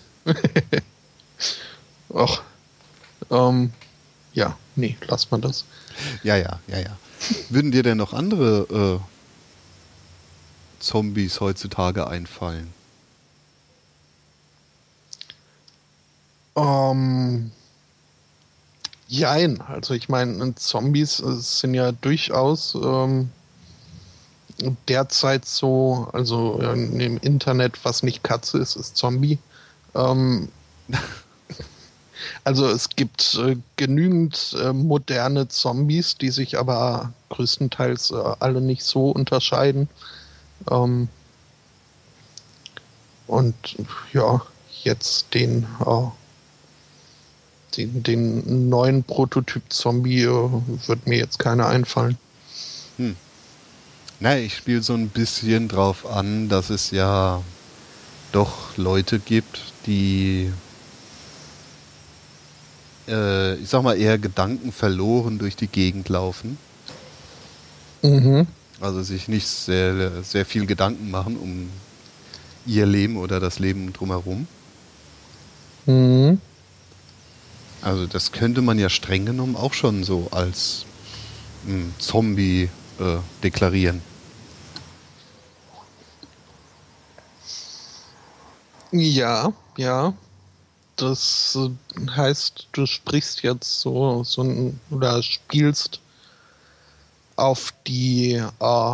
Ach, ähm, ja, nee, lass mal das. Ja, ja, ja, ja. Würden dir denn noch andere äh, Zombies heutzutage einfallen? Ähm, jein, also ich meine, Zombies äh, sind ja durchaus ähm, derzeit so, also äh, im Internet, was nicht Katze ist, ist Zombie. Ähm, also es gibt äh, genügend äh, moderne Zombies, die sich aber größtenteils äh, alle nicht so unterscheiden. Ähm, und ja, jetzt den äh, den, den neuen Prototyp Zombie äh, wird mir jetzt keiner einfallen. Hm. Na, ich spiele so ein bisschen drauf an, dass es ja doch Leute gibt, die, äh, ich sag mal, eher gedankenverloren durch die Gegend laufen. Mhm. Also sich nicht sehr, sehr viel Gedanken machen um ihr Leben oder das Leben drumherum. Mhm. Also das könnte man ja streng genommen auch schon so als mh, Zombie äh, deklarieren. Ja, ja. Das äh, heißt, du sprichst jetzt so, so ein, oder spielst auf die äh,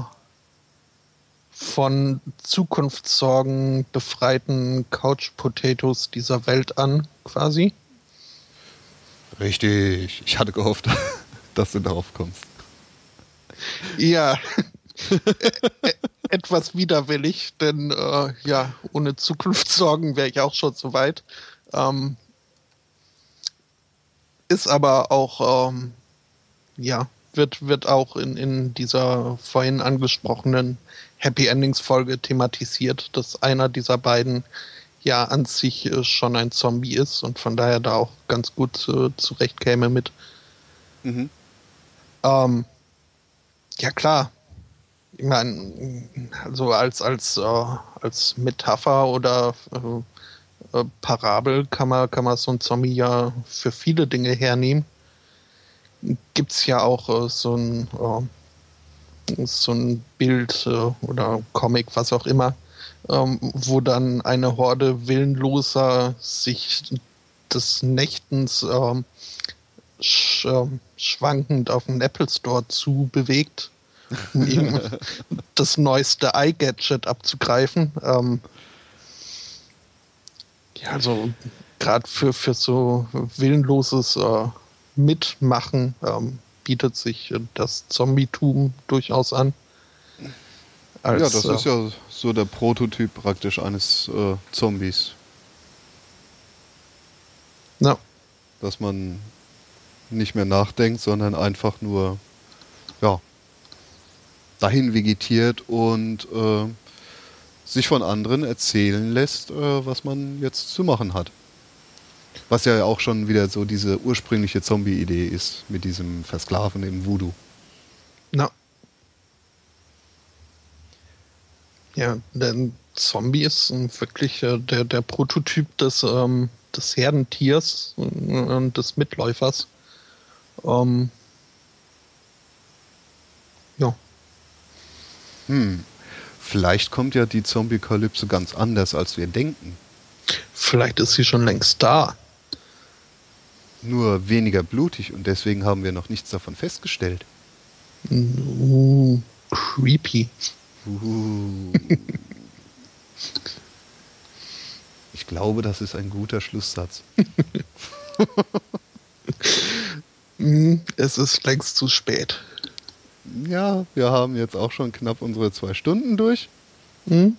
von Zukunftssorgen befreiten Couch Potatoes dieser Welt an, quasi. Richtig. Ich hatte gehofft, dass du darauf kommst. Ja, e- etwas widerwillig, denn äh, ja, ohne Zukunftssorgen wäre ich auch schon so weit. Ähm, ist aber auch, ähm, ja, wird, wird auch in, in dieser vorhin angesprochenen Happy Endings Folge thematisiert, dass einer dieser beiden ja an sich äh, schon ein Zombie ist und von daher da auch ganz gut äh, zurechtkäme mit. Mhm. Ähm, ja klar, ich meine, also als, als, äh, als Metapher oder äh, äh, Parabel kann man, kann man so ein Zombie ja für viele Dinge hernehmen. Gibt es ja auch äh, so ein äh, so ein Bild äh, oder Comic, was auch immer, ähm, wo dann eine Horde Willenloser sich des Nächtens ähm, sch, ähm, schwankend auf den Apple Store zu bewegt, um ihm das neueste iGadget abzugreifen. Ähm, ja, also gerade für, für so willenloses äh, Mitmachen ähm, bietet sich äh, das Zombietum durchaus an. Ja, Als, das äh, ist ja so der Prototyp praktisch eines äh, Zombies. na, Dass man nicht mehr nachdenkt, sondern einfach nur ja, dahin vegetiert und äh, sich von anderen erzählen lässt, äh, was man jetzt zu machen hat. Was ja auch schon wieder so diese ursprüngliche Zombie-Idee ist, mit diesem Versklaven im Voodoo. na, ja, denn Zombie ist ähm, wirklich äh, der, der Prototyp des, ähm, des Herdentiers äh, und des Mitläufers. Ähm, ja, Hm, vielleicht kommt ja die Zombie-Kalypse ganz anders, als wir denken. vielleicht ist sie schon längst da. Nur weniger blutig und deswegen haben wir noch nichts davon festgestellt. Uh, creepy. Uh. Ich glaube, das ist ein guter Schlusssatz. Hm, es ist längst zu spät. Ja, wir haben jetzt auch schon knapp unsere zwei Stunden durch. Hm?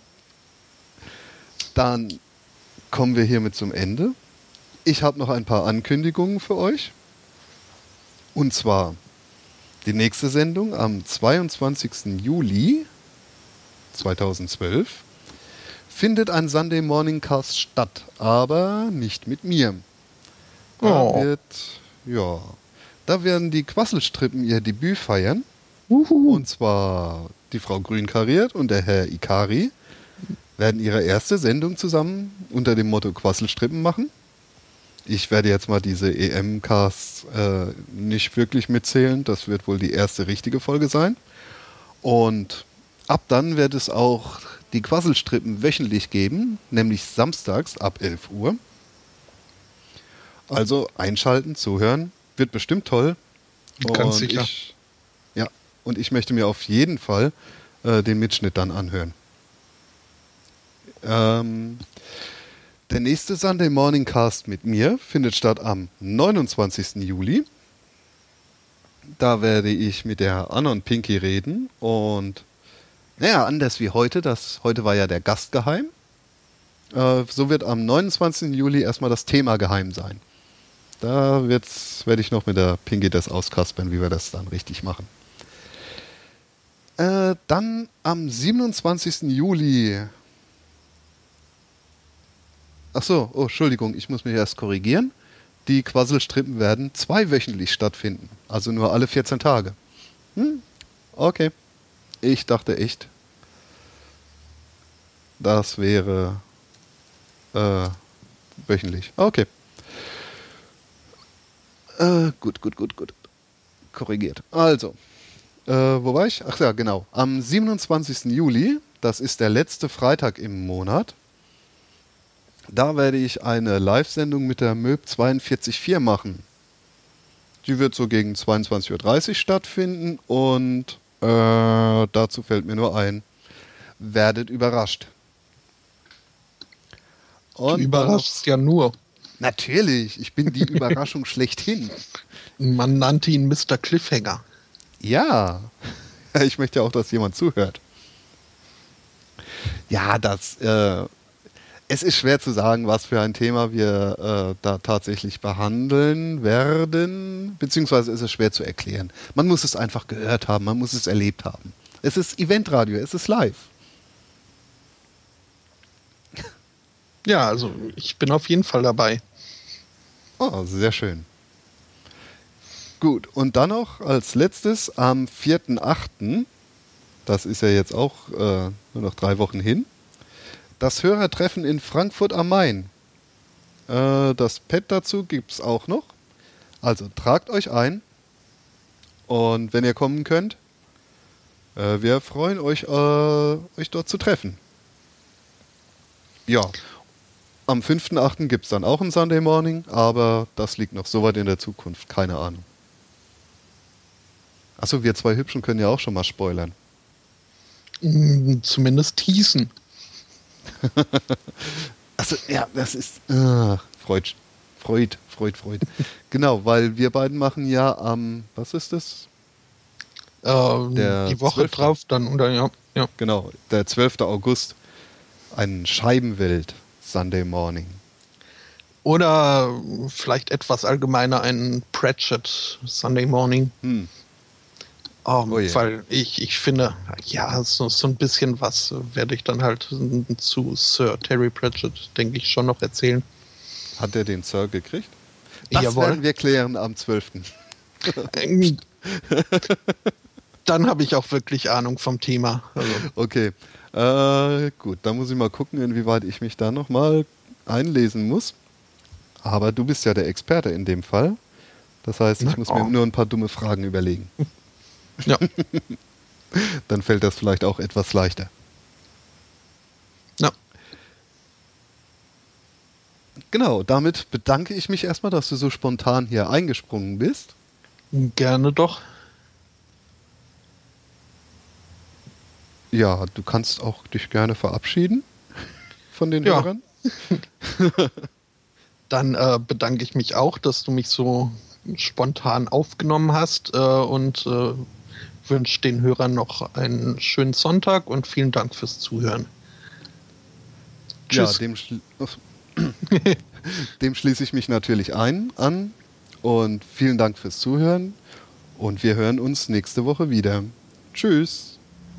Dann kommen wir hiermit zum Ende. Ich habe noch ein paar Ankündigungen für euch. Und zwar die nächste Sendung am zweiundzwanzigsten Juli zweitausendzwölf findet ein Sunday Morning Cast statt, aber nicht mit mir. Da Oh. wird, ja, da werden die Quasselstrippen ihr Debüt feiern. Uhu. Und zwar die Frau Grünkariert und der Herr Ikari werden ihre erste Sendung zusammen unter dem Motto Quasselstrippen machen. Ich werde jetzt mal diese E M-Casts äh, nicht wirklich mitzählen. Das wird wohl die erste richtige Folge sein. Und ab dann wird es auch die Quasselstrippen wöchentlich geben, nämlich samstags ab elf Uhr. Also einschalten, zuhören, wird bestimmt toll. Ganz Und sicher. Ich, ja, und ich möchte mir auf jeden Fall äh, den Mitschnitt dann anhören. Ähm, der nächste Sunday Morning Cast mit mir findet statt am neunundzwanzigsten Juli. Da werde ich mit der Anon Pinky reden und naja, anders wie heute, das, heute war ja der Gast geheim. Äh, so wird am neunundzwanzigsten Juli erstmal das Thema geheim sein. Da wird's, werde ich noch mit der Pinky das auskaspern, wie wir das dann richtig machen. Äh, dann am siebenundzwanzigsten Juli. Ach so, oh, Entschuldigung, ich muss mich erst korrigieren. Die Quasselstrippen werden zweiwöchentlich stattfinden, also nur alle vierzehn Tage. Hm, okay. Ich dachte echt, das wäre äh, wöchentlich. Okay. Äh, gut, gut, gut, gut. Korrigiert. Also, äh, wo war ich? Ach ja, genau. Am siebenundzwanzigsten Juli, das ist der letzte Freitag im Monat, da werde ich eine Live-Sendung mit der Möb vier zwei vier machen. Die wird so gegen zweiundzwanzig Uhr dreißig stattfinden und äh, dazu fällt mir nur ein, werdet überrascht. Und du überraschst ja nur. Natürlich, ich bin die Überraschung schlechthin. Man nannte ihn Mister Cliffhanger. Ja, ich möchte ja auch, dass jemand zuhört. Ja, das, äh, es ist schwer zu sagen, was für ein Thema wir äh, da tatsächlich behandeln werden, beziehungsweise ist es schwer zu erklären. Man muss es einfach gehört haben, man muss es erlebt haben. Es ist Eventradio, es ist live. Ja, also ich bin auf jeden Fall dabei. Oh, sehr schön. Gut, und dann noch als letztes am vierten achten, das ist ja jetzt auch äh, nur noch drei Wochen hin, das Hörertreffen in Frankfurt am Main. Äh, das Pad dazu gibt es auch noch. Also tragt euch ein und wenn ihr kommen könnt, äh, wir freuen euch, äh, euch dort zu treffen. Ja, am fünften achten gibt es dann auch ein Sunday Morning, aber das liegt noch so weit in der Zukunft, keine Ahnung. Achso, wir zwei Hübschen können ja auch schon mal spoilern. Zumindest teasen. Also ja, das ist ah, Freud, Freud, Freud, Freud. Genau, weil wir beiden machen ja am, ähm, was ist das? Ähm, Der die Woche zwölfte drauf dann, oder ja. ja. Genau, der zwölfte August. Ein Scheibenwelt Sunday Morning. Oder vielleicht etwas allgemeiner ein Pratchett Sunday Morning. Hm. Um, Oh je. Weil ich, ich finde, ja, so, so ein bisschen was werde ich dann halt zu Sir Terry Pratchett, denke ich, schon noch erzählen. Hat er den Sir gekriegt? Das Jawohl. werden wir klären am zwölften Dann habe ich auch wirklich Ahnung vom Thema. Also. Okay, äh, gut, dann muss ich mal gucken, inwieweit ich mich da nochmal einlesen muss. Aber du bist ja der Experte in dem Fall. Das heißt, ich Na, muss oh. mir nur ein paar dumme Fragen überlegen. Ja. Dann fällt das vielleicht auch etwas leichter. Ja. Genau, damit bedanke ich mich erstmal, dass du so spontan hier eingesprungen bist. Gerne doch. Ja, du kannst auch dich gerne verabschieden von den Ja. Hörern. Dann äh, bedanke ich mich auch, dass du mich so spontan aufgenommen hast äh, und äh, wünsche den Hörern noch einen schönen Sonntag und vielen Dank fürs Zuhören. Ja, Tschüss. dem, schli dem schließe ich mich natürlich ein an und vielen Dank fürs Zuhören und wir hören uns nächste Woche wieder. Tschüss.